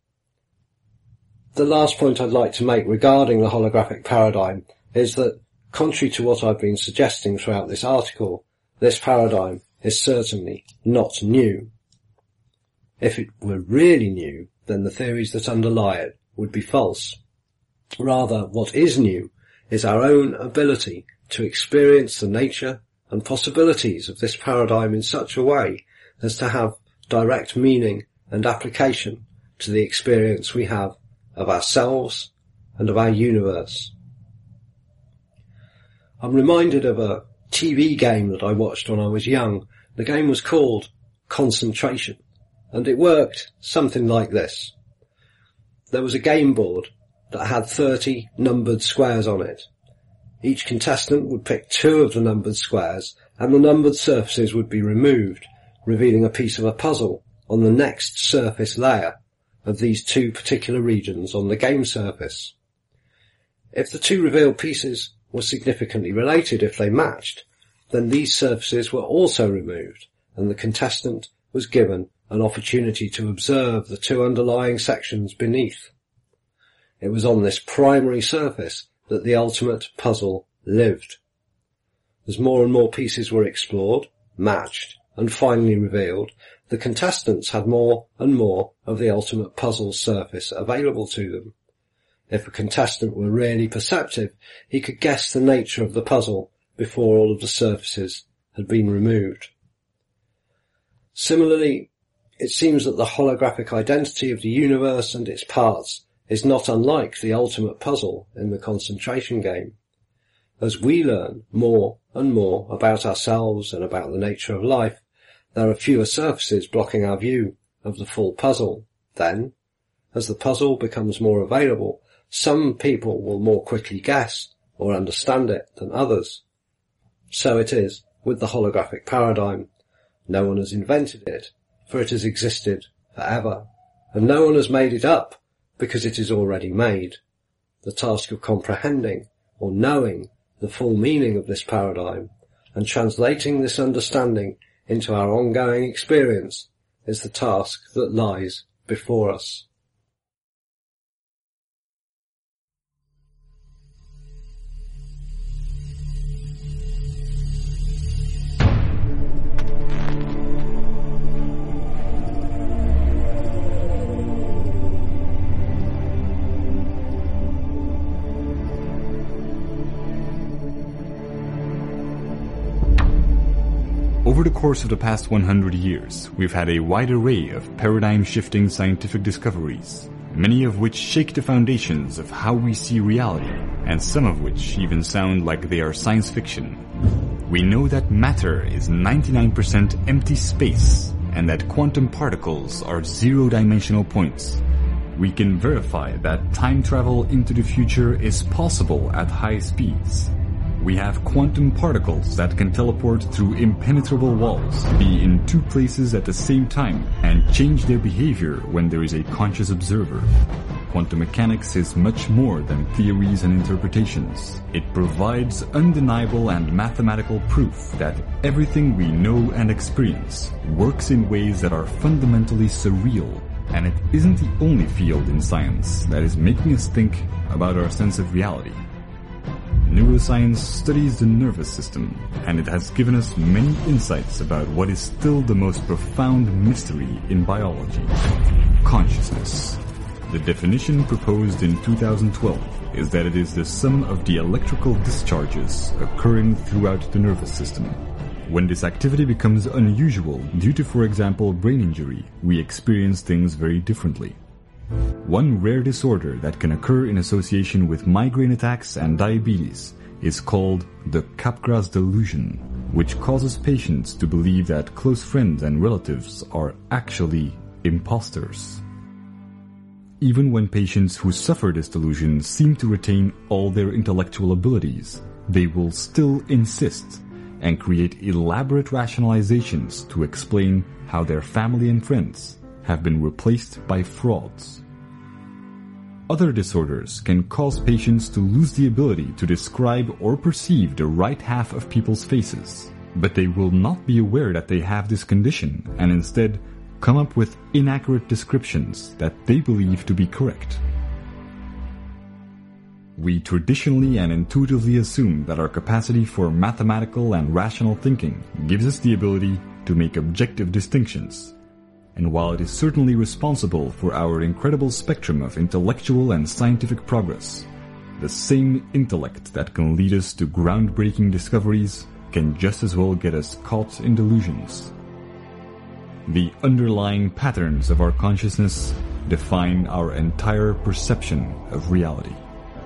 The last point I'd like to make regarding the holographic paradigm is that, contrary to what I've been suggesting throughout this article, this paradigm is certainly not new. If it were really new, then the theories that underlie it would be false. Rather, what is new is our own ability to experience the nature and possibilities of this paradigm in such a way as to have direct meaning and application to the experience we have of ourselves and of our universe. I'm reminded of a TV game that I watched when I was young. The game was called Concentration, and it worked something like this. There was a game board that had 30 numbered squares on it. Each contestant would pick 2 of the numbered squares, and the numbered surfaces would be removed, revealing a piece of a puzzle on the next surface layer of these 2 particular regions on the game surface. If the 2 revealed pieces were significantly related, if they matched, then these surfaces were also removed, and the contestant was given an opportunity to observe the 2 underlying sections beneath. It was on this primary surface that the ultimate puzzle lived. As more and more pieces were explored, matched, and finally revealed, the contestants had more and more of the ultimate puzzle surface available to them. If a contestant were really perceptive, he could guess the nature of the puzzle before all of the surfaces had been removed. Similarly, it seems that the holographic identity of the universe and its parts is not unlike the ultimate puzzle in the concentration game. As we learn more and more about ourselves and about the nature of life, there are fewer surfaces blocking our view of the full puzzle. Then, as the puzzle becomes more available, some people will more quickly guess or understand it than others. So it is with the holographic paradigm. No one has invented it, for it has existed forever, and no one has made it up, because it is already made. The task of comprehending or knowing the full meaning of this paradigm and translating this understanding into our ongoing experience is the task that lies before us. Over the course of the past 100 years, we've had a wide array of paradigm-shifting scientific discoveries, many of which shake the foundations of how we see reality, and some of which even sound like they are science fiction. We know that matter is 99% empty space, and that quantum particles are zero-dimensional points. We can verify that time travel into the future is possible at high speeds. We have quantum particles that can teleport through impenetrable walls, be in two places at the same time, and change their behavior when there is a conscious observer. Quantum mechanics is much more than theories and interpretations. It provides undeniable and mathematical proof that everything we know and experience works in ways that are fundamentally surreal, and it isn't the only field in science that is making us think about our sense of reality. Neuroscience studies the nervous system, and it has given us many insights about what is still the most profound mystery in biology: consciousness. The definition proposed in 2012 is that it is the sum of the electrical discharges occurring throughout the nervous system. When this activity becomes unusual due to, for example, brain injury, we experience things very differently. One rare disorder that can occur in association with migraine attacks and diabetes is called the Capgras delusion, which causes patients to believe that close friends and relatives are actually imposters. Even when patients who suffer this delusion seem to retain all their intellectual abilities, they will still insist and create elaborate rationalizations to explain how their family and friends have been replaced by frauds. Other disorders can cause patients to lose the ability to describe or perceive the right half of people's faces, but they will not be aware that they have this condition and instead come up with inaccurate descriptions that they believe to be correct. We traditionally and intuitively assume that our capacity for mathematical and rational thinking gives us the ability to make objective distinctions. And while it is certainly responsible for our incredible spectrum of intellectual and scientific progress, the same intellect that can lead us to groundbreaking discoveries can just as well get us caught in delusions. The underlying patterns of our consciousness define our entire perception of reality.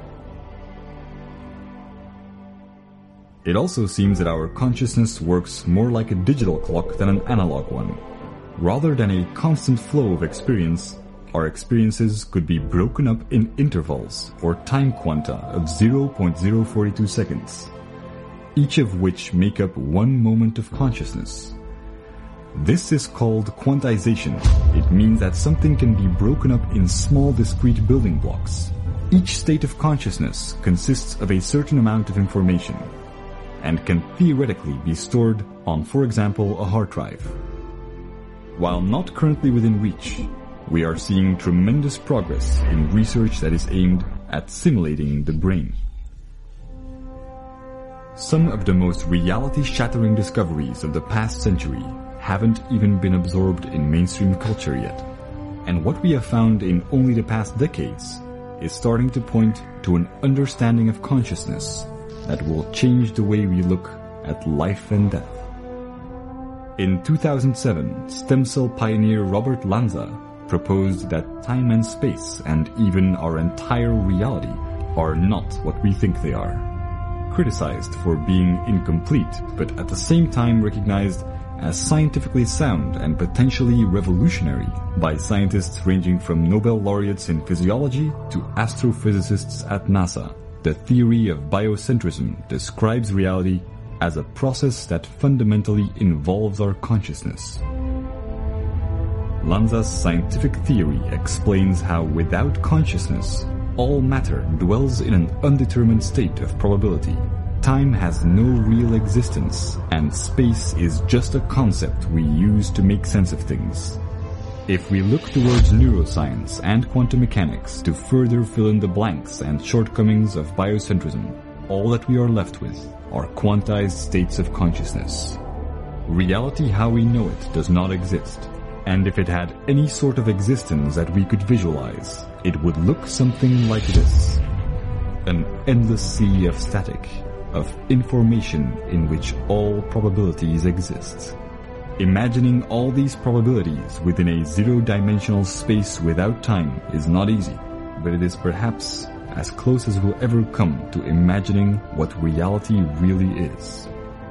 It also seems that our consciousness works more like a digital clock than an analog one. Rather than a constant flow of experience, our experiences could be broken up in intervals or time quanta of 0.042 seconds, each of which make up one moment of consciousness. This is called quantization. It means that something can be broken up in small discrete building blocks. Each state of consciousness consists of a certain amount of information and can theoretically be stored on, for example, a hard drive. While not currently within reach, we are seeing tremendous progress in research that is aimed at simulating the brain. Some of the most reality-shattering discoveries of the past century haven't even been absorbed in mainstream culture yet. And what we have found in only the past decades is starting to point to an understanding of consciousness that will change the way we look at life and death. In 2007, stem cell pioneer Robert Lanza proposed that time and space and even our entire reality are not what we think they are. Criticized for being incomplete, but at the same time recognized as scientifically sound and potentially revolutionary by scientists ranging from Nobel laureates in physiology to astrophysicists at NASA. The theory of biocentrism describes reality as a process that fundamentally involves our consciousness. Lanza's scientific theory explains how without consciousness, all matter dwells in an undetermined state of probability. Time has no real existence, and space is just a concept we use to make sense of things. If we look towards neuroscience and quantum mechanics to further fill in the blanks and shortcomings of biocentrism, all that we are left with are quantized states of consciousness. Reality how we know it does not exist, and if it had any sort of existence that we could visualize, it would look something like this. An endless sea of static, of information in which all probabilities exist. Imagining all these probabilities within a zero-dimensional space without time is not easy, but it is perhaps as close as we'll ever come to imagining what reality really is.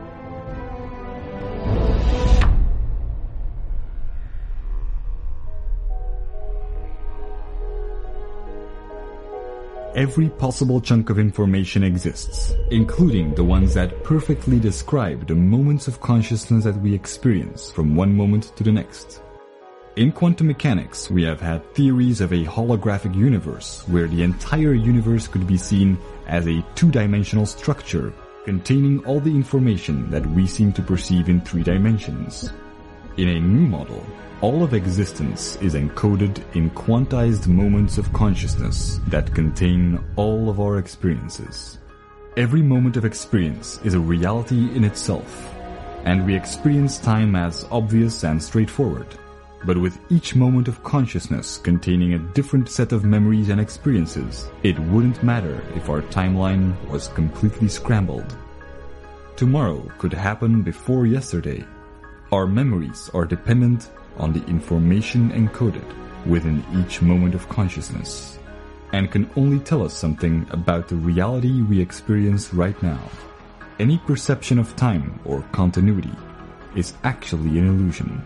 Every possible chunk of information exists, including the ones that perfectly describe the moments of consciousness that we experience from one moment to the next. In quantum mechanics, we have had theories of a holographic universe where the entire universe could be seen as a two-dimensional structure containing all the information that we seem to perceive in 3 dimensions. In a new model, all of existence is encoded in quantized moments of consciousness that contain all of our experiences. Every moment of experience is a reality in itself, and we experience time as obvious and straightforward. But with each moment of consciousness containing a different set of memories and experiences, it wouldn't matter if our timeline was completely scrambled. Tomorrow could happen before yesterday. Our memories are dependent on the information encoded within each moment of consciousness, and can only tell us something about the reality we experience right now. Any perception of time or continuity is actually an illusion.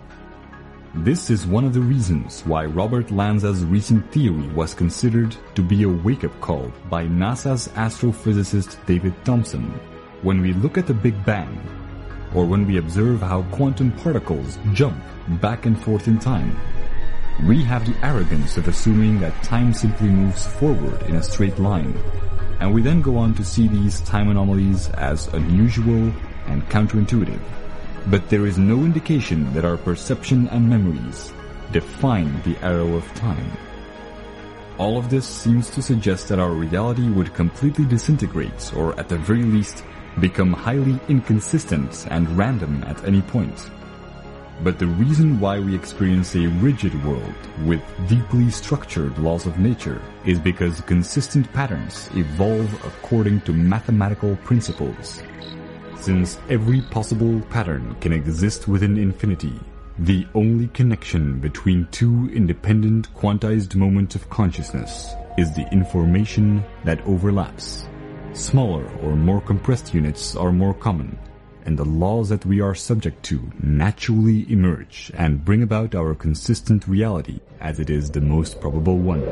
This is one of the reasons why Robert Lanza's recent theory was considered to be a wake-up call by NASA's astrophysicist David Thompson. When we look at the Big Bang, or when we observe how quantum particles jump back and forth in time, we have the arrogance of assuming that time simply moves forward in a straight line, and we then go on to see these time anomalies as unusual and counterintuitive. But there is no indication that our perception and memories define the arrow of time. All of this seems to suggest that our reality would completely disintegrate, or at the very least, become highly inconsistent and random at any point. But the reason why we experience a rigid world with deeply structured laws of nature is because consistent patterns evolve according to mathematical principles. Since every possible pattern can exist within infinity, the only connection between 2 independent quantized moments of consciousness is the information that overlaps. Smaller or more compressed units are more common, and the laws that we are subject to naturally emerge and bring about our consistent reality as it is the most probable one.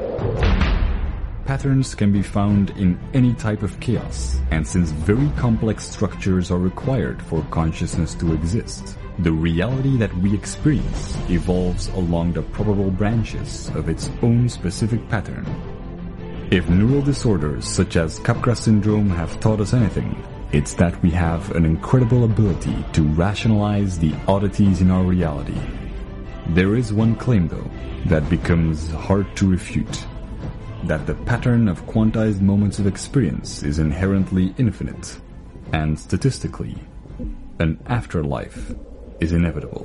Patterns can be found in any type of chaos, and since very complex structures are required for consciousness to exist, the reality that we experience evolves along the probable branches of its own specific pattern. If neural disorders such as Capgras syndrome have taught us anything, it's that we have an incredible ability to rationalize the oddities in our reality. There is one claim, though, that becomes hard to refute: that the pattern of quantized moments of experience is inherently infinite, and statistically, an afterlife is inevitable.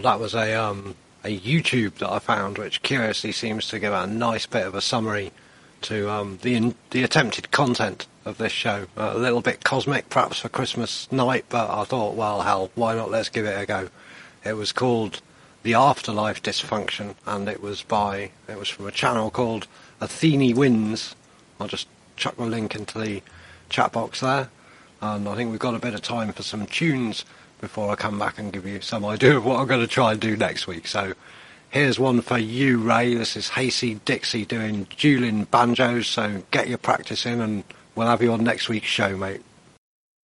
that was a YouTube that I found, which curiously seems to give a nice bit of a summary to the attempted content of this show. A little bit cosmic, perhaps for Christmas night, but I thought, well, hell, why not? Let's give it a go. It was called The Afterlife Dysfunction, and it was from a channel called Athene Wins. I'll just chuck the link into the chat box there, and I think we've got a bit of time for some tunes before I come back and give you some idea of what I'm going to try and do next week. So here's one for you, Ray. This is Hasey Dixie doing dueling banjos, so get your practice in and we'll have you on next week's show, mate.